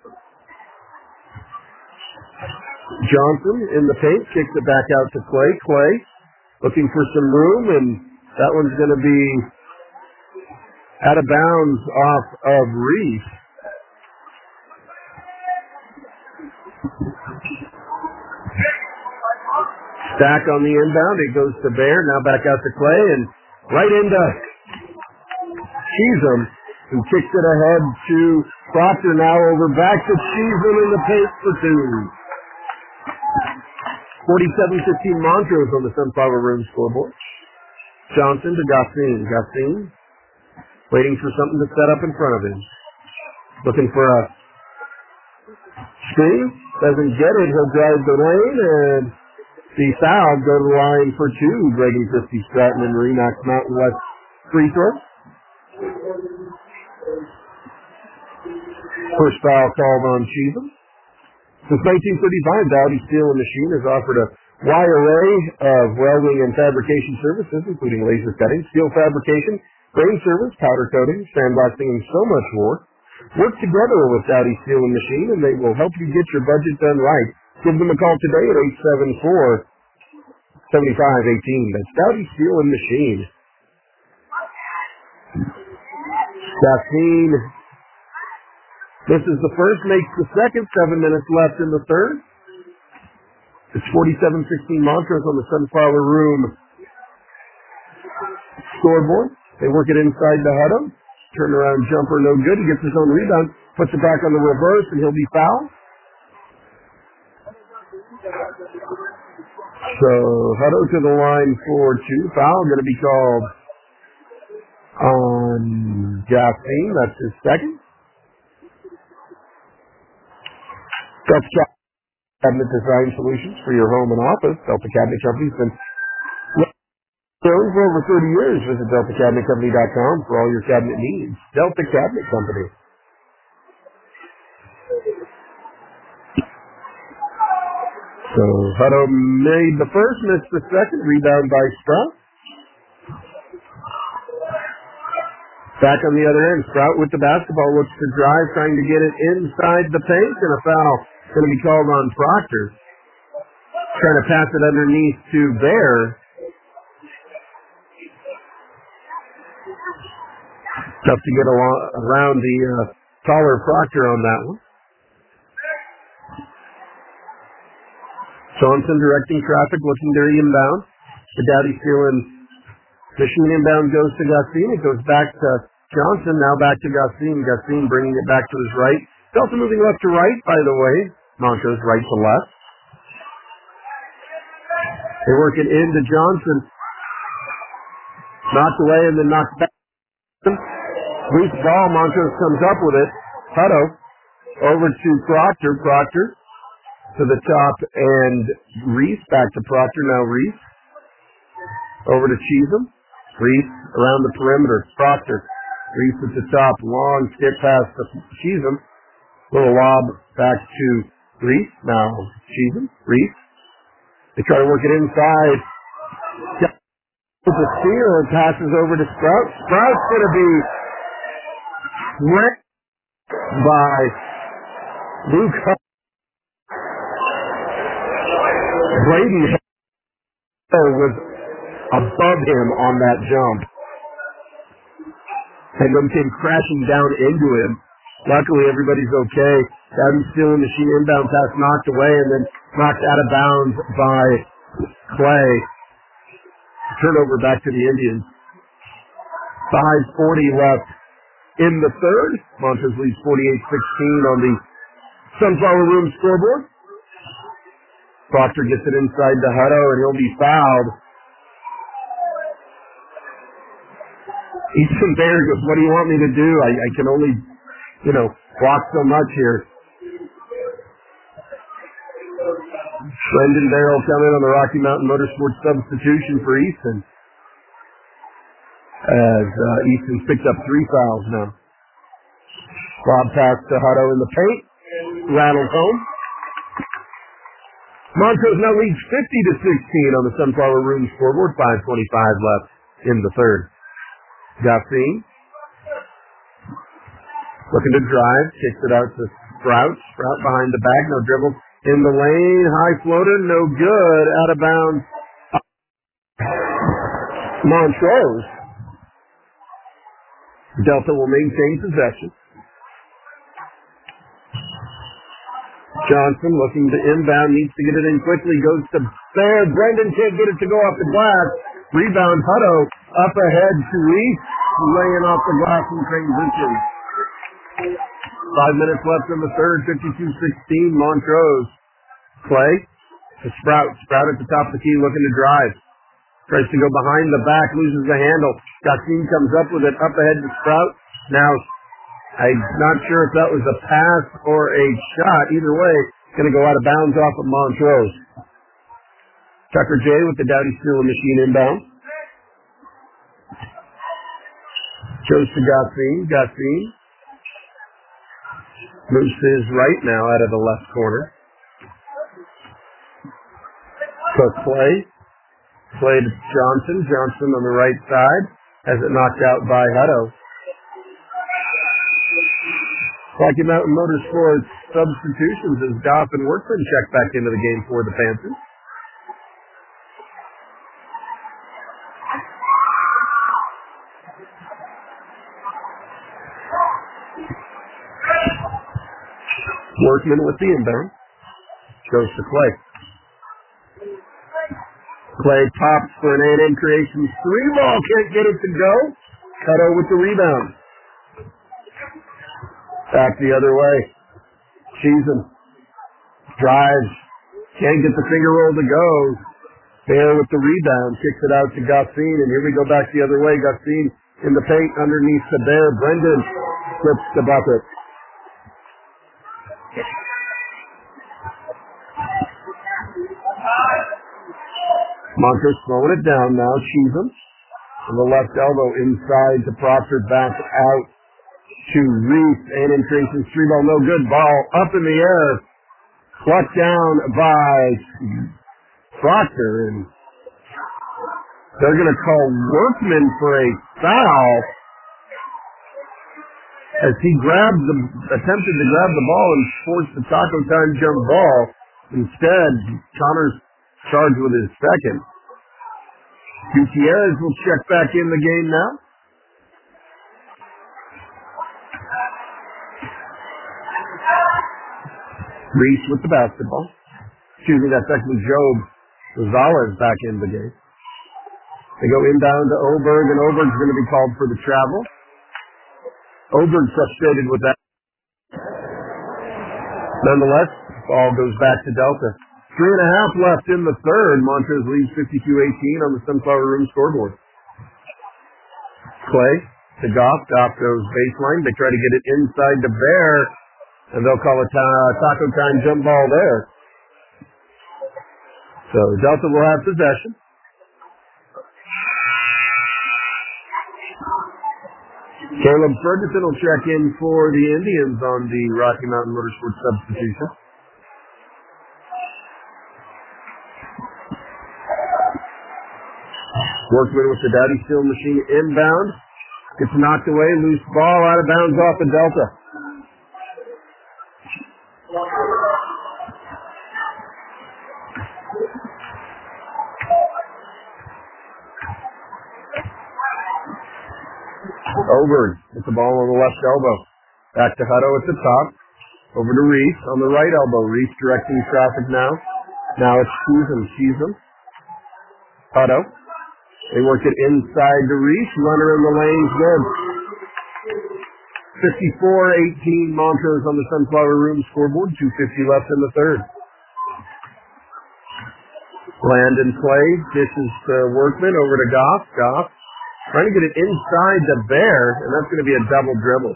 Johnson in the paint, kicks it back out to Clay. Clay looking for some room, and that one's going to be out of bounds off of Reese. Stack on the inbound, it goes to Bear, now back out to Clay, and right into Cheatham, who kicks it ahead to Proctor, now over back to Cheatham in the paint for 2. 47-15 Montrose on the Sunflower Room scoreboard. Johnson to Gassine. Gassine waiting for something to set up in front of him. Looking for a screen. Doesn't get it. He'll drive the lane, and the foul go to the line for 2. Greg and Christy Stratton and Remax Mountain West free throw. First foul called on Cheatham. Since 1935, Dowdy Steel and Machine has offered a wide array of welding and fabrication services, including laser cutting, steel fabrication, grain service, powder coating, sandblasting, and so much more. Work together with Dowdy Steel and Machine, and they will help you get your budget done right. Give them a call today at 874-7518. That's Dowdy Steel and Machine. Gassine. This is the first, makes the second. 7 minutes left in the third. It's 47-16 Montrose on the Sunflower Room scoreboard. They work it inside the Hutto. Turnaround jumper, no good. He gets his own rebound, puts it back on the reverse, and he'll be fouled. So Hutto to the line for 2. Foul going to be called on Gassine. That's his second. Delta Cabinet Design Solutions for your home and office. Delta Cabinet Company's been known for over 30 years. Visit DeltaCabinetCompany.com for all your cabinet needs. Delta Cabinet Company. So Hutto made the first, missed the second. Rebound by Sprout. Back on the other end, Sprout with the basketball, looks to drive, trying to get it inside the paint, and a foul going to be called on Proctor. Trying to pass it underneath to Bear. Tough to get around the taller Proctor on that one. Johnson directing traffic, looking to inbound. The Dowdy Steel and Machine inbound goes to Gassine. It goes back to Johnson, now back to Gassine. Gassine bringing it back to his right. Delta moving left to right, by the way. Montrose right to left. They work it into Johnson. Knocked away and then knocked back. Loose ball. Montrose comes up with it. Hutto Over to Proctor. Proctor to the top, and Reese back to Proctor. Now Reese. Over to Cheatham. Reese around the perimeter. Proctor. Reese at the top. Long skip past to Cheatham. Little lob back to Reese. Now Cheatham. Reese. They try to work it inside. The steal and passes over to Sprout. Sprout's going to be wrecked by Luke. Braden was above him on that jump. And then came crashing down into him. Luckily, everybody's okay. Dowdy's still in the machine. Inbound pass knocked away and then knocked out of bounds by Clay. Turnover back to the Indians. 5:40 left in the third. Montrose leads 48-16 on the Sunflower Room scoreboard. Proctor gets it inside to Hutto, and he'll be fouled. Easton Bear goes, what do you want me to do? I can only, block so much here. Brendan Barrel coming on the Rocky Mountain Motorsports substitution for Easton. As Easton's picked up 3 fouls now. Lob pass to Hutto in the paint. Rattles home. Montrose now leads 50-16 on the Sunflower Room scoreboard. 5:25 left in the third. Gossine. Looking to drive. Kicks it out to Sprout. Sprout behind the back. No dribble. In the lane. High floater. No good. Out of bounds. Montrose. Delta will maintain possession. Johnson looking to inbound, needs to get it in quickly, goes to Bear. Brendan can't get it to go off the glass. Rebound, Hutto up ahead to Reese, laying off the glass in transition. 5 minutes left in the third, 52-16, Montrose. Clay to Sprout. Sprout at the top of the key looking to drive. Tries to go behind the back, loses the handle. Gossine comes up with it, up ahead to Sprout. Now, I'm not sure if that was a pass or a shot. Either way, going to go out of bounds off of Montrose. Tucker J with the Dowdy Steel Machine inbound. Goes to Gossine. Gossine moves to his right now out of the left corner. So Clay. Clay to Johnson. Johnson on the right side. Has it knocked out by Hutto. Rocky Mountain Motorsports substitutions as Goff and Workman check back into the game for the Panthers. Workman with the inbound. Goes to Clay. Clay pops for an A&M Creations 3-ball. Can't get it to go. Hutto with the rebound. Back the other way. Cheatham drives. Can't get the finger roll to go. Bear with the rebound. Kicks it out to Gossine. And here we go back the other way. Gossine in the paint underneath the Bear. Brendan flips the bucket. Montrose throwing it down now. Cheatham on the left elbow inside to Proctor. Back out to Reese. And in Creation's 3-ball. No good. Ball up in the air. Plucked down by Proctor. And they're going to call Workman for a foul as he attempted to grab the ball and forced the Taco Time jump ball. Instead, Connors charged with his second. Gutierrez will check back in the game now. Reese with the basketball. Excuse me, that's actually Job Rosales back in the game. They go inbound to Oberg, and Oberg's going to be called for the travel. Oberg frustrated with that. Nonetheless, ball goes back to Delta. 3.5 left in the third. Montrose leads 52-18 on the Sunflower Room scoreboard. Clay to Goff. Goff goes baseline. They try to get it inside to Bear. And they'll call a taco time jump ball there. So Delta will have possession. Caleb Ferguson will check in for the Indians on the Rocky Mountain Motorsports substitution. Workman with the Dowdy Steel machine inbound. Gets knocked away, loose ball out of bounds off the Delta. Over with the ball on the left elbow. Back to Hutto at the top. Over to Reese on the right elbow. Reese directing traffic now. Now it's Cheesem. Hutto. They work it inside to Reese. Runner in the lane's good. 54-18 Montrose on the Sunflower Room scoreboard. 2:50 left in the third. Landon play. Dishes to Workman over to Goff. Goff trying to get it inside the Bear, and that's going to be a double dribble.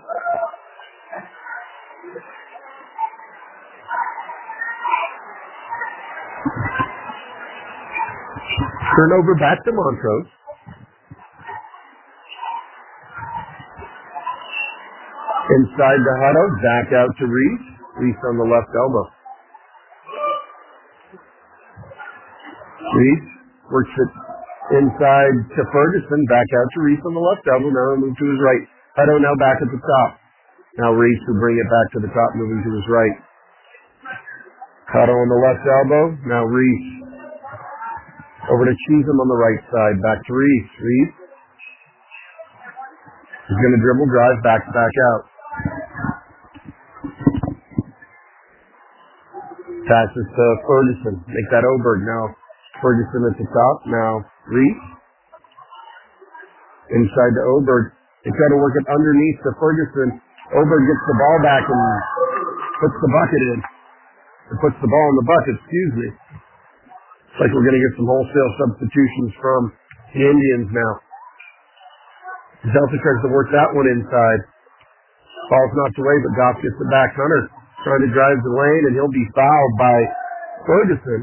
Turnover back to Montrose. Inside to Hutto, back out to Reese. Reese on the left elbow. Reese works it inside to Ferguson, back out to Reese on the left elbow. Now move to his right. Hutto now back at the top. Now Reese will bring it back to the top, moving to his right. Hutto on the left elbow. Now Reese. Over to Cheesem on the right side. Back to Reese. Reese is going to dribble, drive, back out. Passes to Ferguson. Make that Oberg now. Ferguson at the top. Now Reese. Inside to Oberg. They try to work it underneath to Ferguson. Oberg gets the ball back and puts the bucket in. Or puts the ball in the bucket, excuse me. Looks like we're going to get some wholesale substitutions from the Indians now. Delta tries to work that one inside. Ball's knocked away, but Goff gets it back. Hunter trying to drive the lane, and he'll be fouled by Ferguson.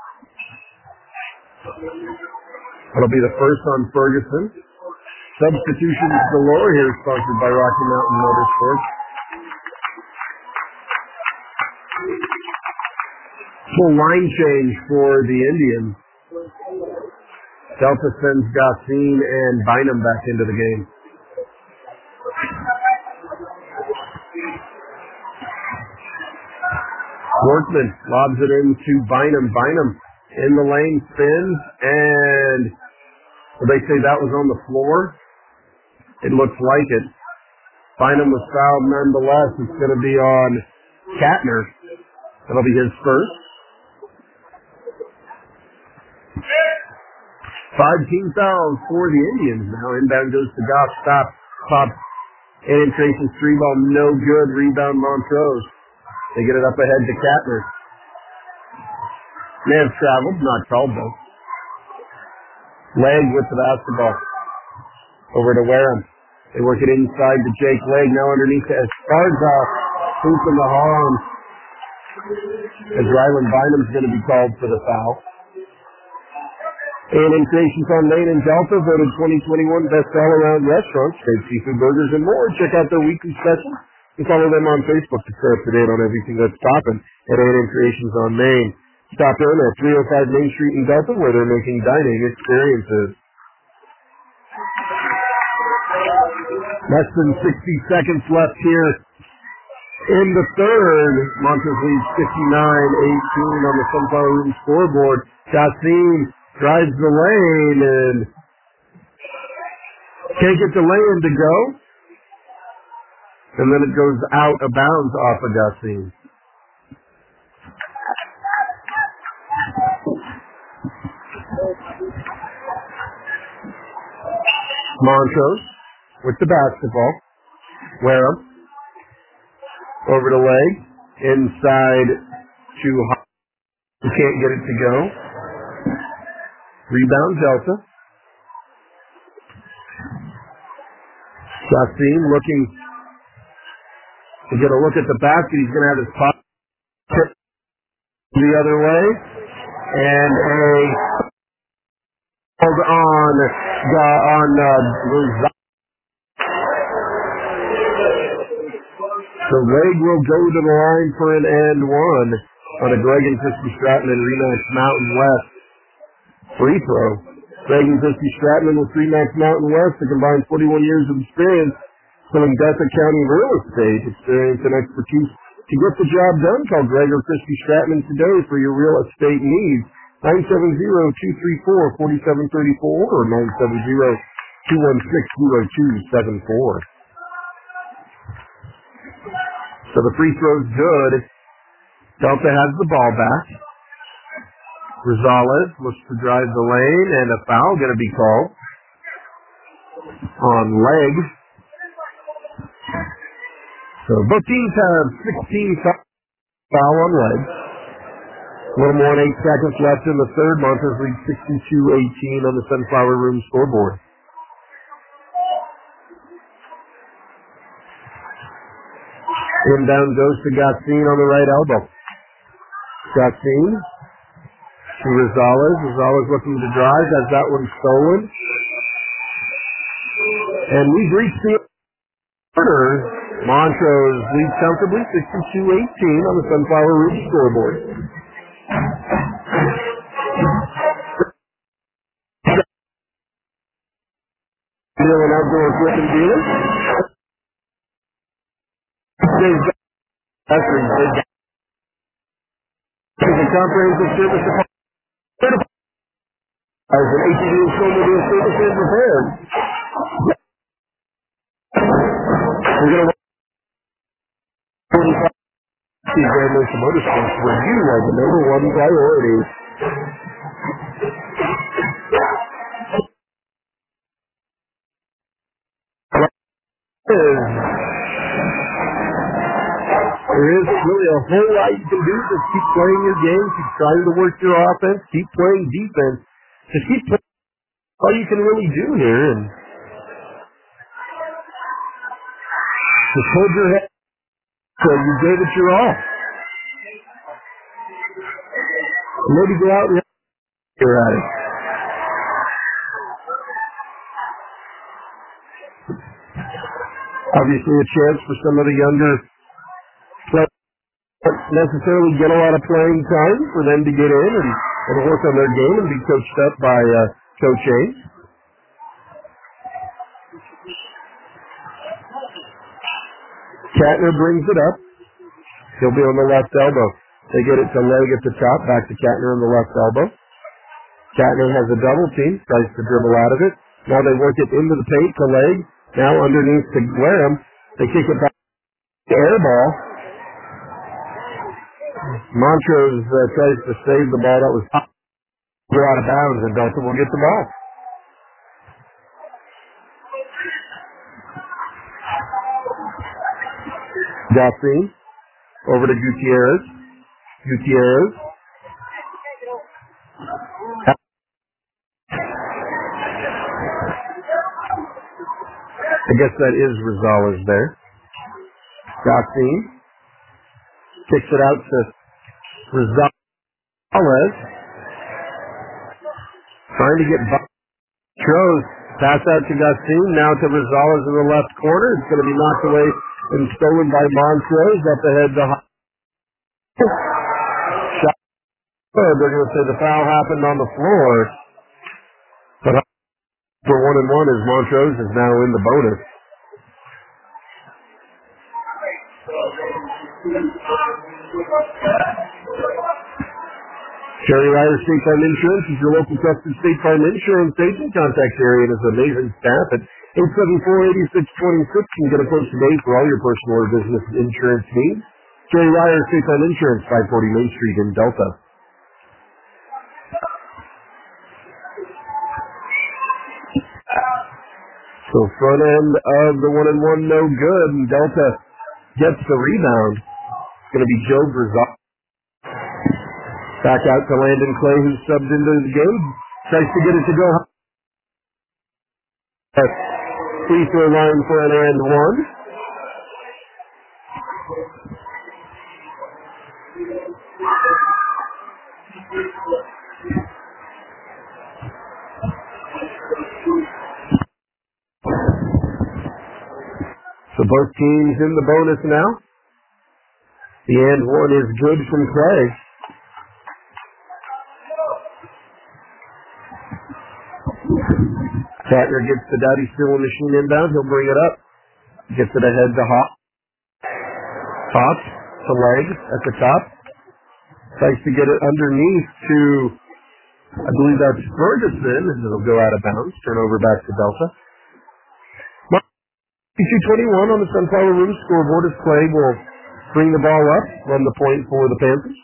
That'll be the first on Ferguson. Substitutions galore here, sponsored by Rocky Mountain Motorsports. Full line change for the Indians. Delta sends Gossin and Bynum back into the game. Workman lobs it into Bynum. Bynum in the lane, spins, and well, they say that was on the floor. It looks like it. Bynum was fouled nonetheless. It's going to be on Katner. That'll be his first. 5 team fouls for the Indians now. Inbound goes to Goff. Stop. Pop. And Tracy's 3-ball. No good. Rebound Montrose. They get it up ahead to Katner. May have traveled. Not called though. Legg with the basketball. Over to Wareham. They work it inside to Jake Legg. Now underneath to Esparza. Hoop in the harm. As Ryland Bynum's going to be called for the foul. A&M Creations on Main and Delta voted 2021 Best All-Around Restaurants, great seafood burgers and more. Check out their weekly specials and follow them on Facebook to stay up to date on everything that's popping at A&M Creations on Main. Stop in at 305 Main Street in Delta where they're making dining experiences. Less than 60 seconds left here in the third. Montrose leads 59-18 on the Sunflower Room scoreboard. Gossin drives the lane and can't get the lane to go. And then it goes out of bounds off of Gossin. Montrose with the basketball. Wareham over to Legg. Inside to Hart. He can't get it to go. Rebound Delta. Gossin looking He's going to look at the basket. He's going to have his pop tip the other way. And a hold on so Leg will go to the line for an and one on a Greg and Christy Stratman Remax Mountain West free throw. Greg and Christy Stratman with Remax Mountain West, a combined 41 years of experience selling Delta County real estate experience and expertise. To get the job done, call Greg or Christy Stratman today for your real estate needs. 970-234-4734 or 970-216-0274. So the free throw's good. Delta has the ball back. Rosales looks to drive the lane, and a foul going to be called on Leg. So both teams have 16 foul on Leg. A little more than 8 seconds left in the third. Montrose leads 62-18 on the Sunflower Room scoreboard. Inbound goes to Gostin on the right elbow. Gostin to Rosales. Rosales looking to drive. Has that one stolen. And we've reached the quarter. Montrose leads comfortably 62-18 on the Sunflower Room scoreboard. Dealer and Outdoor Equipment Dealer. Is a comprehensive service department as an ATV and snowmobile service and repairs. We're going to see Grand Motion Motorsports where you are the number one priority. There is really a whole lot you can do. Just keep playing your game. Keep trying to work your offense. Keep playing defense. Just keep playing all you can really do here. And just hold your head so you gave it your all. And maybe go out and you're at it. Obviously a chance for some of the younger players not necessarily get a lot of playing time for them to get in and work on their game and be coached up by Coach Hayes. Katner brings it up. He'll be on the left elbow. They get it to Leg at the top, back to Katner on the left elbow. Katner has a double team, tries to dribble out of it. Now they work it into the paint to Leg. Now underneath to Wareham. They kick it back to air ball. Montrose tries to save the ball. That was out of bounds, and Delta will get the ball. Gostin over to Gutierrez. Gutierrez. I guess that is Rosales there. Gostin kicks it out to Rosales. Trying to get Montrose. Pass out to Gostin. Now to Rosales in the left corner. It's going to be knocked away and stolen by Montrose. Up ahead to shot. They're going to say the foul happened on the floor. But for 1-1 as Montrose is now in the bonus. Jerry Ryder State Farm Insurance is your local trusted State Farm Insurance agent. Contact Jerry and his amazing staff at 874-8626 and get a quote today for all your personal or business insurance needs. Jerry Ryder State Farm Insurance, 540 Main Street in Delta. So front end of the 1-1 no good, and Delta gets the rebound. It's going to be Joe Brazil. Back out to Landon Clay, who subbed into the game. Tries to get it to go. Free throw line for an and one. So both teams in the bonus now. The and one is good from Clay. Katner gets the Daddy Still Machine inbound. He'll bring it up. Gets it ahead to Hawk. Hawk to leg at the top. Tries to get it underneath to, I believe that's Ferguson, and it'll go out of bounds. Turnover back to Delta. 2:21 on the Sunflower Room scoreboard as Clay will bring the ball up, run the point for the Panthers.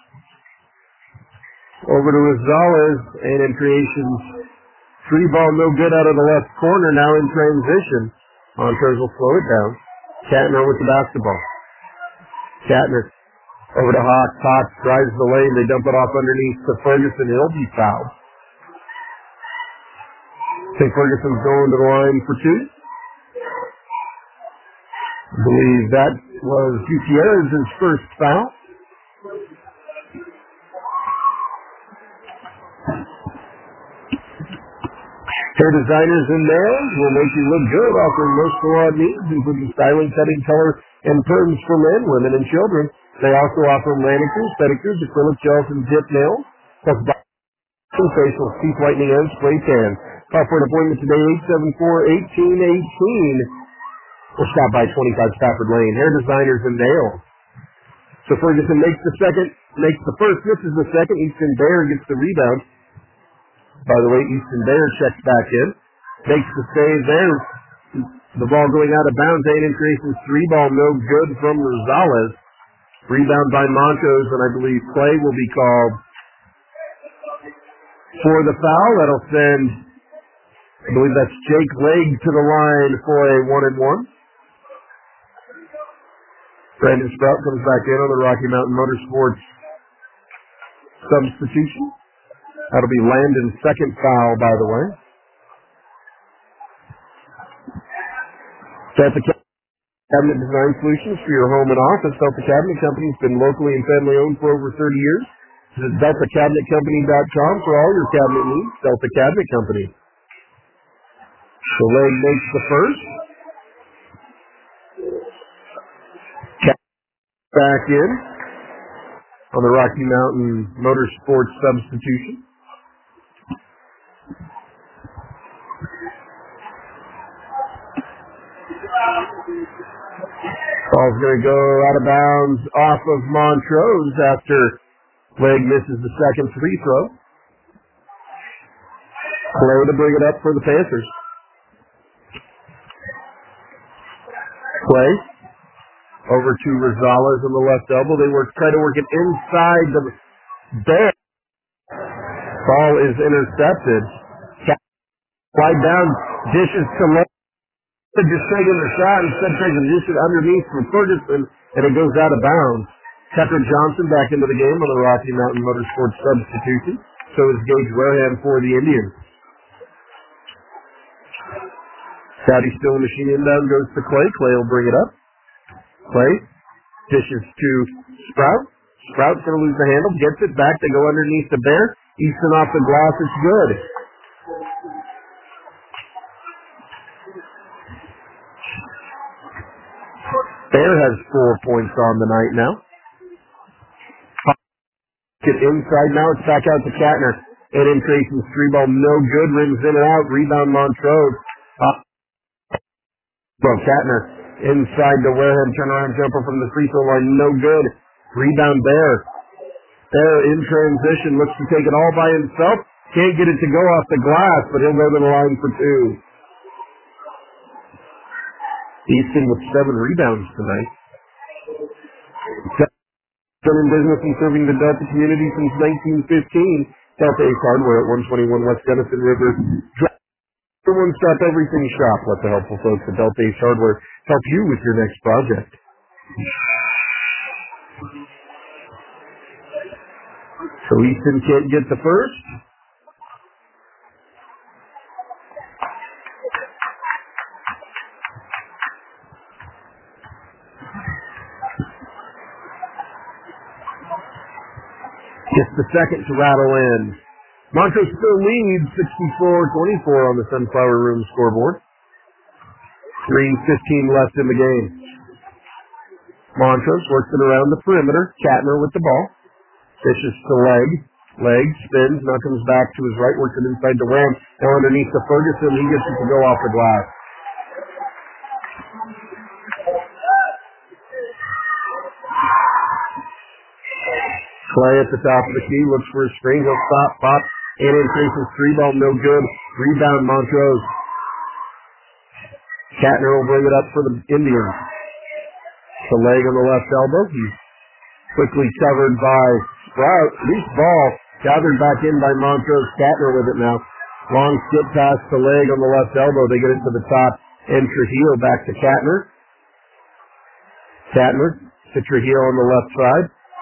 Over to Rosales, and in creations, free ball no good out of the left corner, now in transition. Montrose will slow it down. Katner with the basketball. Katner over to Hawk. Hawk drives the lane. They dump it off underneath to Ferguson. He'll be fouled. I think Ferguson's going to the line for two. I believe that was Gutierrez's first foul. Hair designers in there will make you look good, offering most salon needs, including styling, cutting, color, and perms for men, women, and children. They also offer manicures, pedicures, acrylic gels, and dip nails, plus facials, teeth whitening, and spray tan. Call for an appointment today, 874-1818. Or stop by 25 Stafford Lane. Hair designers and nails. So Ferguson makes the first, misses the second. Easton Bear gets the rebound. By the way, Easton Bear checks back in. Makes the save there. The ball going out of bounds. Aiden creations three ball, no good from Rosales. Rebound by Montrose, and I believe play will be called for the foul. That'll send, I believe that's Jake Legg to the line for a 1-and-1. Brandon Sprout comes back in on the Rocky Mountain Motorsports substitution. That'll be Landon's second foul, by the way. Delta Cabinet Design Solutions for your home and office. Delta Cabinet Company has been locally and family owned for over 30 years. Visit DeltaCabinetCompany.com for all your cabinet needs. Delta Cabinet Company. So Legg makes the first. Back in on the Rocky Mountain Motorsports substitution. Ball's going to go out of bounds off of Montrose after Legg misses the second free throw. Clay to bring it up for the Panthers. Clay over to Rosales on the left elbow. They try to work it inside the Bear. Ball is intercepted. Wide down, dishes to Legg. Just taking the shot instead trying to dish it underneath from Ferguson, and it goes out of bounds. Tucker Johnson back into the game on the Rocky Mountain Motorsports substitution. So is Gage Wareham for the Indians. Daddy Still Machine inbound goes to Clay. Clay will bring it up. Clay dishes to Sprout. Sprout's going to lose the handle. Gets it back. They go underneath the Bear. Easton off the glass. It's good. Bear has 4 points on the night now. Get inside now. It's back out to Katner. And in creations three ball. No good. Rims in and out. Rebound Montrose. Katner. Inside to Wareham, turnaround jumper from the free throw line, no good. Rebound Bear. Bear in transition, looks to take it all by himself. Can't get it to go off the glass, but he'll go to the line for two. Easton with 7 rebounds tonight. Been in business and serving the Delta community since 1915. Delta Ace Hardware at 121 West Denison River. One-stop everything shop. Let the helpful folks at Delta Ace Hardware help you with your next project. So Easton can't get the first. Gets the second to rattle in. Montrose still leads 64-24 on the Sunflower Room scoreboard. 3:15 left in the game. Montrose works it around the perimeter. Katner with the ball. Dishes to leg. Leg spins. Now comes back to his right. Works it inside to Wham. Now underneath to Ferguson. He gets it to go off the glass. Clay at the top of the key. Looks for a screen. He'll stop. Pop. And increases three ball. No good. Rebound Montrose. Katner will bring it up for the Indians. The leg on the left elbow. He's quickly covered by Sprout. Loose ball gathered back in by Montrose. Katner with it now. Long skip pass to leg on the left elbow. They get it to the top. And Trujillo back to Katner. Katner to Trujillo on the left side.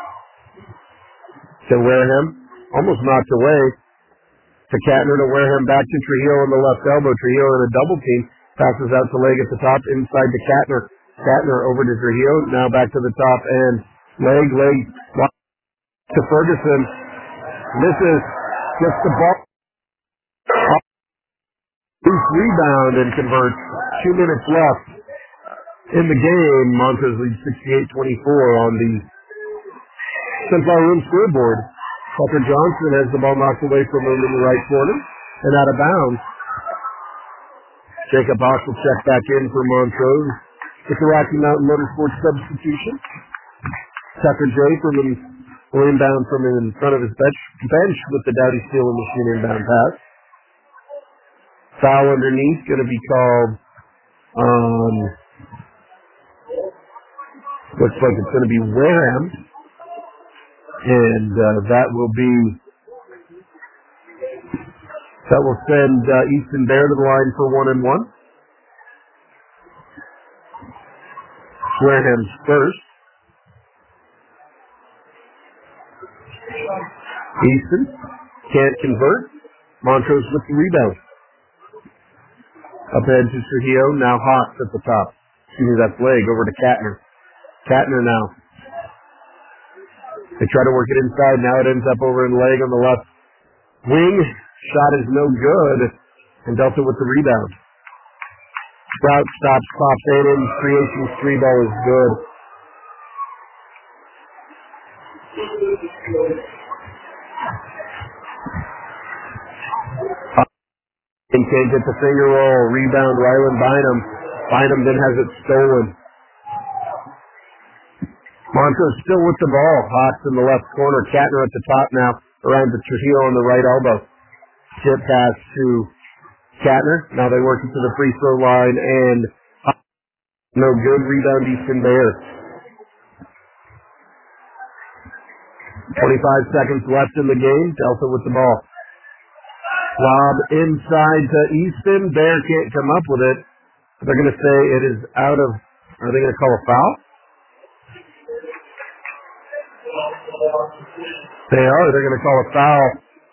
To Wareham. Almost knocked away. To Katner to Wareham. Back to Trujillo on the left elbow. Trujillo in a double team. Passes out to leg at the top. Inside to Katner. Katner over to Trujillo. Now back to the top. And leg to Ferguson. Misses. Gets the ball. Loose rebound and converts. 2 minutes left in the game. Montrose leads 68-24 on the Sunflower Room scoreboard. Tucker Johnson has the ball knocked away from him in the right corner and out of bounds. Jacob Bosch will check back in for Montrose with the Rocky Mountain Motorsports substitution. Tucker J will inbound from in front of his bench with the Dowdy Steel and Machine inbound pass. Foul underneath going to be called on, looks like it's going to be Wareham. And that will send Easton Bear to the line for 1-1. Wareham's first. Easton can't convert. Montrose with the rebound. Up ahead to Trujillo. Now Hawks at the top. Excuse me, that's leg over to Katner. Katner now. They try to work it inside. Now it ends up over in leg on the left wing. Shot is no good. And Delta with the rebound. Sprout stops, pops in. Creation's three ball is good. And can't get the finger roll. Rebound, Ryland Bynum. Bynum then has it stolen. Montrose still with the ball. Hawks in the left corner. Katner at the top now. Around to Trujillo on the right elbow. Chip pass to Katner. Now they work it to the free throw line and no good. Rebound Easton Bear. 25 seconds left in the game. Delta with the ball. Lob inside to Easton. Bear can't come up with it. They're going to say it is out of, are they going to call a foul? They are. They're going to call a foul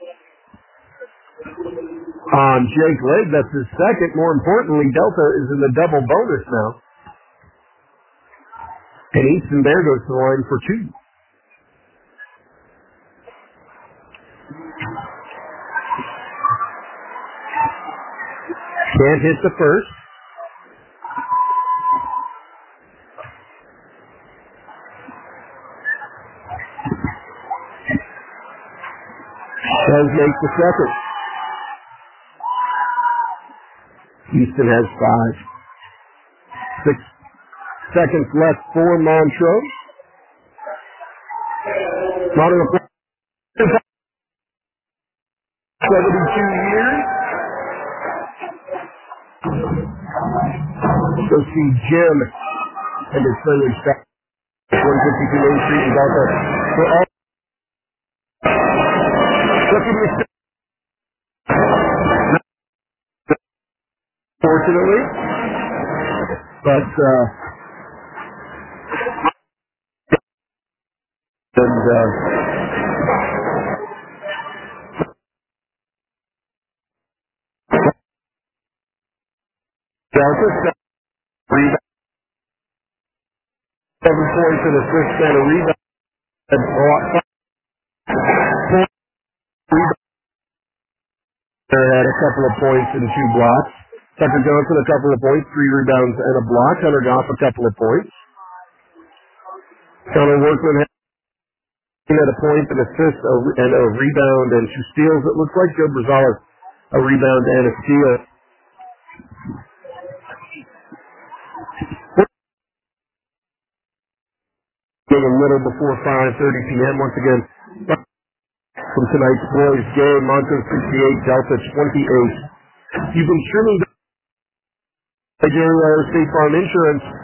on Jake Legg. That's his second. More importantly, Delta is in the double bonus now. And Easton Bear goes to the line for two. Can't hit the first. Does make the second. Houston has 5. 6 seconds left for Montrose. Montrose 72 years. Go see Jim and his family staff. 152 Main Street in Delta. For all fortunately, but Delta 7 points and assist and a rebound. a couple of points and 2 blocks. Tucker Johnson, a couple of points, 3 rebounds and a block. Hunter Goff, a couple of points. Connor Workman had a point, an assist, and a rebound, and 2 steals. It looks like Joe Brazales, a rebound and a steal. A little before 5:30 p.m. Once again, from tonight's boys game, Montrose 68, Delta 28. You've been streaming by Gary Wire State Farm Insurance.